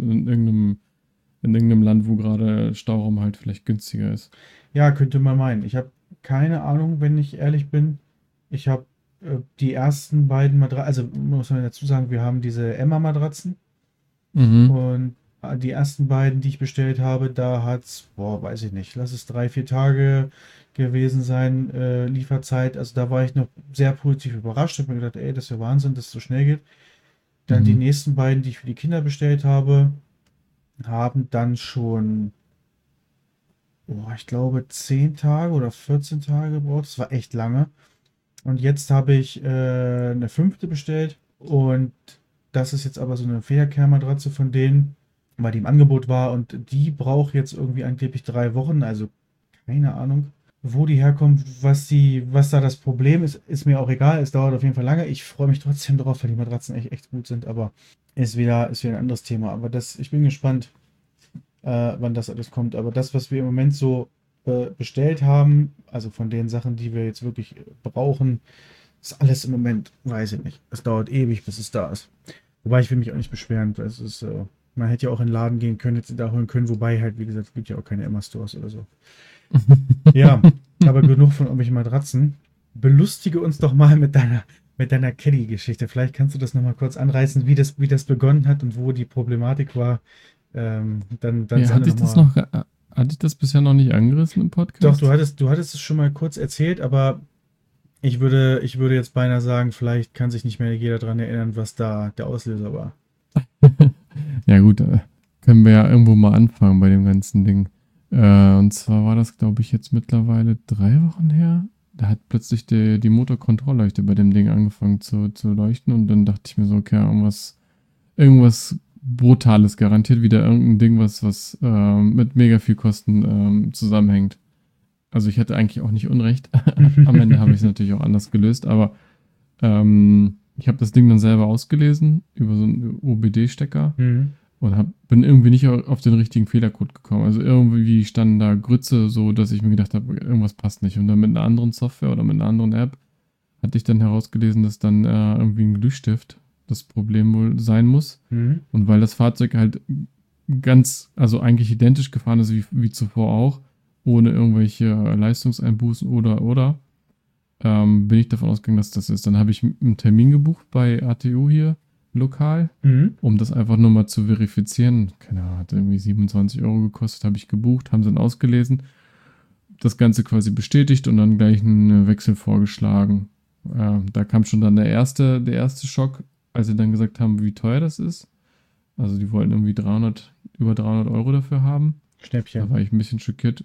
[SPEAKER 1] in irgendeinem Land, wo gerade Stauraum halt vielleicht günstiger ist.
[SPEAKER 2] ja, könnte man meinen. Ich habe keine Ahnung, wenn ich ehrlich bin. Ich habe die ersten beiden Matratzen, also muss man dazu sagen, wir haben diese Emma-Matratzen.
[SPEAKER 1] Mhm.
[SPEAKER 2] Und die ersten beiden, die ich bestellt habe, da hat's, boah, weiß ich nicht, lass es 3, 4 Tage gewesen sein, Lieferzeit. Also da war ich noch sehr positiv überrascht. Habe mir gedacht, ey, das ist ja Wahnsinn, dass es so schnell geht. Dann die
[SPEAKER 1] Mhm.
[SPEAKER 2] nächsten beiden, die ich für die Kinder bestellt habe, haben dann schon, boah, ich glaube, 10 Tage oder 14 Tage gebraucht. Das war echt lange. Und jetzt habe ich eine fünfte bestellt. Und das ist jetzt aber so eine Federkernmatratze von denen, weil die im Angebot war. Und die braucht jetzt irgendwie angeblich 3 Wochen. Also keine Ahnung, wo die herkommt, was da das Problem ist, ist mir auch egal. Es dauert auf jeden Fall lange. Ich freue mich trotzdem drauf, weil die Matratzen echt gut sind. Aber ist wieder ein anderes Thema. Aber ich bin gespannt, wann das alles kommt. Aber das, was wir im Moment so bestellt haben, also von den Sachen, die wir jetzt wirklich brauchen, ist alles im Moment, weiß ich nicht. Es dauert ewig, bis es da ist. Wobei ich will mich auch nicht beschweren. Weil man hätte ja auch in den Laden gehen können, jetzt da holen können, wobei halt, wie gesagt, es gibt ja auch keine Emma-Stores oder so. Ja, aber genug von irgendwelchen Matratzen. Belustige uns doch mal mit deiner Caddy-Geschichte. Vielleicht kannst du das nochmal kurz anreißen, wie das begonnen hat und wo die Problematik war. Dann
[SPEAKER 1] Ja,
[SPEAKER 2] Sanne nochmal.
[SPEAKER 1] hatte ich das bisher noch nicht angerissen im
[SPEAKER 2] Doch,
[SPEAKER 1] Podcast?
[SPEAKER 2] du hattest es schon mal kurz erzählt, aber ich würde jetzt beinahe sagen, vielleicht kann sich nicht mehr jeder daran erinnern, was da der Auslöser war.
[SPEAKER 1] Ja, gut, können wir ja irgendwo mal anfangen bei dem ganzen Ding. Und zwar war das, glaube ich, jetzt mittlerweile 3 Wochen her. Da hat plötzlich die Motorkontrollleuchte bei dem Ding angefangen zu leuchten und dann dachte ich mir so, okay, irgendwas Brutales, garantiert wieder irgendein Ding, was mit mega viel Kosten zusammenhängt. Also ich hätte eigentlich auch nicht Unrecht. Am Ende habe ich es natürlich auch anders gelöst, aber ich habe das Ding dann selber ausgelesen über so einen OBD-Stecker
[SPEAKER 2] Mhm.
[SPEAKER 1] und bin irgendwie nicht auf den richtigen Fehlercode gekommen. Also irgendwie standen da Grütze, so dass ich mir gedacht habe, irgendwas passt nicht. Und dann mit einer anderen Software oder mit einer anderen App hatte ich dann herausgelesen, dass dann irgendwie ein Glühstift das Problem wohl sein muss.
[SPEAKER 2] Mhm.
[SPEAKER 1] Und weil das Fahrzeug halt also eigentlich identisch gefahren ist wie zuvor auch, ohne irgendwelche Leistungseinbußen oder, bin ich davon ausgegangen, dass das ist. Dann habe ich einen Termin gebucht bei ATU hier lokal,
[SPEAKER 2] Mhm.
[SPEAKER 1] um das einfach nur mal zu verifizieren. Keine Ahnung, hat irgendwie 27 € gekostet, habe ich gebucht, haben sie dann ausgelesen, das Ganze quasi bestätigt und dann gleich einen Wechsel vorgeschlagen. Da kam schon dann der erste Schock, als sie dann gesagt haben, wie teuer das ist. Also die wollten irgendwie über 300 € dafür haben. Da
[SPEAKER 2] Schnäppchen.
[SPEAKER 1] war ich ein bisschen schockiert.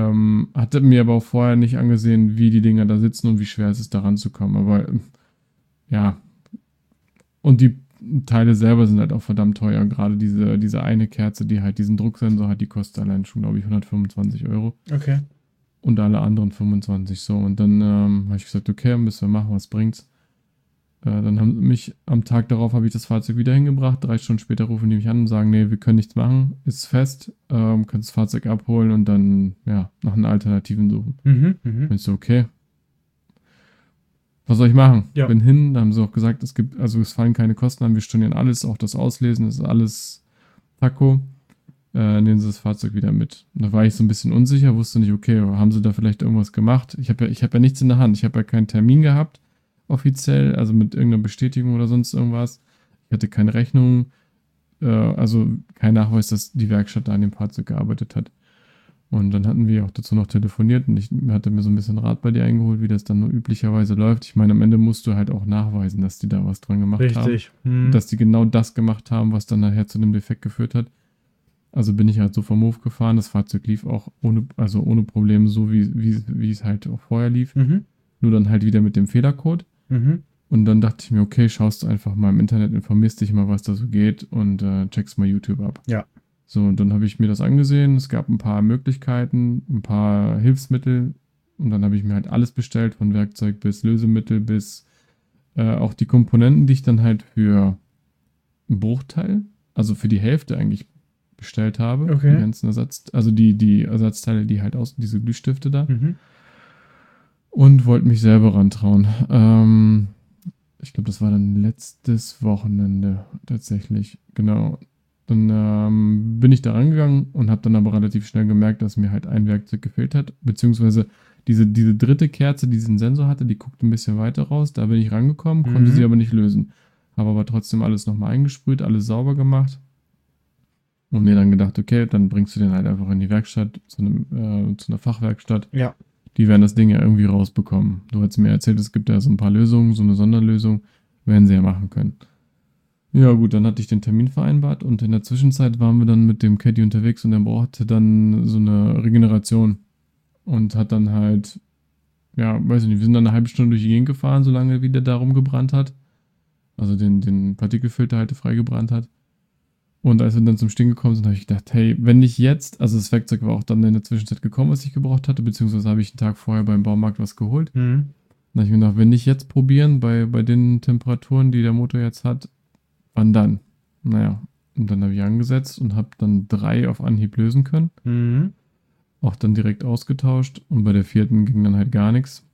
[SPEAKER 1] Hatte mir aber auch vorher nicht angesehen, wie die Dinger da sitzen und wie schwer es ist, da ranzukommen. Aber ja, und die Teile selber sind halt auch verdammt teuer. Gerade diese eine Kerze, die halt diesen Drucksensor hat, die kostet allein schon, glaube ich, 125 Euro.
[SPEAKER 2] Okay.
[SPEAKER 1] Und alle anderen 25 so. Und dann habe ich gesagt, okay, müssen wir machen, was bringt's. Dann haben mich am Tag darauf habe ich das Fahrzeug wieder hingebracht. 3 Stunden später rufen die mich an und sagen, nee, wir können nichts machen, ist fest, kannst das Fahrzeug abholen und dann ja nach einer Alternativen suchen. Und ich so, okay, was soll ich machen?
[SPEAKER 2] Ja.
[SPEAKER 1] Bin hin, da haben sie auch gesagt, es fallen keine Kosten an, wir stornieren alles, auch das Auslesen, das ist alles Taco. Nehmen sie das Fahrzeug wieder mit. Und da war ich so ein bisschen unsicher, wusste nicht, okay, haben sie da vielleicht irgendwas gemacht? Ich hab ja nichts in der Hand, ich habe ja keinen Termin gehabt, offiziell, also mit irgendeiner Bestätigung oder sonst irgendwas. Ich hatte keine Rechnung, also kein Nachweis, dass die Werkstatt da an dem Fahrzeug gearbeitet hat. Und dann hatten wir auch dazu noch telefoniert und ich hatte mir so ein bisschen Rat bei dir eingeholt, wie das dann nur üblicherweise läuft. Ich meine, am Ende musst du halt auch nachweisen, dass die da was dran gemacht haben.
[SPEAKER 2] Richtig. Mhm.
[SPEAKER 1] Dass die genau das gemacht haben, was dann nachher zu dem Defekt geführt hat. Also bin ich halt so vom Hof gefahren. Das Fahrzeug lief auch ohne Probleme, so wie es halt auch vorher lief.
[SPEAKER 2] Mhm.
[SPEAKER 1] Nur dann halt wieder mit dem Fehlercode.
[SPEAKER 2] Mhm.
[SPEAKER 1] Und dann dachte ich mir, okay, schaust du einfach mal im Internet, informierst dich mal, was da so geht und checkst mal YouTube ab.
[SPEAKER 2] Ja.
[SPEAKER 1] So, und dann habe ich mir das angesehen. Es gab ein paar Möglichkeiten, ein paar Hilfsmittel. Und dann habe ich mir halt alles bestellt, von Werkzeug bis Lösemittel bis auch die Komponenten, die ich dann halt für einen Bruchteil, also für die Hälfte eigentlich bestellt habe.
[SPEAKER 2] Okay.
[SPEAKER 1] Die ganzen die Ersatzteile, die halt diese Glühstifte da.
[SPEAKER 2] Mhm.
[SPEAKER 1] Und wollte mich selber rantrauen. Ich glaube, das war dann letztes Wochenende tatsächlich. Genau. Dann bin ich da rangegangen und habe dann aber relativ schnell gemerkt, dass mir halt ein Werkzeug gefehlt hat. Beziehungsweise diese dritte Kerze, die diesen Sensor hatte, die guckte ein bisschen weiter raus. Da bin ich rangekommen, konnte sie aber nicht lösen. Habe aber trotzdem alles nochmal eingesprüht, alles sauber gemacht. Und mir dann gedacht, okay, dann bringst du den halt einfach in die Werkstatt, zu einer Fachwerkstatt.
[SPEAKER 2] Ja.
[SPEAKER 1] Die werden das Ding ja irgendwie rausbekommen. Du hast mir erzählt, es gibt ja so ein paar Lösungen, so eine Sonderlösung, werden sie ja machen können. Ja gut, dann hatte ich den Termin vereinbart und in der Zwischenzeit waren wir dann mit dem Caddy unterwegs und der brauchte dann so eine Regeneration und hat dann halt, ja, weiß ich nicht, wir sind dann eine halbe Stunde durch die Gegend gefahren, solange wie der da rumgebrannt hat. Also den Partikelfilter halt freigebrannt hat. Und als wir dann zum Stehen gekommen sind, habe ich gedacht, hey, wenn nicht jetzt, also das Werkzeug war auch dann in der Zwischenzeit gekommen, was ich gebraucht hatte, beziehungsweise habe ich einen Tag vorher beim Baumarkt was geholt.
[SPEAKER 2] Mhm.
[SPEAKER 1] Dann habe ich mir gedacht, wenn nicht jetzt probieren, bei den Temperaturen, die der Motor jetzt hat, wann dann? Naja, und dann habe ich angesetzt und habe dann 3 auf Anhieb lösen können.
[SPEAKER 2] Mhm.
[SPEAKER 1] Auch dann direkt ausgetauscht und bei der 4. ging dann halt gar nichts.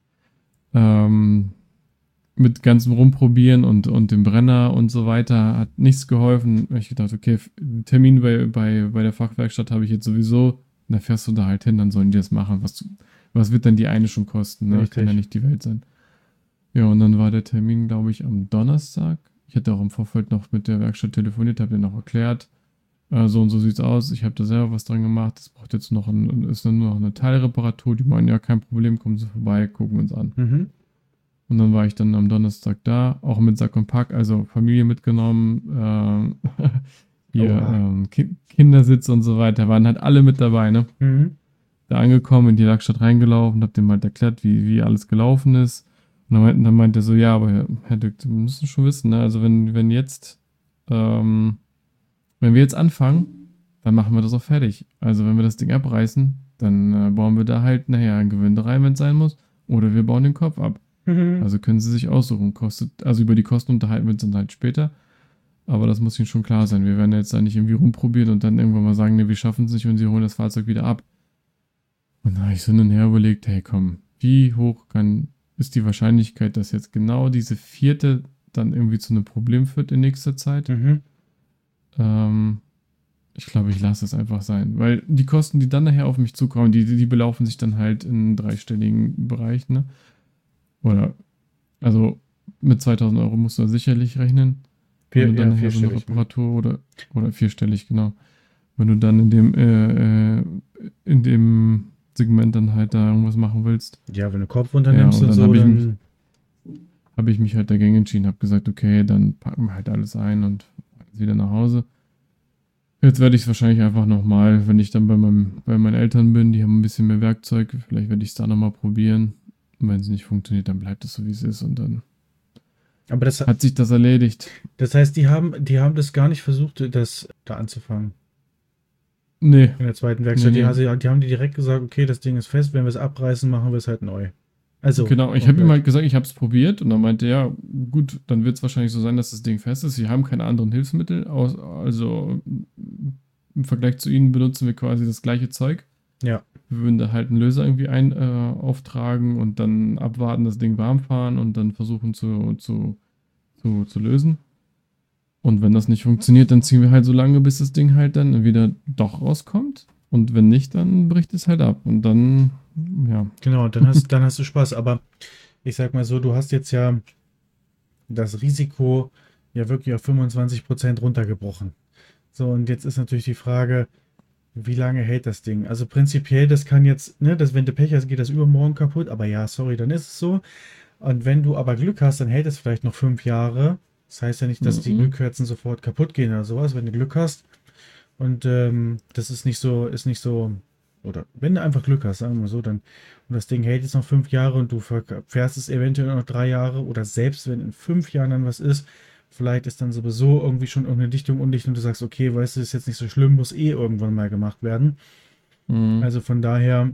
[SPEAKER 1] Mit ganzem Rumprobieren und dem Brenner und so weiter hat nichts geholfen. Ich dachte, okay, Termin bei der Fachwerkstatt habe ich jetzt sowieso. Da fährst du da halt hin, dann sollen die das machen. Was wird denn die eine schon kosten? Ne? Kann ja nicht die Welt sein. Ja, und dann war der Termin, glaube ich, am Donnerstag. Ich hatte auch im Vorfeld noch mit der Werkstatt telefoniert, habe denen noch erklärt, so und so sieht's aus. Ich habe da selber was dran gemacht. Das braucht jetzt ist dann nur noch eine Teilreparatur. Die meinen, ja, kein Problem, kommen Sie vorbei, gucken wir uns an.
[SPEAKER 2] Mhm.
[SPEAKER 1] Und dann war ich dann am Donnerstag da, auch mit Sack und Pack, also Familie mitgenommen, Kindersitz und so weiter, waren halt alle mit dabei, ne?
[SPEAKER 2] Mhm.
[SPEAKER 1] Da angekommen, in die Werkstatt reingelaufen, hab dem halt erklärt, wie alles gelaufen ist. Und dann meinte er so, ja, aber Herr Dück, wir müssen schon wissen, ne? Also wenn wir jetzt anfangen, dann machen wir das auch fertig. Also wenn wir das Ding abreißen, dann bauen wir da halt nachher ein Gewinde rein, wenn es sein muss, oder wir bauen den Kopf ab.
[SPEAKER 2] Mhm.
[SPEAKER 1] Also können Sie sich aussuchen. Also über die Kosten unterhalten wir uns dann halt später. Aber das muss Ihnen schon klar sein. Wir werden jetzt da nicht irgendwie rumprobieren und dann irgendwann mal sagen, ne, wir schaffen es nicht und Sie holen das Fahrzeug wieder ab. Und da habe ich so hin und her überlegt, hey komm, wie hoch ist die Wahrscheinlichkeit, dass jetzt genau diese 4. dann irgendwie zu einem Problem führt in nächster Zeit?
[SPEAKER 2] Mhm.
[SPEAKER 1] Ich glaube, ich lasse es einfach sein. Weil die Kosten, die dann nachher auf mich zukommen, die belaufen sich dann halt in einen dreistelligen Bereich, ne? Oder, also mit 2000 Euro musst du da sicherlich rechnen. Wenn du dann nachher so eine Reparatur oder vierstellig, genau. Wenn du dann in dem Segment dann halt da irgendwas machen willst.
[SPEAKER 2] Ja, wenn du Kopf unternimmst
[SPEAKER 1] und
[SPEAKER 2] so,
[SPEAKER 1] dann habe ich mich halt dagegen entschieden, habe gesagt, okay, dann packen wir halt alles ein und wieder nach Hause. Jetzt werde ich es wahrscheinlich einfach nochmal, wenn ich dann bei meinen Eltern bin, die haben ein bisschen mehr Werkzeug, vielleicht werde ich es da nochmal probieren. Und wenn es nicht funktioniert, dann bleibt es so, wie es ist und dann
[SPEAKER 2] Aber
[SPEAKER 1] hat sich das erledigt.
[SPEAKER 2] das heißt, die haben das gar nicht versucht, das da anzufangen.
[SPEAKER 1] Nee,
[SPEAKER 2] In der zweiten
[SPEAKER 1] nee,
[SPEAKER 2] Werkstatt.
[SPEAKER 1] nee.
[SPEAKER 2] Die haben die direkt gesagt, okay, das Ding ist fest, wenn wir es abreißen, machen wir es halt neu. Also,
[SPEAKER 1] Genau, ich habe ihm
[SPEAKER 2] komplett.
[SPEAKER 1] halt gesagt, ich habe es probiert und dann meinte er, ja, gut, dann wird es wahrscheinlich so sein, dass das Ding fest ist. Sie haben keine anderen Hilfsmittel, also im Vergleich zu ihnen benutzen wir quasi das gleiche Zeug.
[SPEAKER 2] Ja,
[SPEAKER 1] Wir würden da halt einen Löser irgendwie auftragen und dann abwarten, das Ding warm fahren und dann versuchen zu lösen. Und wenn das nicht funktioniert, dann ziehen wir halt so lange, bis das Ding halt dann wieder doch rauskommt. Und wenn nicht, dann bricht es halt ab. Und dann, ja.
[SPEAKER 2] genau, dann hast du Spaß. Aber ich sag mal so, du hast jetzt ja das Risiko ja wirklich auf 25% runtergebrochen. So, und jetzt ist natürlich die Frage, wie lange hält das Ding? Also prinzipiell, das kann jetzt, ne, wenn du Pech hast, geht das übermorgen kaputt, aber ja, sorry, dann ist es so. Und wenn du aber Glück hast, dann hält es vielleicht noch 5 Jahre. Das heißt ja nicht, dass die
[SPEAKER 1] Mhm.
[SPEAKER 2] Glückkerzen sofort kaputt gehen oder sowas, wenn du Glück hast. Und das ist nicht so, oder wenn du einfach Glück hast, sagen wir mal so, dann, und das Ding hält jetzt noch 5 Jahre und du fährst es eventuell noch 3 Jahre oder selbst wenn in 5 Jahren dann was ist, vielleicht ist dann sowieso irgendwie schon irgendeine Dichtung undicht und du sagst, okay, weißt du, ist jetzt nicht so schlimm, muss eh irgendwann mal gemacht werden.
[SPEAKER 1] Mhm.
[SPEAKER 2] Also von daher,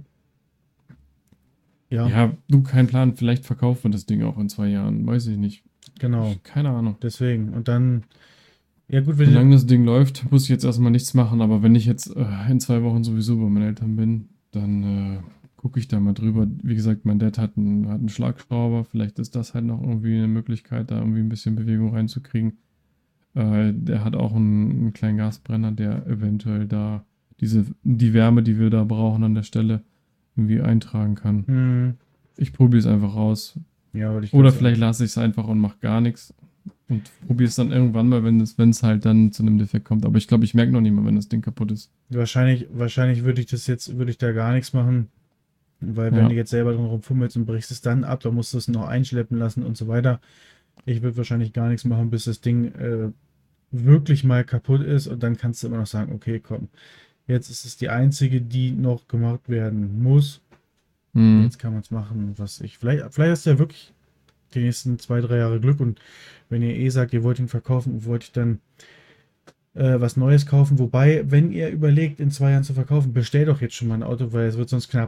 [SPEAKER 2] ja,
[SPEAKER 1] Ja, du, kein Plan. Vielleicht verkaufen wir das Ding auch in 2 Jahren. Weiß ich nicht.
[SPEAKER 2] genau,
[SPEAKER 1] Keine Ahnung.
[SPEAKER 2] deswegen. Und dann, ja gut, wenn du,
[SPEAKER 1] Solange das Ding läuft, muss ich jetzt erstmal nichts machen. Aber wenn ich jetzt in 2 Wochen sowieso bei meinen Eltern bin, dann gucke ich da mal drüber. Wie gesagt, mein Dad hat einen Schlagschrauber. Vielleicht ist das halt noch irgendwie eine Möglichkeit, da irgendwie ein bisschen Bewegung reinzukriegen. Der hat auch einen kleinen Gasbrenner, der eventuell da die Wärme, die wir da brauchen an der Stelle, irgendwie eintragen kann.
[SPEAKER 2] hm,
[SPEAKER 1] Ich probiere es einfach aus.
[SPEAKER 2] ja, würde ich gerade
[SPEAKER 1] Oder
[SPEAKER 2] sagen.
[SPEAKER 1] vielleicht lasse ich es einfach und mache gar nichts. Und probiere es dann irgendwann mal, wenn es halt dann zu einem Defekt kommt. Aber ich glaube, ich merke noch nicht mal, wenn das Ding kaputt ist.
[SPEAKER 2] Wahrscheinlich würde ich da gar nichts machen. Weil wenn du
[SPEAKER 1] Ja.
[SPEAKER 2] jetzt selber drum rumfummelst und brichst es dann ab, dann musst du es noch einschleppen lassen und so weiter. Ich würde wahrscheinlich gar nichts machen, bis das Ding wirklich mal kaputt ist und dann kannst du immer noch sagen, okay, komm, jetzt ist es die einzige, die noch gemacht werden muss.
[SPEAKER 1] Hm.
[SPEAKER 2] Jetzt kann man es machen, was ich. Vielleicht hast du ja wirklich die nächsten 2, 3 Jahre Glück und wenn ihr eh sagt, ihr wollt ihn verkaufen, wollt ich dann was Neues kaufen. Wobei, wenn ihr überlegt, in 2 Jahren zu verkaufen, bestellt doch jetzt schon mal ein Auto, weil es wird sonst knapp.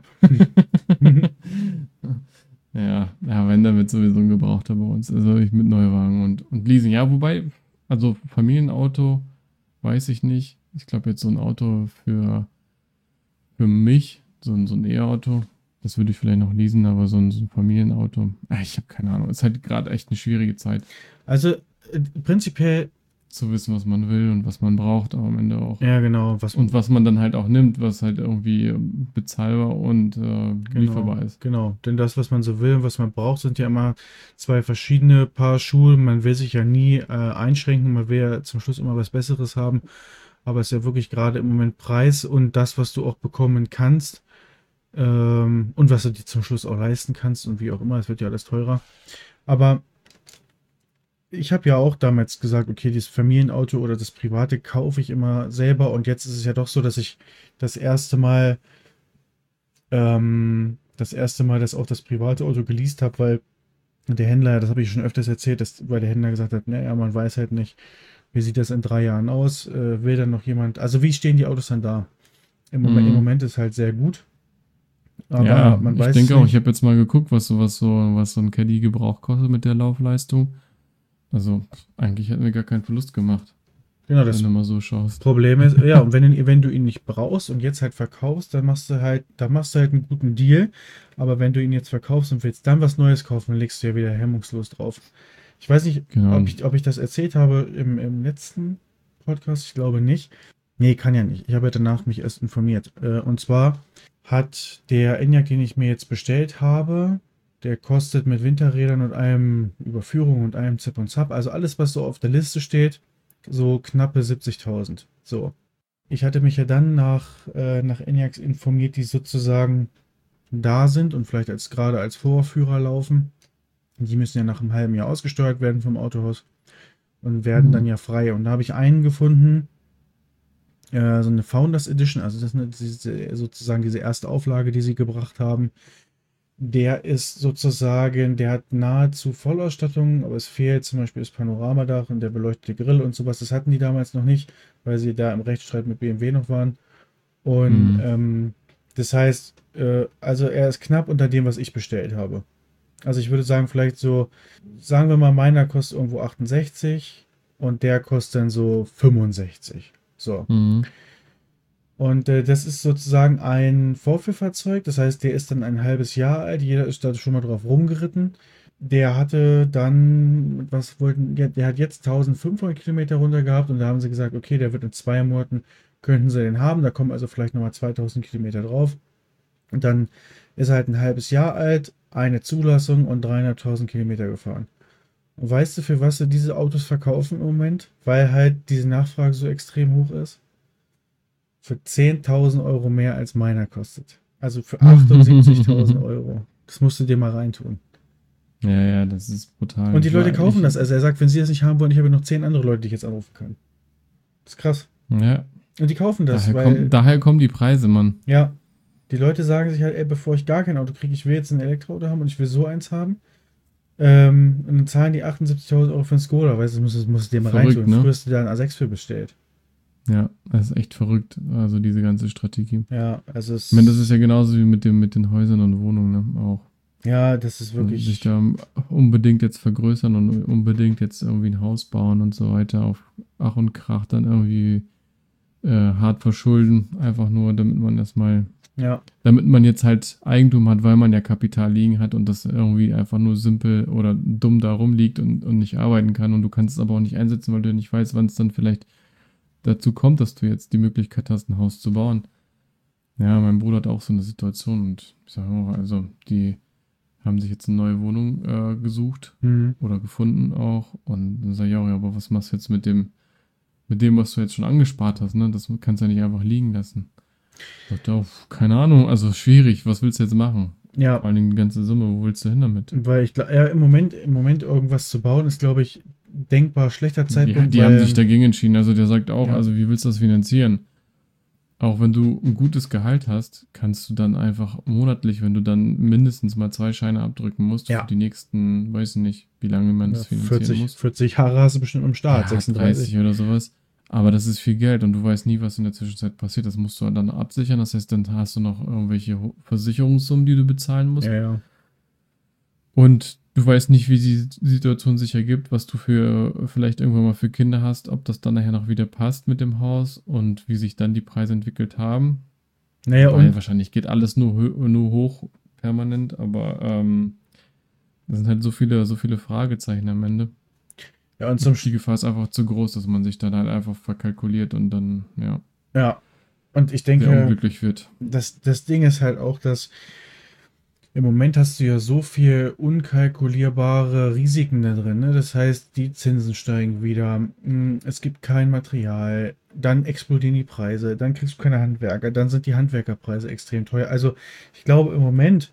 [SPEAKER 1] Ja, wenn, dann wird sowieso ein Gebrauchter bei uns. Also ich mit Neuwagen und Leasing. Ja, wobei, also Familienauto, weiß ich nicht. Ich glaube jetzt so ein Auto für mich, so ein E-Auto, das würde ich vielleicht noch leasen, aber so ein Familienauto, ich habe keine Ahnung. Ist halt gerade echt eine schwierige Zeit,
[SPEAKER 2] Also prinzipiell,
[SPEAKER 1] zu wissen, was man will und was man braucht, aber am Ende auch.
[SPEAKER 2] ja genau,
[SPEAKER 1] Und was man dann halt auch nimmt, was halt irgendwie bezahlbar und
[SPEAKER 2] genau,
[SPEAKER 1] lieferbar ist.
[SPEAKER 2] genau. Denn das, was man so will und was man braucht, sind ja immer zwei verschiedene Paar Schuhe. Man will sich ja nie einschränken, man will ja zum Schluss immer was Besseres haben. Aber es ist ja wirklich gerade im Moment Preis und das, was du auch bekommen kannst und was du dir zum Schluss auch leisten kannst und wie auch immer, es wird ja alles teurer. Aber ich habe ja auch damals gesagt, okay, dieses Familienauto oder das private kaufe ich immer selber und jetzt ist es ja doch so, dass ich das erste Mal, das auch das private Auto geleast habe, weil der Händler, das habe ich schon öfters erzählt, weil der Händler gesagt hat, naja, man weiß halt nicht, wie sieht das in 3 Jahren aus, will dann noch jemand, also wie stehen die Autos dann da? Im
[SPEAKER 1] Mhm.
[SPEAKER 2] Moment ist halt sehr gut, aber
[SPEAKER 1] Ja,
[SPEAKER 2] man
[SPEAKER 1] ich
[SPEAKER 2] weiß es
[SPEAKER 1] denke auch, ich
[SPEAKER 2] nicht.
[SPEAKER 1] habe jetzt mal geguckt, was so ein Caddy Gebrauch kostet mit der Laufleistung. Also, eigentlich hätten wir gar keinen Verlust gemacht,
[SPEAKER 2] Genau,
[SPEAKER 1] wenn
[SPEAKER 2] das
[SPEAKER 1] du mal so schaust.
[SPEAKER 2] Problem ist, ja, und wenn du ihn nicht brauchst und jetzt halt verkaufst, dann machst du halt einen guten Deal. Aber wenn du ihn jetzt verkaufst und willst dann was Neues kaufen, dann legst du ja wieder hemmungslos drauf. Ich weiß nicht,
[SPEAKER 1] Genau.
[SPEAKER 2] ob ich das erzählt habe im letzten Podcast. Ich glaube nicht. Nee, kann ja nicht. Ich habe ja danach mich erst informiert. Und zwar hat der Enyaq, den ich mir jetzt bestellt habe, der kostet mit Winterrädern und allem Überführung und allem Zip und Zap, also alles, was so auf der Liste steht, so knappe 70.000. So. Ich hatte mich ja dann nach Enyaqs informiert, die sozusagen da sind und vielleicht gerade als Vorführer laufen. Die müssen ja nach einem halben Jahr ausgesteuert werden vom Autohaus und werden dann
[SPEAKER 1] Mhm.
[SPEAKER 2] ja frei. Und da habe ich einen gefunden, so eine Founders Edition, also das ist sozusagen diese erste Auflage, die sie gebracht haben. Der ist sozusagen, der hat nahezu Vollausstattung, aber es fehlt zum Beispiel das Panoramadach und der beleuchtete Grill und sowas. Das hatten die damals noch nicht, weil sie da im Rechtsstreit mit BMW noch waren. Und
[SPEAKER 1] Mhm.
[SPEAKER 2] das heißt, also er ist knapp unter dem, was ich bestellt habe. Also ich würde sagen, vielleicht so, sagen wir mal, meiner kostet irgendwo 68 und der kostet dann so 65. So.
[SPEAKER 1] Mhm.
[SPEAKER 2] Und das ist sozusagen ein Vorführfahrzeug, das heißt, der ist dann ein halbes Jahr alt, jeder ist da schon mal drauf rumgeritten. Der hatte dann, was wollten, ja, der hat jetzt 1500 Kilometer runter gehabt und da haben sie gesagt, okay, der wird in 2 Monaten, könnten sie den haben, da kommen also vielleicht nochmal 2000 Kilometer drauf. Und dann ist er halt ein halbes Jahr alt, eine Zulassung und 300.000 Kilometer gefahren. Und weißt du, für was sie diese Autos verkaufen im Moment? Weil halt diese Nachfrage so extrem hoch ist? Für 10.000 Euro mehr als meiner kostet. Also für 78.000 Euro. Das musst du dir mal reintun.
[SPEAKER 1] Ja, ja, das ist brutal.
[SPEAKER 2] Und die Leute kaufen das. Also er sagt, wenn sie das nicht haben wollen, ich habe noch 10 andere Leute, die ich jetzt anrufen kann. Das ist krass.
[SPEAKER 1] Ja,
[SPEAKER 2] Und die kaufen das, weil,
[SPEAKER 1] daher kommen die Preise, Mann.
[SPEAKER 2] ja, die Leute sagen sich halt, ey, bevor ich gar kein Auto kriege, ich will jetzt ein Elektroauto haben und ich will so eins haben. Und dann zahlen die 78.000 Euro für einen Skoda. Weißt du, das musst du dir mal
[SPEAKER 1] Verrückt,
[SPEAKER 2] reintun.
[SPEAKER 1] ne?
[SPEAKER 2] Früher hast du da einen A6 für bestellt.
[SPEAKER 1] Ja, das ist echt verrückt. Also diese ganze Strategie.
[SPEAKER 2] Ja, also
[SPEAKER 1] Ich meine, das ist
[SPEAKER 2] es,
[SPEAKER 1] ja genauso wie mit den Häusern und Wohnungen, ne? Auch.
[SPEAKER 2] ja, das ist
[SPEAKER 1] Also sich
[SPEAKER 2] wirklich,
[SPEAKER 1] da unbedingt jetzt vergrößern und unbedingt jetzt irgendwie ein Haus bauen und so weiter auf Ach und Krach dann irgendwie hart verschulden. Einfach nur,
[SPEAKER 2] ja,
[SPEAKER 1] damit man jetzt halt Eigentum hat, weil man ja Kapital liegen hat und das irgendwie einfach nur simpel oder dumm da rumliegt und nicht arbeiten kann und du kannst es aber auch nicht einsetzen, weil du nicht weißt, wann es dann vielleicht dazu kommt, dass du jetzt die Möglichkeit hast, ein Haus zu bauen. Ja, mein Bruder hat auch so eine Situation und ich sage auch, also die haben sich jetzt eine neue Wohnung gesucht
[SPEAKER 2] hm,
[SPEAKER 1] oder gefunden auch und dann sage ich auch, ja, aber was machst du jetzt mit dem, was du jetzt schon angespart hast, ne? Das kannst du ja nicht einfach liegen lassen. Sagt er auch, keine Ahnung, also schwierig, was willst du jetzt machen?
[SPEAKER 2] ja,
[SPEAKER 1] Vor allen Dingen die ganze Summe, wo willst du hin damit?
[SPEAKER 2] weil ich glaube, ja, im Moment irgendwas zu bauen, ist, glaube ich, denkbar schlechter
[SPEAKER 1] Ja,
[SPEAKER 2] Zeitpunkt,
[SPEAKER 1] die haben sich
[SPEAKER 2] weil,
[SPEAKER 1] dagegen entschieden. Also der sagt auch,
[SPEAKER 2] ja,
[SPEAKER 1] also wie willst du das finanzieren? Auch wenn du ein gutes Gehalt hast, kannst du dann einfach monatlich, wenn du dann mindestens mal 2 Scheine abdrücken musst für
[SPEAKER 2] ja,
[SPEAKER 1] die nächsten, weiß nicht, wie lange man
[SPEAKER 2] ja,
[SPEAKER 1] das finanzieren
[SPEAKER 2] 40,
[SPEAKER 1] muss.
[SPEAKER 2] 40 Jahre hast du bestimmt im Start,
[SPEAKER 1] Ja,
[SPEAKER 2] 36.
[SPEAKER 1] 30 oder sowas. Aber das ist viel Geld und du weißt nie, was in der Zwischenzeit passiert. Das musst du dann absichern. Das heißt, dann hast du noch irgendwelche Versicherungssummen, die du bezahlen
[SPEAKER 2] Ja,
[SPEAKER 1] musst.
[SPEAKER 2] ja.
[SPEAKER 1] Und du weißt nicht, wie die Situation sich ergibt, was du für vielleicht irgendwann mal für Kinder hast, ob das dann nachher noch wieder passt mit dem Haus und wie sich dann die Preise entwickelt haben.
[SPEAKER 2] Naja,
[SPEAKER 1] Weil
[SPEAKER 2] und,
[SPEAKER 1] wahrscheinlich geht alles nur hoch permanent, aber das sind halt so viele Fragezeichen am Ende.
[SPEAKER 2] ja, und zum,
[SPEAKER 1] Die Gefahr ist einfach zu groß, dass man sich dann halt einfach verkalkuliert und dann, ja,
[SPEAKER 2] ja, und ich
[SPEAKER 1] sehr
[SPEAKER 2] denke,
[SPEAKER 1] unglücklich wird.
[SPEAKER 2] das Ding ist halt auch, dass im Moment hast du ja so viel unkalkulierbare Risiken da drin. Ne? Das heißt, die Zinsen steigen wieder, es gibt kein Material, dann explodieren die Preise, dann kriegst du keine Handwerker, dann sind die Handwerkerpreise extrem teuer. Also ich glaube im Moment,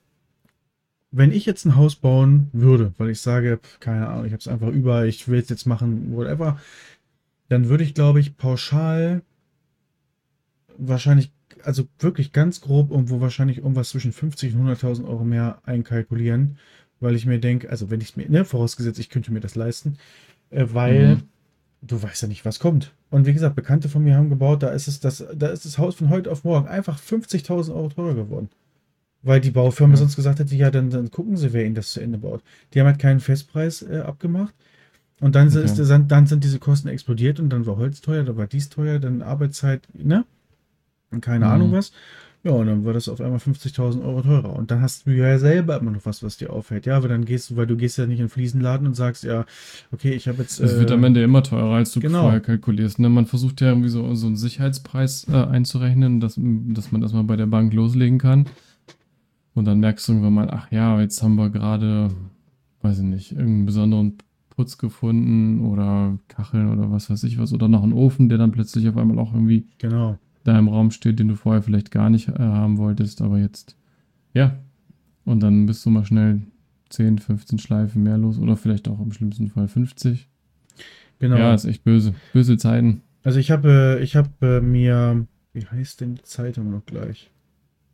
[SPEAKER 2] wenn ich jetzt ein Haus bauen würde, weil ich sage, keine Ahnung, ich habe es einfach über, ich will es jetzt machen, whatever, dann würde ich, glaube ich, pauschal wahrscheinlich, also wirklich ganz grob irgendwo wahrscheinlich irgendwas zwischen 50 und 100.000 Euro mehr einkalkulieren, weil ich mir denke, also wenn ich es mir, ne, vorausgesetzt, ich könnte mir das leisten, weil
[SPEAKER 1] Mhm.
[SPEAKER 2] du weißt ja nicht, was kommt. Und wie gesagt, Bekannte von mir haben gebaut, da ist das Haus von heute auf morgen einfach 50.000 Euro teurer geworden. Weil die Baufirma
[SPEAKER 1] Ja,
[SPEAKER 2] sonst gesagt hätte, ja, dann gucken sie, wer ihnen das zu Ende baut. Die haben halt keinen Festpreis abgemacht. Und
[SPEAKER 1] okay.
[SPEAKER 2] dann sind diese Kosten explodiert und dann war Holz teuer, dann war dies teuer, dann Arbeitszeit, ne? Und keine Ahnung
[SPEAKER 1] Mhm.
[SPEAKER 2] was. Ja, und dann war das auf einmal 50.000 Euro teurer. Und dann hast du ja selber immer noch was, was dir auffällt. Ja, aber dann gehst du, weil du gehst ja nicht in den Fliesenladen und sagst, ja, okay, ich habe jetzt,
[SPEAKER 1] Es wird am Ende immer teurer, als du vorher
[SPEAKER 2] genau,
[SPEAKER 1] kalkulierst. Ne? Man versucht ja irgendwie so einen Sicherheitspreis einzurechnen, dass man das mal bei der Bank loslegen kann. Und dann merkst du irgendwann mal, ach ja, jetzt haben wir gerade, weiß ich nicht, irgendeinen besonderen Putz gefunden oder Kacheln oder was weiß ich was. Oder noch einen Ofen, der dann plötzlich auf einmal auch irgendwie
[SPEAKER 2] genau.
[SPEAKER 1] da im Raum steht, den du vorher vielleicht gar nicht haben wolltest. Aber jetzt, ja. Und dann bist du mal schnell 10, 15 Schleifen mehr los. Oder vielleicht auch im schlimmsten Fall 50. Ja,
[SPEAKER 2] Genau.
[SPEAKER 1] ist echt böse. Böse Zeiten.
[SPEAKER 2] Also ich habe mir, wie heißt denn die Zeitung noch gleich?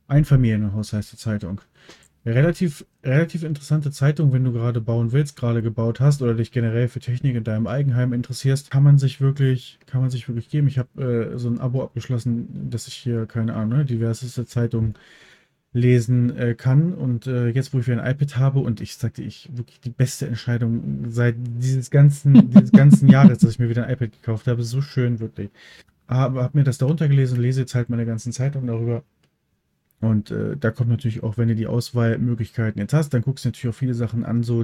[SPEAKER 2] Einfamilienhaus heißt die Zeitung. Relativ interessante Zeitung, wenn du gerade bauen willst, gerade gebaut hast oder dich generell für Technik in deinem Eigenheim interessierst, kann man sich wirklich geben. Ich habe so ein Abo abgeschlossen, dass ich hier, keine Ahnung, ne, diverseste Zeitungen lesen kann. Und jetzt, wo ich wieder ein iPad habe und ich sagte, ich wirklich die beste Entscheidung seit dieses ganzen Jahres, dass ich mir wieder ein iPad gekauft habe. So schön, wirklich. Aber habe mir das darunter gelesen, lese jetzt halt meine ganzen Zeitungen darüber. Und da kommt natürlich auch, wenn du die Auswahlmöglichkeiten jetzt hast, dann guckst du natürlich auch viele Sachen an, so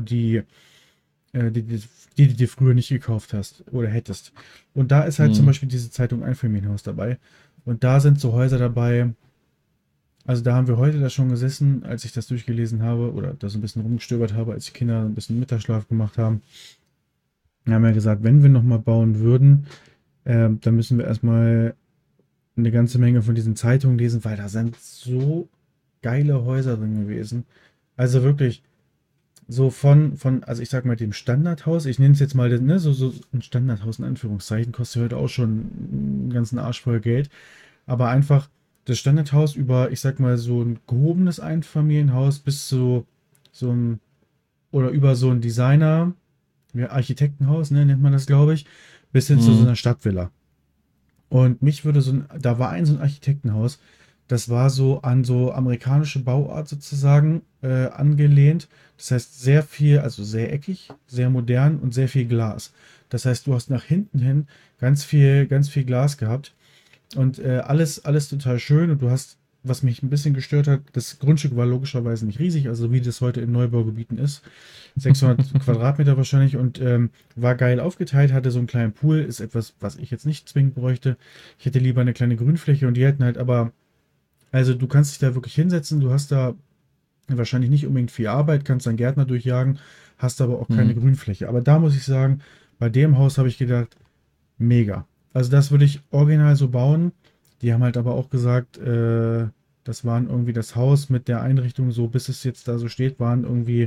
[SPEAKER 2] die du dir früher nicht gekauft hast oder hättest. Und da ist halt zum
[SPEAKER 1] Mhm.
[SPEAKER 2] Beispiel diese Zeitung Einfamilienhaus dabei. Und da sind so Häuser dabei. Also da haben wir heute da schon gesessen, als ich das durchgelesen habe oder da so ein bisschen rumgestöbert habe, als die Kinder ein bisschen Mittagsschlaf gemacht haben. Wir haben ja gesagt, wenn wir nochmal bauen würden, dann müssen wir erstmal eine ganze Menge von diesen Zeitungen lesen, weil da sind so geile Häuser drin gewesen. Also wirklich so also ich sag mal dem Standardhaus, ich nenne es jetzt mal, ne, so ein Standardhaus in Anführungszeichen, kostet heute auch schon einen ganzen Arsch voll Geld. Aber einfach das Standardhaus über, ich sag mal, so ein gehobenes Einfamilienhaus bis zu so ein, oder über so ein Designer, ja, Architektenhaus, ne, nennt man das, glaube ich, bis hin zu so
[SPEAKER 1] Mhm.
[SPEAKER 2] einer Stadtvilla. Und mich würde da war so ein Architektenhaus, das war so an so amerikanische Bauart sozusagen angelehnt. Das heißt sehr viel, also sehr eckig, sehr modern und sehr viel Glas. Das heißt, du hast nach hinten hin ganz viel Glas gehabt und alles total schön. Und du hast, was mich ein bisschen gestört hat, das Grundstück war logischerweise nicht riesig, also wie das heute in Neubaugebieten ist. 600 Quadratmeter wahrscheinlich und war geil aufgeteilt, hatte so einen kleinen Pool, ist etwas, was ich jetzt nicht zwingend bräuchte. Ich hätte lieber eine kleine Grünfläche und die hätten halt aber, also du kannst dich da wirklich hinsetzen, du hast da wahrscheinlich nicht unbedingt viel Arbeit, kannst einen Gärtner durchjagen, hast aber auch keine
[SPEAKER 1] Mhm.
[SPEAKER 2] Grünfläche. Aber da muss ich sagen, bei dem Haus habe ich gedacht, mega. Also das würde ich original so bauen. Die haben halt aber auch gesagt, das waren irgendwie das Haus mit der Einrichtung, so bis es jetzt da so steht, waren irgendwie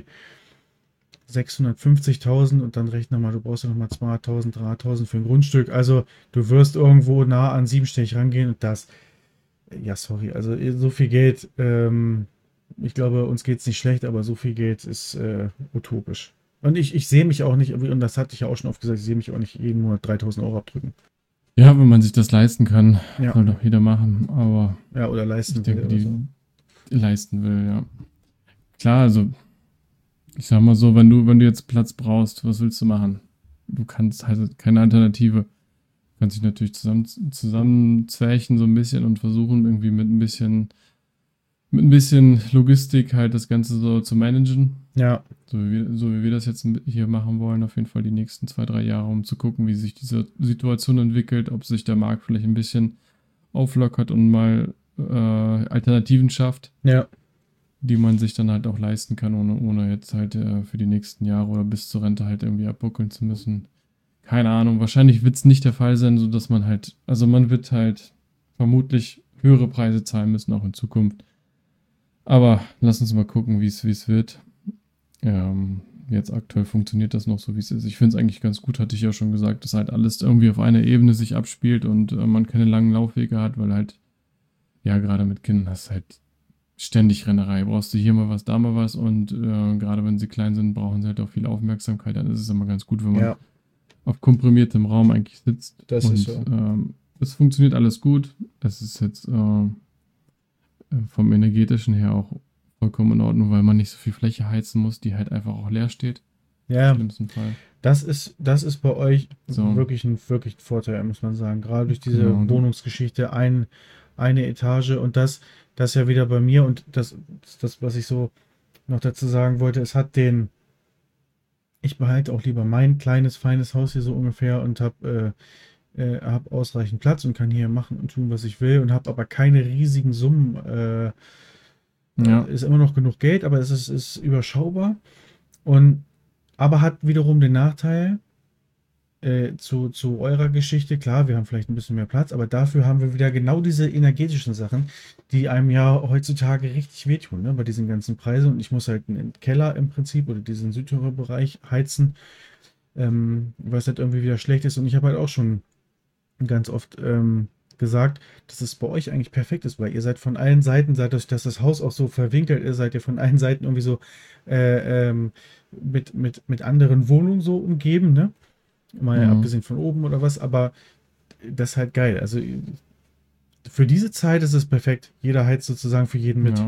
[SPEAKER 2] 650.000 und dann rechne mal, du brauchst ja nochmal 200.000, 300.000 für ein Grundstück. Also du wirst irgendwo nah an siebenstellig rangehen und das, ja, sorry, also so viel Geld, ich glaube, uns geht es nicht schlecht, aber so viel Geld ist utopisch. Und ich sehe mich auch nicht, und das hatte ich ja auch schon oft gesagt, ich sehe mich auch nicht jeden Monat 3.000 € abdrücken.
[SPEAKER 1] Ja, wenn man sich das leisten kann,
[SPEAKER 2] Ja,
[SPEAKER 1] soll doch jeder machen. Aber
[SPEAKER 2] ja, oder
[SPEAKER 1] ich
[SPEAKER 2] leisten will
[SPEAKER 1] denke,
[SPEAKER 2] oder so.
[SPEAKER 1] die leisten will, ja. Klar, also ich sag mal so, wenn du jetzt Platz brauchst, was willst du machen? Du kannst halt keine Alternative. Du kannst dich natürlich zusammenzwärchen so ein bisschen und versuchen, irgendwie mit ein bisschen Logistik halt das Ganze so zu managen.
[SPEAKER 2] Ja,
[SPEAKER 1] So wie wir das jetzt hier machen wollen, auf jeden Fall die nächsten 2, 3 Jahre, um zu gucken, wie sich diese Situation entwickelt, ob sich der Markt vielleicht ein bisschen auflockert und mal Alternativen schafft,
[SPEAKER 2] ja,
[SPEAKER 1] die man sich dann halt auch leisten kann, ohne jetzt halt für die nächsten Jahre oder bis zur Rente halt irgendwie abbuckeln zu müssen. Keine Ahnung, wahrscheinlich wird es nicht der Fall sein, sodass man halt, also man wird halt vermutlich höhere Preise zahlen müssen, auch in Zukunft. Aber lass uns mal gucken, wie es wird. Jetzt aktuell funktioniert das noch so, wie es ist. Ich finde es eigentlich ganz gut, hatte ich ja schon gesagt, dass halt alles irgendwie auf einer Ebene sich abspielt und man keine langen Laufwege hat, weil halt, ja, gerade mit Kindern hast du halt ständig Rennerei. Brauchst du hier mal was, da mal was und gerade wenn sie klein sind, brauchen sie halt auch viel Aufmerksamkeit. Dann ist es immer ganz gut, wenn man
[SPEAKER 2] ja,
[SPEAKER 1] auf komprimiertem Raum eigentlich sitzt
[SPEAKER 2] das ist
[SPEAKER 1] und
[SPEAKER 2] so.
[SPEAKER 1] es funktioniert alles gut. Es ist jetzt vom energetischen her auch vollkommen in Ordnung, weil man nicht so viel Fläche heizen muss, die halt einfach auch leer steht. Im
[SPEAKER 2] Ja,
[SPEAKER 1] schlimmsten Fall.
[SPEAKER 2] das ist bei euch
[SPEAKER 1] So,
[SPEAKER 2] wirklich ein Vorteil, muss man sagen. Gerade durch
[SPEAKER 1] genau.
[SPEAKER 2] diese Wohnungsgeschichte, eine Etage und das ja wieder bei mir und das, was ich so noch dazu sagen wollte, ich behalte auch lieber mein kleines, feines Haus hier so ungefähr und hab ausreichend Platz und kann hier machen und tun, was ich will und habe aber keine riesigen Summen.
[SPEAKER 1] Ja,
[SPEAKER 2] Ist immer noch genug Geld, aber ist überschaubar und aber hat wiederum den Nachteil, zu eurer Geschichte, klar, wir haben vielleicht ein bisschen mehr Platz, aber dafür haben wir wieder genau diese energetischen Sachen, die einem ja heutzutage richtig wehtun, ne, bei diesen ganzen Preisen. Und ich muss halt einen Keller im Prinzip oder diesen Südtürerbereich heizen, weil es halt irgendwie wieder schlecht ist. Und ich habe halt auch schon ganz oft gesagt, dass es bei euch eigentlich perfekt ist, weil ihr seid von allen Seiten, dadurch, dass das Haus auch so verwinkelt ist, seid ihr von allen Seiten irgendwie so mit anderen Wohnungen so umgeben, ne? Mal
[SPEAKER 1] Mhm.
[SPEAKER 2] abgesehen von oben oder was, aber das ist halt geil. Also für diese Zeit ist es perfekt. Jeder heizt sozusagen für jeden mit.
[SPEAKER 1] Ja.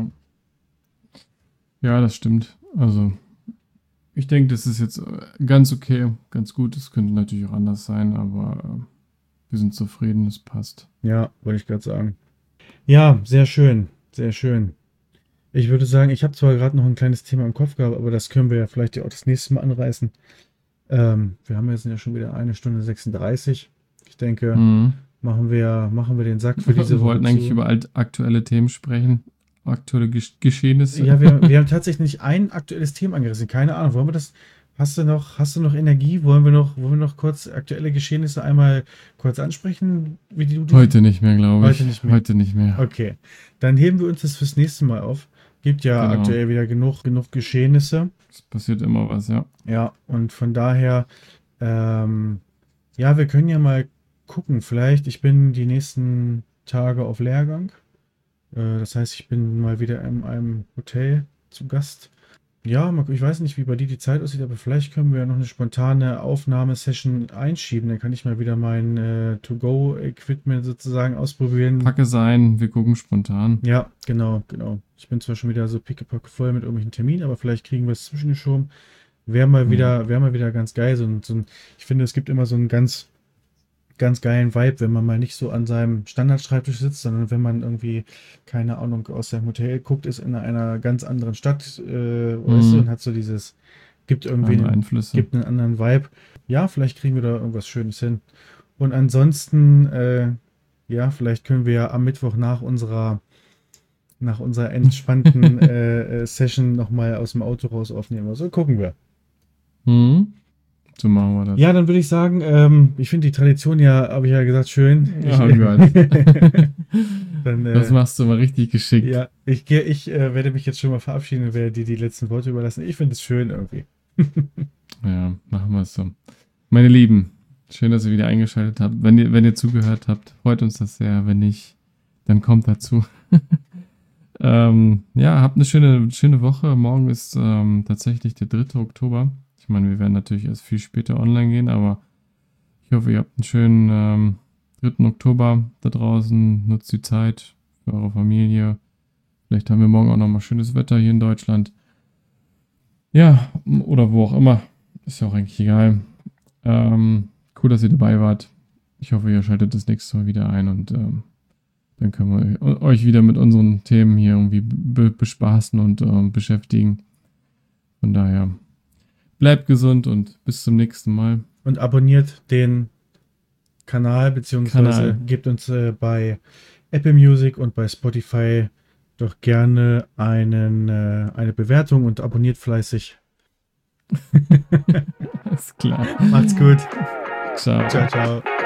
[SPEAKER 1] Ja, das stimmt. Also, ich denke, das ist jetzt ganz okay, ganz gut. Es könnte natürlich auch anders sein, aber wir sind zufrieden, es passt.
[SPEAKER 2] Ja, wollte ich gerade sagen. Ja, sehr schön, sehr schön. Ich würde sagen, ich habe zwar gerade noch ein kleines Thema im Kopf gehabt, aber das können wir ja vielleicht ja auch das nächste Mal anreißen. Wir haben jetzt ja schon wieder 1 Stunde 36. Ich denke,
[SPEAKER 1] Mhm.
[SPEAKER 2] machen wir den Sack für diese
[SPEAKER 1] Wir
[SPEAKER 2] Woche
[SPEAKER 1] wollten eigentlich
[SPEAKER 2] zu.
[SPEAKER 1] über aktuelle Themen sprechen, aktuelle Geschehnisse.
[SPEAKER 2] Ja, wir haben tatsächlich nicht ein aktuelles Thema angerissen. Keine Ahnung. Wollen wir das? Hast du noch Energie? Wollen wir noch kurz aktuelle Geschehnisse einmal kurz ansprechen, wie du die
[SPEAKER 1] Heute nicht mehr, glaube
[SPEAKER 2] heute
[SPEAKER 1] ich.
[SPEAKER 2] nicht mehr?
[SPEAKER 1] Heute nicht mehr.
[SPEAKER 2] Okay. Dann heben wir uns das fürs nächste Mal auf. Gibt ja
[SPEAKER 1] Genau.
[SPEAKER 2] aktuell wieder genug Geschehnisse.
[SPEAKER 1] Es passiert immer was, ja.
[SPEAKER 2] Ja, und von daher, ja, wir können ja mal gucken. Vielleicht, ich bin die nächsten Tage auf Lehrgang. Das heißt, ich bin mal wieder in einem Hotel zu Gast. Ja, ich weiß nicht, wie bei dir die Zeit aussieht, aber vielleicht können wir ja noch eine spontane Aufnahmesession einschieben. Dann kann ich mal wieder mein To-Go-Equipment sozusagen ausprobieren.
[SPEAKER 1] Packe sein, wir gucken spontan.
[SPEAKER 2] Ja, genau, genau. Ich bin zwar schon wieder so pickepacke voll mit irgendwelchen Terminen, aber vielleicht kriegen wir es zwischengeschoben.
[SPEAKER 1] Ja.
[SPEAKER 2] Wäre mal wieder ganz geil. Ich finde, es gibt immer so einen ganz geilen Vibe, wenn man mal nicht so an seinem Standardschreibtisch sitzt, sondern wenn man irgendwie, keine Ahnung, aus seinem Hotel guckt, ist in einer ganz anderen Stadt, weißt du, und
[SPEAKER 1] Mhm.
[SPEAKER 2] hat so gibt irgendwie
[SPEAKER 1] Andere Einflüsse.
[SPEAKER 2] gibt einen anderen Vibe. Ja, vielleicht kriegen wir da irgendwas Schönes hin. Und ansonsten, ja, vielleicht können wir ja am Mittwoch nach unserer entspannten Session nochmal aus dem Auto raus aufnehmen. Also gucken wir.
[SPEAKER 1] Mhm. So machen wir das.
[SPEAKER 2] Ja, dann würde ich sagen, ich finde die Tradition ja, habe ich ja gesagt, schön.
[SPEAKER 1] Ja, geil.
[SPEAKER 2] Dann,
[SPEAKER 1] Das machst du mal richtig geschickt.
[SPEAKER 2] ja, ich werde mich jetzt schon mal verabschieden und werde dir die letzten Worte überlassen. Ich finde es schön irgendwie.
[SPEAKER 1] Ja, machen wir es so. Meine Lieben, schön, dass ihr wieder eingeschaltet habt. Wenn ihr zugehört habt, freut uns das sehr. Wenn nicht, dann kommt dazu. Ja, habt eine schöne Woche. Morgen ist tatsächlich der 3. Oktober. Ich meine, wir werden natürlich erst viel später online gehen, aber ich hoffe, ihr habt einen schönen 3. Oktober da draußen. Nutzt die Zeit für eure Familie. Vielleicht haben wir morgen auch nochmal schönes Wetter hier in Deutschland. Ja, oder wo auch immer. Ist ja auch eigentlich egal. Cool, dass ihr dabei wart. Ich hoffe, ihr schaltet das nächste Mal wieder ein und dann können wir euch wieder mit unseren Themen hier irgendwie bespaßen und beschäftigen. Von daher, bleibt gesund und bis zum nächsten Mal.
[SPEAKER 2] Und abonniert den Kanal, beziehungsweise gebt uns bei Apple Music und bei Spotify doch gerne eine Bewertung und abonniert fleißig.
[SPEAKER 1] Alles klar.
[SPEAKER 2] Macht's gut.
[SPEAKER 1] Ciao.
[SPEAKER 2] Ciao, ciao.